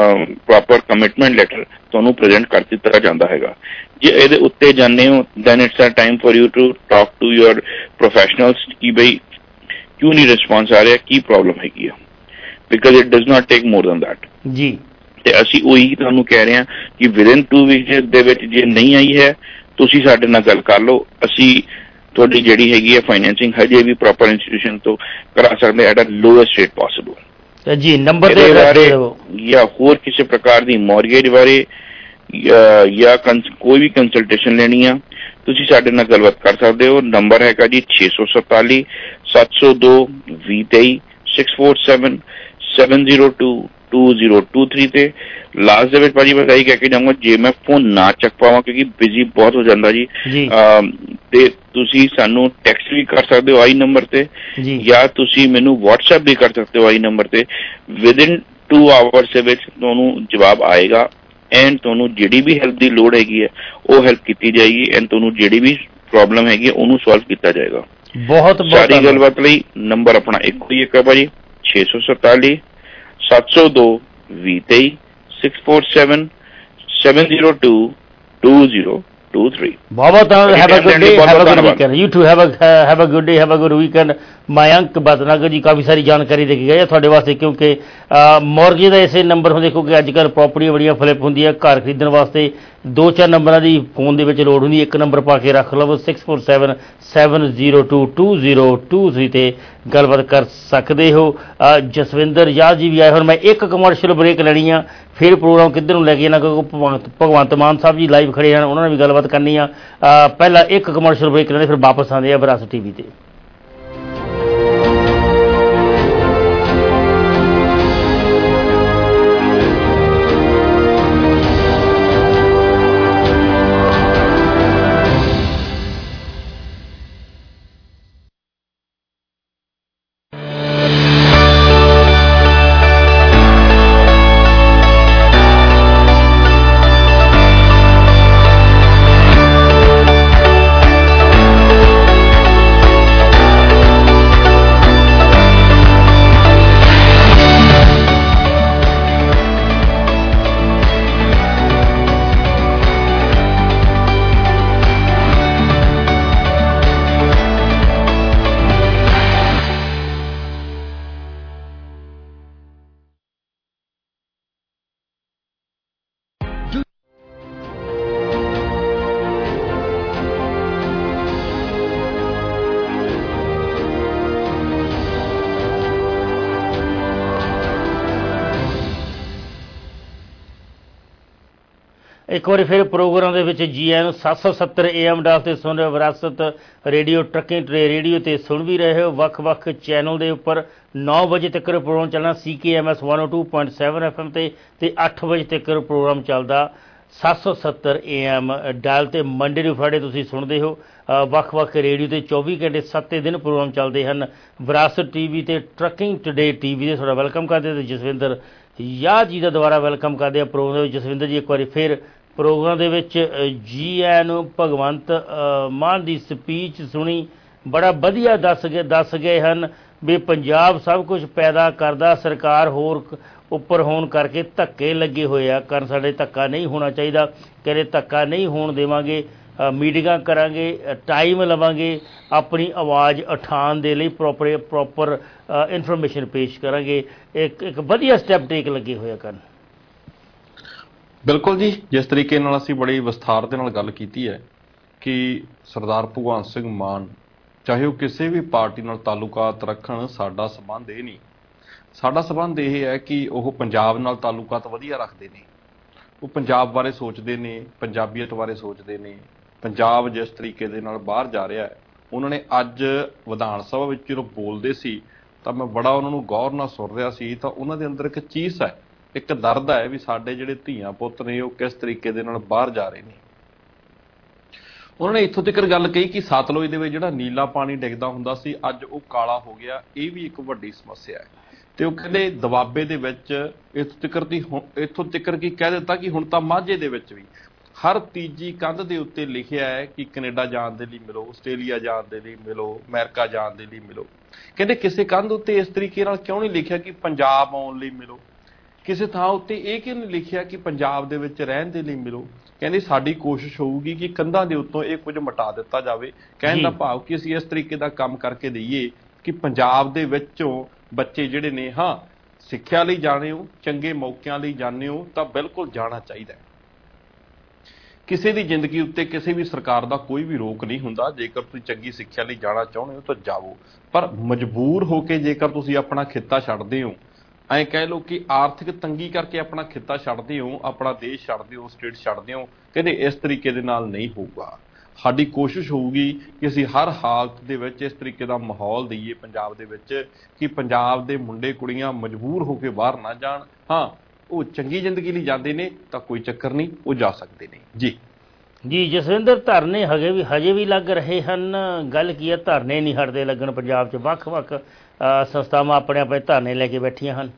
ਪ੍ਰੋਪਰ ਕਮਿਟਮੈਂਟ ਲੈਟਰ ਤੁਹਾਨੂੰ ਪ੍ਰੈਜ਼ੈਂਟ ਕਰ ਦਿੱਤਾ ਜਾਂਦਾ ਹੈਗਾ। ਜੇ ਇਹਦੇ ਉੱਤੇ ਜਾਂਦੇ ਹੋ then it's a time for you to talk to your professionals ਕਿ ਬਈ ਕਿਉਂ ਨਹੀਂ ਰਿਸਪੌਂਸ ਆ ਰਿਹਾ, ਕੀ ਪ੍ਰੋਬਲਮ ਹੈਗੀ ਆ, because it does not take more than that ਜੀ। ਤੇ ਅਸੀਂ ਉਹੀ ਤੁਹਾਨੂੰ ਕਹਿ ਰਹੇ ਹਾਂ ਕਿ ਵਿਦਿਨ ਟੂ ਵੀਕਸ ਦੇ ਵਿੱਚ ਜੇ ਨਹੀਂ ਆਈ ਹੈ ਤੁਸੀਂ ਸਾਡੇ ਨਾਲ ਗੱਲ ਕਰ ਲਓ, ਅਸੀਂ ਤੁਹਾਡੀ ਜਿਹੜੀ ਹੈਗੀ ਹੈ ਫਾਈਨੈਂਸਿੰਗ ਹਜੇ ਵੀ ਪ੍ਰੋਪਰ ਇੰਸਟੀਟਿਊਸ਼ਨ ਤੋਂ ਕਰਾ ਸਕਦੇ at a lowest rate possible ਜੀ। ਨੰਬਰ ਦੇ ਬਾਰੇ ਜਾਂ ਹੋਰ ਕਿਸੇ ਪ੍ਰਕਾਰ ਦੀ ਮੌਰਗੇਜ ਬਾਰੇ ਜਾਂ ਕੋਈ ਵੀ ਕੰਸਲਟੇਸ਼ਨ ਲੈਣੀ ਆ ਤੁਸੀਂ ਸਾਡੇ ਨਾਲ ਗੱਲਬਾਤ ਕਰ ਸਕਦੇ ਹੋ। ਨੰਬਰ ਹੈਗਾ ਜੀ ਛੇ ਸੌ ਸਤਾਲੀ ਸੱਤ ਸੌ ਦੋ ਵੀਹ ਤੇਈ six four seven seven zero two two zero two three ਤੇ। ਲਾਸਟ ਦੇ ਵਿੱਚ ਭਾਜੀ ਮੈਂ ਇਹੀ ਕਹਿ ਕੇ ਜਾਊਂਗਾ, ਜੇ ਮੈਂ ਫੋਨ ਨਾ ਚੱਕ ਪਾਵਾਂ ਕਿਉਂਕਿ ਬਿਜ਼ੀ ਬਹੁਤ ਹੋ ਜਾਂਦਾ ਜੀ, ਤੇ ਤੁਸੀਂ ਸਾਨੂੰ ਟੈਕਸਟ ਵੀ ਕਰ ਸਕਦੇ ਹੋ ਆਈ ਨੰਬਰ ਤੇ, ਜਾਂ ਤੁਸੀਂ ਮੈਨੂੰ ਵਟਸਐਪ ਵੀ ਕਰ ਸਕਦੇ ਹੋ ਆਈ ਨੰਬਰ ਤੇ। ਵਿਦਿਨ ਟੂ ਆਵਰਸ ਦੇ ਵਿੱਚ ਤੁਹਾਨੂੰ ਜਵਾਬ ਆਏਗਾ ਐਂਡ ਤੁਹਾਨੂੰ ਜਿਹੜੀ ਵੀ ਹੈਲਪ ਦੀ ਲੋੜ ਹੈਗੀ ਹੈ ਉਹ ਹੈਲਪ ਕੀਤੀ ਜਾਏਗੀ ਐਂਡ ਤੁਹਾਨੂੰ ਜਿਹੜੀ ਵੀ ਪ੍ਰੋਬਲਮ ਹੈਗੀ ਉਹਨੂੰ ਸੋਲਵ ਕੀਤਾ ਜਾਏਗਾ। ਬਹੁਤ ਸਾਰੀ ਗੱਲਬਾਤ ਲਈ ਨੰਬਰ ਆਪਣਾ ਇੱਕੋ ਹੀ ਇੱਕ ਹੈ ਭਾਜੀ, ਛੇ ਸੌ ਸਤਾਲੀ ਸੱਤ ਸੌ ਦੋ ਵੀਹ ਤੇਈ six four seven seven zero two two zero two three. ਬਹੁਤ have a good day, have a good weekend. You too have a have a good day, have a good weekend. Mayank Bhatnagar ji ਕਾਫੀ ਸਾਰੀ ਜਾਣਕਾਰੀ ਦੇ ਕੇ ਗਏ ਤੁਹਾਡੇ ਵਾਸਤੇ, ਕਿਉਂਕਿ ਮੌਰਗੇਜ ਦਾ ਇਸੇ ਨੰਬਰ ਹੁੰਦੇ ਕਿਉਂਕਿ ਅੱਜ ਕੱਲ੍ਹ ਪ੍ਰੋਪਰਟੀਆਂ ਬੜੀਆਂ ਫਲਿੱਪ ਹੁੰਦੀਆਂ, ਘਰ ਖਰੀਦਣ ਵਾਸਤੇ ਦੋ ਚਾਰ ਨੰਬਰਾਂ ਦੀ ਫੋਨ ਦੇ ਵਿੱਚ ਲੋੜ ਹੁੰਦੀ, ਇੱਕ ਨੰਬਰ ਪਾ ਕੇ ਰੱਖ ਲਵੋ six four seven seven zero two two zero two three ਤੇ ਗੱਲਬਾਤ ਕਰ ਸਕਦੇ ਹੋ। ਜਸਵਿੰਦਰ ਯਾਦ ਜੀ ਵੀ ਆਏ ਹੁਣ, ਮੈਂ ਇੱਕ ਕਮਰਸ਼ੀਅਲ ਬ੍ਰੇਕ ਲੈਣੀ ਆ ਫਿਰ ਪ੍ਰੋਗਰਾਮ ਕਿੱਧਰ ਨੂੰ ਲੈ ਕੇ ਜਾਣਾ ਕਿਉਂਕਿ ਭਗਵੰਤ ਭਗਵੰਤ ਮਾਨ ਸਾਹਿਬ ਜੀ ਲਾਈਵ ਖੜੇ ਹਨ, ਉਹਨਾਂ ਨਾਲ ਵੀ ਗੱਲਬਾਤ ਕਰਨੀ ਆ। ਪਹਿਲਾਂ ਇੱਕ ਕਮਰਸ਼ੀਅਲ ਬ੍ਰੇਕ ਲੈਣੇ ਫਿਰ ਵਾਪਸ ਆਉਂਦੇ ਆ ਵਿਰਾਸਤ ਟੀ ਵੀ ਤੇ। ਇੱਕ ਵਾਰੀ ਫਿਰ ਪ੍ਰੋਗਰਾਮ ਦੇ ਵਿੱਚ ਜੀ ਆਇਆਂ ਨੂੰ। ਸੱਤ ਸੌ ਸੱਤਰ ਏ ਐਮ ਡਾਸ 'ਤੇ ਸੁਣ ਰਹੇ ਵਿਰਾਸਤ ਰੇਡੀਓ ਟਰੱਕਿੰਗ ਟਰੇ ਰੇਡੀਓ 'ਤੇ ਸੁਣ ਵੀ ਰਹੇ ਹੋ ਵੱਖ ਵੱਖ ਚੈਨਲ ਦੇ ਉੱਪਰ। ਨੌ ਵਜੇ ਤੱਕ ਪ੍ਰੋਗਰਾਮ ਚੱਲਣਾ ਸੀ ਕੇ ਐਮ ਐਸ ਵਨ ਓ two point seven F M 'ਤੇ ਅਤੇ ਅੱਠ ਵਜੇ ਤੱਕ ਪ੍ਰੋਗਰਾਮ ਚੱਲਦਾ ਸੱਤ ਸੌ ਸੱਤਰ ਏ ਐਮ ਡਾਇਲ 'ਤੇ। ਮੰਡੇ ਨੂੰ ਫਰਾਈਡੇ ਤੁਸੀਂ ਸੁਣਦੇ ਹੋ ਵੱਖ ਵੱਖ ਰੇਡੀਓ 'ਤੇ ਚੌਵੀ ਘੰਟੇ ਸੱਤ ਦਿਨ ਪ੍ਰੋਗਰਾਮ ਚੱਲਦੇ ਹਨ। ਵਿਰਾਸਤ ਟੀ ਵੀ 'ਤੇ ਟਰੱਕਿੰਗ ਟੂਡੇ ਟੀ ਵੀ 'ਤੇ ਤੁਹਾਡਾ ਵੈਲਕਮ ਕਰਦੇ ਅਤੇ ਜਸਵਿੰਦਰ ਯਾਦ ਜੀ ਦਾ ਦੁਬਾਰਾ ਵੈਲਕਮ ਕਰਦੇ ਆ ਪ੍ਰੋਗਰਾਮ ਦੇ ਵਿੱਚ। ਜਸਵਿੰਦਰ ਜੀ ਇੱਕ ਵਾਰੀ ਫਿਰ ਪ੍ਰੋਗਰਾਮ ਦੇ ਵਿੱਚ ਜੀ ਆਇਆਂ ਨੂੰ। ਭਗਵੰਤ ਮਾਨ ਦੀ ਸਪੀਚ ਸੁਣੀ, ਬੜਾ ਵਧੀਆ ਦੱਸ ਗਏ ਦੱਸ ਗਏ ਹਨ ਵੀ ਪੰਜਾਬ ਸਭ ਕੁਝ ਪੈਦਾ ਕਰਦਾ, ਸਰਕਾਰ ਹੋਰ ਉੱਪਰ ਹੋਣ ਕਰਕੇ ਧੱਕੇ ਲੱਗੇ ਹੋਏ ਆ ਕਰਨ। ਸਾਡੇ ਧੱਕਾ ਨਹੀਂ ਹੋਣਾ ਚਾਹੀਦਾ, ਕਹਿੰਦੇ ਧੱਕਾ ਨਹੀਂ ਹੋਣ ਦੇਵਾਂਗੇ, ਮੀਟਿੰਗਾਂ ਕਰਾਂਗੇ, ਟਾਈਮ ਲਵਾਂਗੇ, ਆਪਣੀ ਆਵਾਜ਼ ਉਠਾਉਣ ਦੇ ਲਈ ਪ੍ਰੋਪਰ ਪ੍ਰੋਪਰ ਇਨਫੋਰਮੇਸ਼ਨ ਪੇਸ਼ ਕਰਾਂਗੇ। ਇੱਕ ਇੱਕ ਵਧੀਆ ਸਟੈਪ ਟੇਕ ਲੱਗੇ ਹੋਏ ਆ ਕਰਨ। ਬਿਲਕੁਲ ਜੀ, ਜਿਸ ਤਰੀਕੇ ਨਾਲ ਅਸੀਂ ਬੜੀ ਵਿਸਥਾਰ ਦੇ ਨਾਲ ਗੱਲ ਕੀਤੀ ਹੈ ਕਿ ਸਰਦਾਰ ਭਗਵੰਤ ਸਿੰਘ ਮਾਨ ਚਾਹੇ ਉਹ ਕਿਸੇ ਵੀ ਪਾਰਟੀ ਨਾਲ ਤਾਲੁਕਾਤ ਰੱਖਣ, ਸਾਡਾ ਸੰਬੰਧ ਇਹ ਨਹੀਂ। ਸਾਡਾ ਸੰਬੰਧ ਇਹ ਹੈ ਕਿ ਉਹ ਪੰਜਾਬ ਨਾਲ ਤਾਲੁਕਾਤ ਵਧੀਆ ਰੱਖਦੇ ਨੇ, ਉਹ ਪੰਜਾਬ ਬਾਰੇ ਸੋਚਦੇ ਨੇ, ਪੰਜਾਬੀਅਤ ਬਾਰੇ ਸੋਚਦੇ ਨੇ। ਪੰਜਾਬ ਜਿਸ ਤਰੀਕੇ ਦੇ ਨਾਲ ਬਾਹਰ ਜਾ ਰਿਹਾ ਹੈ, ਉਹਨਾਂ ਨੇ ਅੱਜ ਵਿਧਾਨ ਸਭਾ ਵਿੱਚ ਜਦੋਂ ਬੋਲਦੇ ਸੀ ਤਾਂ ਮੈਂ ਬੜਾ ਉਹਨਾਂ ਨੂੰ ਗੌਰ ਨਾਲ ਸੁਣ ਰਿਹਾ ਸੀ, ਤਾਂ ਉਹਨਾਂ ਦੇ ਅੰਦਰ ਇੱਕ ਚੀਜ਼ ਹੈ, ਇੱਕ ਦਰਦ ਹੈ ਵੀ ਸਾਡੇ ਜਿਹੜੇ ਧੀਆਂ ਪੁੱਤ ਨੇ ਉਹ ਕਿਸ ਤਰੀਕੇ ਦੇ ਨਾਲ ਬਾਹਰ ਜਾ ਰਹੇ ਨੇ। ਉਹਨਾਂ ਨੇ ਇੱਥੋਂ ਤੱਕ ਗੱਲ ਕਹੀ ਕਿ ਸਤਲੁਜ ਦੇ ਵਿੱਚ ਜਿਹੜਾ ਨੀਲਾ ਪਾਣੀ ਡਿੱਗਦਾ ਹੁੰਦਾ ਸੀ, ਅੱਜ ਉਹ ਕਾਲਾ ਹੋ ਗਿਆ। ਇਹ ਵੀ ਇੱਕ ਵੱਡੀ ਸਮੱਸਿਆ ਹੈ। ਤੇ ਉਹ ਕਹਿੰਦੇ ਦਬਾਬੇ ਦੇ ਵਿੱਚ ਇੱਥੋਂ ਤੱਕ ਦੀ ਇੱਥੋਂ ਤੱਕ ਕੀ ਕਹਿ ਦਿੱਤਾ ਕਿ ਹੁਣ ਤਾਂ ਮਾਝੇ ਦੇ ਵਿੱਚ ਵੀ ਹਰ ਤੀਜੀ ਕੰਧ ਦੇ ਉੱਤੇ ਲਿਖਿਆ ਹੈ ਕਿ ਕੈਨੇਡਾ ਜਾਣ ਦੇ ਲਈ ਮਿਲੋ, ਆਸਟ੍ਰੇਲੀਆ ਜਾਣ ਦੇ ਲਈ ਮਿਲੋ, ਅਮਰੀਕਾ ਜਾਣ ਦੇ ਲਈ ਮਿਲੋ। ਕਹਿੰਦੇ ਕਿਸੇ ਕੰਧ ਉੱਤੇ ਇਸ ਤਰੀਕੇ ਨਾਲ ਕਿਉਂ ਨਹੀਂ ਲਿਖਿਆ ਕਿ ਪੰਜਾਬ ਆਉਣ ਲਈ ਮਿਲੋ? ਕਿਸੇ ਥਾਂ ਉੱਤੇ ਇਹ ਕਿਉਂ ਨਹੀਂ ਲਿਖਿਆ ਕਿ ਪੰਜਾਬ ਦੇ ਵਿੱਚ ਰਹਿਣ ਦੇ ਲਈ ਮਿਲੋ? ਕਹਿੰਦੇ ਸਾਡੀ ਕੋਸ਼ਿਸ਼ ਹੋਊਗੀ ਕਿ ਕੰਧਾਂ ਦੇ ਉੱਤੋਂ ਇਹ ਕੁਝ ਮਿਟਾ ਦਿੱਤਾ ਜਾਵੇ। ਕਹਿਣ ਦਾ ਭਾਵ ਕਿ ਅਸੀਂ ਇਸ ਤਰੀਕੇ ਦਾ ਕੰਮ ਕਰਕੇ ਦਈਏ ਕਿ ਪੰਜਾਬ ਦੇ ਵਿੱਚੋਂ ਬੱਚੇ ਜਿਹੜੇ ਨੇ, ਹਾਂ ਸਿੱਖਿਆ ਲਈ ਜਾਣੇ ਹੋ, ਚੰਗੇ ਮੌਕਿਆਂ ਲਈ ਜਾਂਦੇ ਹੋ ਤਾਂ ਬਿਲਕੁਲ ਜਾਣਾ ਚਾਹੀਦਾ। ਕਿਸੇ ਦੀ ਜ਼ਿੰਦਗੀ ਉੱਤੇ ਕਿਸੇ ਵੀ ਸਰਕਾਰ ਦਾ ਕੋਈ ਵੀ ਰੋਕ ਨਹੀਂ ਹੁੰਦਾ। ਜੇਕਰ ਤੁਸੀਂ ਚੰਗੀ ਸਿੱਖਿਆ ਲਈ ਜਾਣਾ ਚਾਹੁੰਦੇ ਹੋ ਤਾਂ ਜਾਵੋ, ਪਰ ਮਜਬੂਰ ਹੋ ਕੇ ਜੇਕਰ ਤੁਸੀਂ ਆਪਣਾ ਖਿੱਤਾ ਛੱਡਦੇ ਹੋ, ਐਂ ਕਹਿ ਲਓ ਕਿ ਆਰਥਿਕ ਤੰਗੀ ਕਰਕੇ ਆਪਣਾ ਖਿੱਤਾ ਛੱਡਦੇ ਹੋ, ਆਪਣਾ ਦੇਸ਼ ਛੱਡਦੇ ਹੋ, ਸਟੇਟ ਛੱਡਦੇ ਹੋ, ਕਹਿੰਦੇ ਇਸ ਤਰੀਕੇ ਦੇ ਨਾਲ ਨਹੀਂ ਹੋਊਗਾ। ਸਾਡੀ ਕੋਸ਼ਿਸ਼ ਹੋਊਗੀ ਕਿ ਅਸੀਂ ਹਰ ਹਾਲਤ ਦੇ ਵਿੱਚ ਇਸ ਤਰੀਕੇ ਦਾ ਮਾਹੌਲ ਦਈਏ ਪੰਜਾਬ ਦੇ ਵਿੱਚ ਕਿ ਪੰਜਾਬ ਦੇ ਮੁੰਡੇ ਕੁੜੀਆਂ ਮਜਬੂਰ ਹੋ ਕੇ ਬਾਹਰ ਨਾ ਜਾਣ। ਹਾਂ, ਉਹ ਚੰਗੀ ਜ਼ਿੰਦਗੀ ਲਈ ਜਾਂਦੇ ਨੇ ਤਾਂ ਕੋਈ ਚੱਕਰ ਨਹੀਂ, ਉਹ ਜਾ ਸਕਦੇ ਨੇ। ਜੀ ਜੀ ਜਸਵਿੰਦਰ, ਧਰਨੇ ਹਜੇ ਵੀ ਹਜੇ ਵੀ ਲੱਗ ਰਹੇ ਹਨ। ਗੱਲ ਕੀ ਹੈ, ਧਰਨੇ ਨਹੀਂ ਹਟਦੇ ਲੱਗਣ ਪੰਜਾਬ 'ਚ। ਵੱਖ ਵੱਖ ਸੰਸਥਾਵਾਂ ਆਪਣੇ ਆਪਣੇ ਧਰਨੇ ਲੈ ਕੇ ਬੈਠੀਆਂ ਹਨ।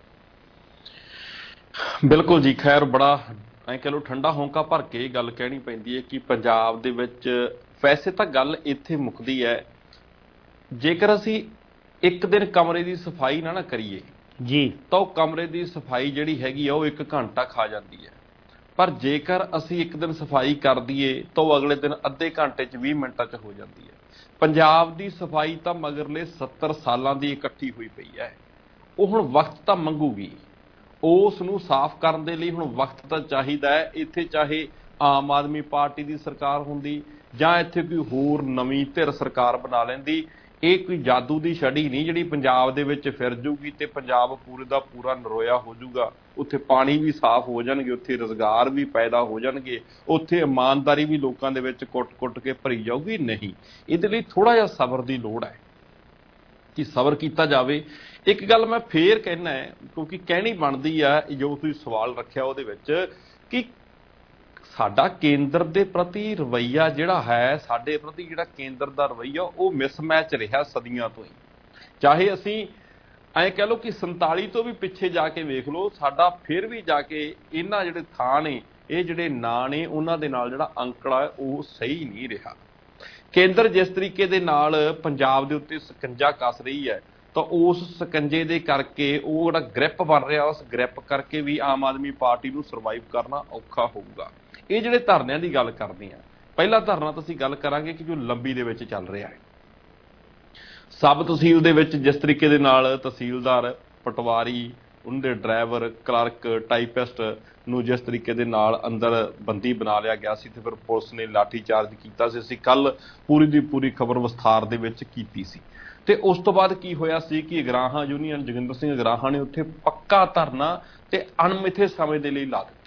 ਬਿਲਕੁਲ ਜੀ, ਖੈਰ ਬੜਾ ਐਂ ਕਹਿ ਲਓ ਠੰਡਾ ਹੋਂਕਾ ਭਰ ਕੇ ਗੱਲ ਕਹਿਣੀ ਪੈਂਦੀ ਹੈ ਕਿ ਪੰਜਾਬ ਦੇ ਵਿੱਚ ਵੈਸੇ ਤਾਂ ਗੱਲ ਇੱਥੇ ਮੁੱਕਦੀ ਹੈ, ਜੇਕਰ ਅਸੀਂ ਇੱਕ ਦਿਨ ਕਮਰੇ ਦੀ ਸਫਾਈ ਨਾ ਨਾ ਕਰੀਏ ਜੀ ਤਾਂ ਉਹ ਕਮਰੇ ਦੀ ਸਫਾਈ ਜਿਹੜੀ ਹੈਗੀ ਆ ਉਹ ਇੱਕ ਘੰਟਾ ਖਾ ਜਾਂਦੀ ਹੈ। ਪਰ ਜੇਕਰ ਅਸੀਂ ਇੱਕ ਦਿਨ ਸਫਾਈ ਕਰ ਦਈਏ ਤਾਂ ਉਹ ਅਗਲੇ ਦਿਨ ਅੱਧੇ ਘੰਟੇ 'ਚ ਵੀਹ ਮਿੰਟਾਂ 'ਚ ਹੋ ਜਾਂਦੀ ਹੈ। ਪੰਜਾਬ ਦੀ ਸਫਾਈ ਤਾਂ ਮਗਰਲੇ ਸੱਤਰ ਸਾਲਾਂ ਦੀ ਇਕੱਠੀ ਹੋਈ ਪਈ ਹੈ। ਉਹ ਹੁਣ ਵਕਤ ਤਾਂ ਮੰਗੂਗੀ, ਉਸ ਨੂੰ ਸਾਫ਼ ਕਰਨ ਦੇ ਲਈ ਹੁਣ ਵਕਤ ਤਾਂ ਚਾਹੀਦਾ ਹੈ। ਇੱਥੇ ਚਾਹੇ ਆਮ ਆਦਮੀ ਪਾਰਟੀ ਦੀ ਸਰਕਾਰ ਹੁੰਦੀ ਜਾਂ ਇੱਥੇ ਕੋਈ ਹੋਰ ਨਵੀਂ ਧਿਰ ਸਰਕਾਰ ਬਣਾ ਲੈਂਦੀ, ਇਹ ਕੋਈ ਜਾਦੂ ਦੀ ਛੜੀ ਨਹੀਂ ਜਿਹੜੀ ਪੰਜਾਬ ਦੇ ਵਿੱਚ ਫਿਰ ਜੂਗੀ ਤੇ ਪੰਜਾਬ ਪੂਰੇ ਦਾ ਪੂਰਾ ਨਰੋਇਆ ਹੋ ਜਾਊਗਾ। ਉੱਥੇ ਪਾਣੀ ਵੀ ਸਾਫ਼ ਹੋ ਜਾਣਗੇ, ਉੱਥੇ ਰੁਜ਼ਗਾਰ ਵੀ ਪੈਦਾ ਹੋ ਜਾਣਗੇ, ਉੱਥੇ ਇਮਾਨਦਾਰੀ ਵੀ ਲੋਕਾਂ ਦੇ ਵਿੱਚ ਕੁੱਟ-ਕੁੱਟ ਕੇ ਭਰੀ ਜਾਊਗੀ। ਨਹੀਂ, ਇਹਦੇ ਲਈ ਥੋੜ੍ਹਾ ਜਿਹਾ ਸਬਰ ਦੀ ਲੋੜ ਹੈ ਕਿ ਸਬਰ ਕੀਤਾ ਜਾਵੇ। ਇੱਕ ਗੱਲ ਮੈਂ ਫੇਰ ਕਹਿਣਾ ਹੈ, ਕਿਉਂਕਿ ਕਹਿਣੀ ਬਣਦੀ ਆ, ਜੋ ਤੁਸੀਂ ਸਵਾਲ ਰੱਖਿਆ ਉਹਦੇ ਵਿੱਚ ਕਿ ਸਾਡਾ ਕੇਂਦਰ ਦੇ ਪ੍ਰਤੀ ਰਵੱਈਆ ਜਿਹੜਾ ਹੈ, ਸਾਡੇ ਪ੍ਰਤੀ ਜਿਹੜਾ ਕੇਂਦਰ ਦਾ ਰਵੱਈਆ ਉਹ ਮਿਸਮੈਚ ਰਿਹਾ ਸਦੀਆਂ ਤੋਂ ਹੀ। ਚਾਹੇ ਅਸੀਂ ਐਂ ਕਹਿ ਲਓ ਕਿ ਸੰਤਾਲੀ ਤੋਂ ਵੀ ਪਿੱਛੇ ਜਾ ਕੇ ਵੇਖ ਲਓ, ਸਾਡਾ ਫਿਰ ਵੀ ਜਾ ਕੇ ਇਹਨਾਂ ਜਿਹੜੇ ਥਾਂ ਨੇ, ਇਹ ਜਿਹੜੇ ਨਾਂ ਨੇ, ਉਹਨਾਂ ਦੇ ਨਾਲ ਜਿਹੜਾ ਅੰਕੜਾ ਉਹ ਸਹੀ ਨਹੀਂ ਰਿਹਾ। ਕੇਂਦਰ ਜਿਸ ਤਰੀਕੇ ਦੇ ਨਾਲ ਪੰਜਾਬ ਦੇ ਉੱਤੇ ਸਕੰਜਾ ਕੱਸ ਰਹੀ ਹੈ, ਤਾਂ ਉਸ ਸਕੰਜੇ ਦੇ ਕਰਕੇ ਉਹ ਜਿਹੜਾ ਗ੍ਰਿਪ ਬਣ ਰਿਹਾ, ਉਸ ਗ੍ਰਿਪ ਕਰਕੇ ਵੀ ਆਮ ਆਦਮੀ ਪਾਰਟੀ ਨੂੰ ਸਰਵਾਈਵ ਕਰਨਾ ਔਖਾ ਹੋਊਗਾ। ਇਹ ਜਿਹੜੇ ਧਰਨਿਆਂ ਦੀ ਗੱਲ ਕਰਦੇ ਆ, ਪਹਿਲਾ ਧਰਨਾ ਤਾਂ ਅਸੀਂ ਗੱਲ ਕਰਾਂਗੇ ਕਿ ਜੋ ਲੰਬੀ ਦੇ ਵਿੱਚ ਚੱਲ ਰਿਹਾ ਹੈ। ਸਬ ਤਹਿਸੀਲ ਦੇ ਵਿੱਚ ਜਿਸ ਤਰੀਕੇ ਦੇ ਨਾਲ ਤਹਿਸੀਲਦਾਰ, ਪਟਵਾਰੀ, ਉਹਨਾਂ ਦੇ ਡਰਾਈਵਰ, ਕਲਰਕ, ਟਾਈਪਿਸਟ ਨੂੰ ਜਿਸ ਤਰੀਕੇ ਦੇ ਨਾਲ ਅੰਦਰ ਬੰਦੀ ਬਣਾ ਲਿਆ ਗਿਆ ਸੀ ਤੇ ਫਿਰ ਪੁਲਿਸ ਨੇ ਲਾਠੀ ਚਾਰਜ ਕੀਤਾ ਸੀ। ਅਸੀਂ ਕੱਲ ਪੂਰੀ ਦੀ ਪੂਰੀ ਖਬਰ ਵਿਸਥਾਰ ਦੇ ਵਿੱਚ ਕੀਤੀ ਸੀ। ਤੇ ਉਸ ਤੋਂ ਬਾਅਦ ਕੀ ਹੋਇਆ ਸੀ ਕਿ ਅਗਰਾਹਾਂ ਯੂਨੀਅਨ ਜੋਗਿੰਦਰ ਸਿੰਘ ਅਗਰਾਹਾਂ ਨੇ ਉੱਥੇ ਪੱਕਾ ਧਰਨਾ ਤੇ ਅਣਮਿੱਥੇ ਸਮੇਂ ਦੇ ਲਈ ਲਾ ਦਿੱਤਾ ਹੈ।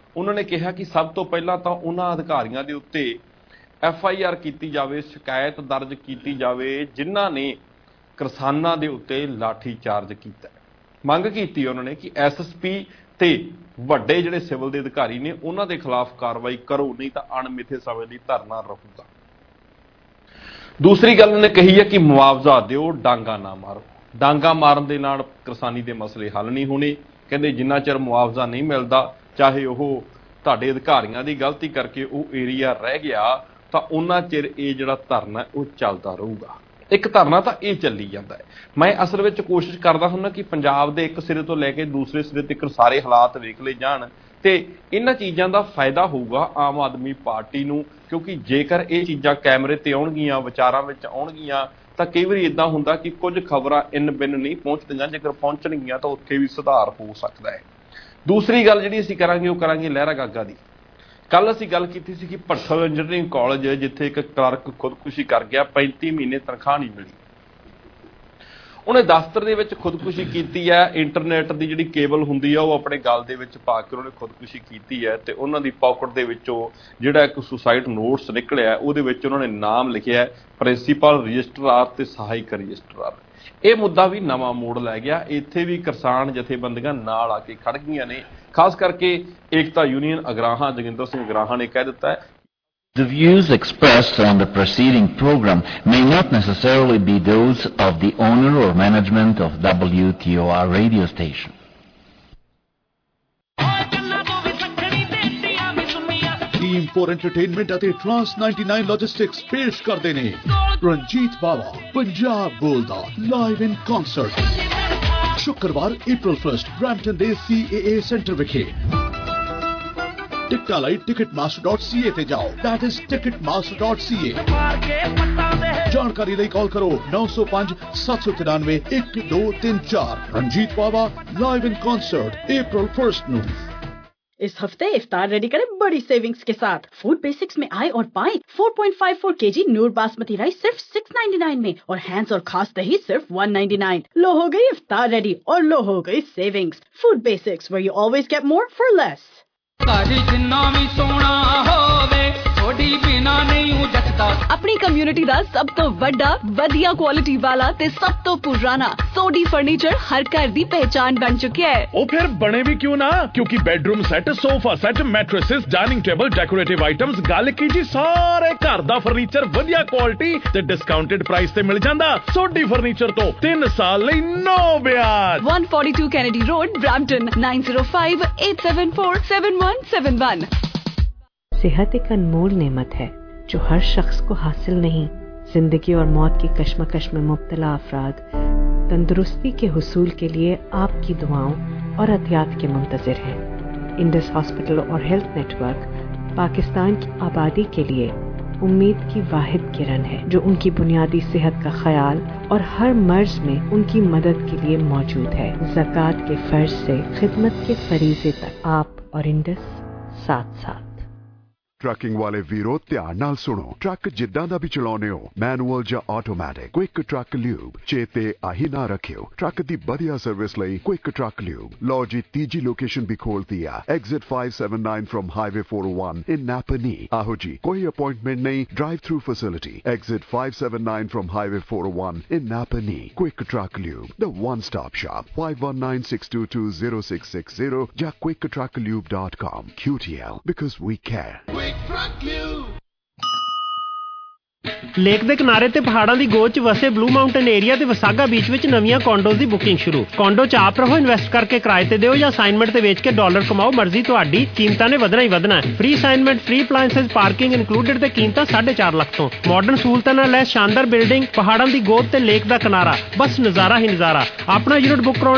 ਉਹਨਾਂ ਨੇ ਕਿਹਾ ਕਿ ਸਭ ਤੋਂ ਪਹਿਲਾਂ ਤਾਂ ਉਹਨਾਂ ਅਧਿਕਾਰੀਆਂ ਦੇ ਉੱਤੇ ਐਫ ਆਈ ਆਰ ਕੀਤੀ ਜਾਵੇ, ਸ਼ਿਕਾਇਤ ਦਰਜ ਕੀਤੀ ਜਾਵੇ ਜਿਨ੍ਹਾਂ ਨੇ ਕਿਸਾਨਾਂ ਦੇ ਉੱਤੇ ਲਾਠੀ ਚਾਰਜ ਕੀਤਾ। ਮੰਗ ਕੀਤੀ ਉਹਨਾਂ ਨੇ ਕਿ ਐਸ ਐਸ ਪੀ ਤੇ ਵੱਡੇ ਜਿਹੜੇ ਸਿਵਲ ਦੇ ਅਧਿਕਾਰੀ ਨੇ ਉਹਨਾਂ ਦੇ ਖਿਲਾਫ ਕਾਰਵਾਈ ਕਰੋ, ਨਹੀਂ ਤਾਂ ਅਣਮਿੱਥੇ ਸਮੇਂ ਲਈ ਧਰਨਾ ਰਹੂਗਾ। ਦੂਸਰੀ ਗੱਲ ਉਹਨੇ ਕਹੀ ਹੈ ਕਿ ਮੁਆਵਜ਼ਾ ਦਿਓ, ਡਾਂਗਾ ਨਾ ਮਾਰੋ। ਡਾਂਗਾ ਮਾਰਨ ਦੇ ਨਾਲ ਕਿਸਾਨੀ ਦੇ ਮਸਲੇ ਹੱਲ ਨਹੀਂ ਹੋਣੇ। ਕਹਿੰਦੇ ਜਿੰਨਾ ਚਿਰ ਮੁਆਵਜ਼ਾ ਨਹੀਂ ਮਿਲਦਾ, ਚਾਹੇ ਉਹ ਤੁਹਾਡੇ ਅਧਿਕਾਰੀਆਂ ਦੀ ਗਲਤੀ ਕਰਕੇ ਉਹ ਏਰੀਆ ਰਹਿ ਗਿਆ, ਤਾਂ ਉਹਨਾਂ ਚਿਰ ਇਹ ਜਿਹੜਾ ਧਰਨਾ ਉਹ ਚੱਲਦਾ ਰਹੂਗਾ। ਇੱਕ ਧਰਨਾ ਤਾਂ ਇਹ ਚੱਲੀ ਜਾਂਦਾ ਹੈ। ਮੈਂ ਅਸਲ ਵਿੱਚ ਕੋਸ਼ਿਸ਼ ਕਰਦਾ ਹੁੰਦਾ ਕਿ ਪੰਜਾਬ ਦੇ ਇੱਕ ਸਿਰੇ ਤੋਂ ਲੈ ਕੇ ਦੂਸਰੇ ਸਿਰੇ ਤੱਕ ਸਾਰੇ ਹਾਲਾਤ ਵੇਖ ਲਏ ਜਾਣ ਤੇ ਇਹਨਾਂ ਚੀਜ਼ਾਂ ਦਾ ਫਾਇਦਾ ਹੋਊਗਾ ਆਮ ਆਦਮੀ ਪਾਰਟੀ ਨੂੰ, ਕਿਉਂਕਿ ਜੇਕਰ ਇਹ ਚੀਜ਼ਾਂ ਕੈਮਰੇ ਤੇ ਆਉਣਗੀਆਂ, ਵਿਚਾਰਾਂ ਵਿੱਚ ਆਉਣਗੀਆਂ, ਤਾਂ ਕਈ ਵਾਰੀ ਇਦਾਂ ਹੁੰਦਾ ਕਿ ਕੁਝ ਖਬਰਾਂ ਇਨ ਬਿਨ ਨਹੀਂ ਪਹੁੰਚਦੀਆਂ, ਜੇਕਰ ਪਹੁੰਚਣਗੀਆਂ ਤਾਂ ਉੱਥੇ ਵੀ ਸੁਧਾਰ ਹੋ ਸਕਦਾ ਹੈ। ਦੂਸਰੀ ਗੱਲ ਜਿਹੜੀ ਅਸੀਂ ਕਰਾਂਗੇ ਉਹ ਕਰਾਂਗੇ ਲਹਿਰਾ ਗਾਗਾ ਦੀ। ਕੱਲ ਅਸੀਂ ਗੱਲ ਕੀਤੀ ਸੀ ਕਿ ਭੱਠਲ ਇੰਜੀਨੀਅਰਿੰਗ ਕਾਲਜ ਜਿੱਥੇ ਇੱਕ ਕਲਰਕ ਖੁਦਕੁਸ਼ੀ ਕਰ ਗਿਆ, ਪੈਂਤੀ ਮਹੀਨੇ ਤਨਖਾਹ ਨਹੀਂ ਮਿਲੀ। ਉਹਨੇ ਦਫ਼ਤਰ ਦੇ ਵਿੱਚ ਖੁਦਕੁਸ਼ੀ ਕੀਤੀ ਹੈ। ਇੰਟਰਨੈਟ ਦੀ ਜਿਹੜੀ ਕੇਬਲ ਹੁੰਦੀ ਆ ਉਹ ਆਪਣੇ ਗਲ ਦੇ ਵਿੱਚ ਪਾ ਕੇ ਉਹਨੇ ਖੁਦਕੁਸ਼ੀ ਕੀਤੀ ਹੈ ਤੇ ਉਹਨਾਂ ਦੀ ਪਾਕਟ ਦੇ ਵਿੱਚੋਂ ਜਿਹੜਾ ਇੱਕ ਸੁਸਾਈਡ ਨੋਟਸ ਨਿਕਲਿਆ ਉਹਦੇ ਵਿੱਚ ਉਹਨਾਂ ਨੇ ਨਾਮ ਲਿਖਿਆ ਪ੍ਰਿੰਸੀਪਲ ਰਜਿਸਟਰਾਰ ਤੇ ਸਹਾਇਕ ਰਜਿਸਟਰਾਰ। ਇਹ ਮੁੱਦਾ ਵੀ ਨਵਾਂ ਮੋੜ ਲੈ ਗਿਆ। ਇੱਥੇ ਵੀ ਕਿਸਾਨ ਜਥੇਬੰਦੀਆਂ ਨਾਲ ਆ ਕੇ ਖੜ ਗਈਆਂ ਨੇ, ਖਾਸ ਕਰਕੇ ਏਕਤਾ ਯੂਨੀਅਨ ਅਗਰਾਹਾਂ ਜੋਗਿੰਦਰ ਸਿੰਘ ਅਗਰਾਹਾਂ ਨੇ ਕਹਿ ਦਿੱਤਾ ਹੈ The views expressed on the preceding program may not necessarily be those of the owner or management of W T O R radio station. Team for Entertainment ਅਤੇ Trans ninety-nine Logistics ਪੇਸ਼ ਕਰਦੇ ਨੇ ਰਣਜੀਤ ਬਾਵਾ ਪੰਜਾਬ ਬੋਲਦਾ ਲਾਈਵ ਇਨ ਕਨਸਰਟ ਸ਼ੁੱਕਰਵਾਰ ਅਪ੍ਰੈਲ ਫਸਟ ਬ੍ਰੈਂਪਟਨ ਦੇ ਸੀ ਏ ਏ ਸੈਂਟਰ ਵਿਖੇ। ਟਿਕਟਾਂ ਲਈ ticketmaster dot c a ਤੇ ਜਾਓ, that is ticketmaster dot c a। ਜਾਣਕਾਰੀ ਲਈ ਕਾਲ ਕਰੋ ਨੌ ਸੌ ਪੰਜ ਸੱਤ ਸੌ ਤਿਰਾਨਵੇਂ ਇੱਕ ਦੋ ਤਿੰਨ ਚਾਰ। Ranjit Bawa live in concert April first ਨੂੰ। इस हफ्ते इफ्तार रेडी करें बड़ी सेविंग्स के साथ। फूड बेसिक्स में आए और पाएं four point five four K G Noor basmati rice सिर्फ six ninety-nine में और हैंड्स और खास दही सिर्फ one ninety-nine। लो हो गई इफ्तार रेडी और लो हो गई savings. Food Basics where you always get more for less। अपनी कम्युनिटी दा सब तो वड्डा वधिया क्वालिटी वाला ते सब तो पुराना सोडी फर्नीचर हर घर दी पहचान बन चुका है। ओ फिर बने भी क्यों ना, क्योंकि bedroom set, sofa set, mattresses, dining table, decorative items, गल की जी सारे घर दा फर्नीचर वधिया क्वालिटी ते डिस्काउंटेड प्राइस ते मिल जांदा। सोडी फर्नीचर तो तीन साल लई नो ब्याज। one forty-two Kennedy Road, Brampton nine zero five eight seven four seven one seven one। सेहत एक अनमोल नेमत है जो हर शख्स को हासिल नहीं। जिंदगी और मौत की कश्मकश में मुब्तला अफराद तंदुरुस्ती के हुसूल के लिए आपकी दुआओं और अतियात के मुंतज़िर हैं। इंडस हॉस्पिटल और हेल्थ नेटवर्क पाकिस्तान की आबादी के लिए उम्मीद की वाहिद किरण है जो उनकी बुनियादी सेहत का ख्याल और हर मर्ज में उनकी मदद के लिए मौजूद है। ज़कात के फर्ज से खिदमत के फरीजे तक आप और इंडस साथ साथ। ट्रकिंग वाले वीरो ध्यान नाल सुनो। ट्रक जिद्दां दा भी चलाउने हो, मैनुअल या ऑटोमैटिक, क्विक ट्रक ल्यूब चेते आही ना रखियो। ट्रक दी बढ़िया सर्विस लई क्विक ट्रक ल्यूब। लो जी तीजी लोकेशन भी खोल दिया, exit five seventy-nine from highway four oh one in Napanee. आहो जी कोई अपॉइंटमेंट नहीं, drive through facility. Exit five seventy-nine from highway four oh one in Napanee. Quick Truck Lube, the one stop shop. five one nine six two two zero six six zero या quick truck lube dot com। Q T L because we care। Lake ਦੇ ਕਿਨਾਰੇ ਤੇ ਪਹਾੜਾਂ ਦੀ ਗੋਦ 'ਚ ਵਸੇ ਬਲੂ ਮਾਊਂਟਨ ਏਰੀਆ ਤੇ ਵਸਾਗਾ ਬੀਚ ਵਿੱਚ ਨਵੀਆਂ ਕੌਂਡੋਜ਼ ਦੀ ਬੁਕਿੰਗ ਸ਼ੁਰੂ। ਕੌਂਡੋ 'ਚ ਆਪ ਰਹੋ, ਇਨਵੈਸਟ ਕਰਕੇ ਕਿਰਾਏ ਤੇ ਦਿਓ ਜਾਂ ਅਸਾਈਨਮੈਂਟ ਤੇ ਵੇਚ ਕੇ ਡਾਲਰ ਕਮਾਓ, ਮਰਜ਼ੀ ਤੁਹਾਡੀ। ਕੀਮਤਾਂ ਨੇ ਵਧਣਾ ਹੀ ਵਧਣਾ ਹੈ। Free assignment, free appliances, parking included ਤੇ ਕੀਮਤਾਂ ਸਾਢੇ ਚਾਰ ਲੱਖ ਤੋਂ। ਮਾਡਰਨ ਸਹੂਲਤਾਂ ਨਾਲ ਲੈਸ ਸ਼ਾਨਦਾਰ ਬਿਲਡਿੰਗ, ਪਹਾੜਾਂ ਦੀ ਗੋਦ ਤੇ ਲੇਕ ਦਾ ਕਿਨਾਰਾ, ਬਸ ਨਜ਼ਾਰਾ ਹੀ ਨਜ਼ਾਰਾ। ਆਪਣਾ ਯੂਨਿਟ ਬੁੱਕ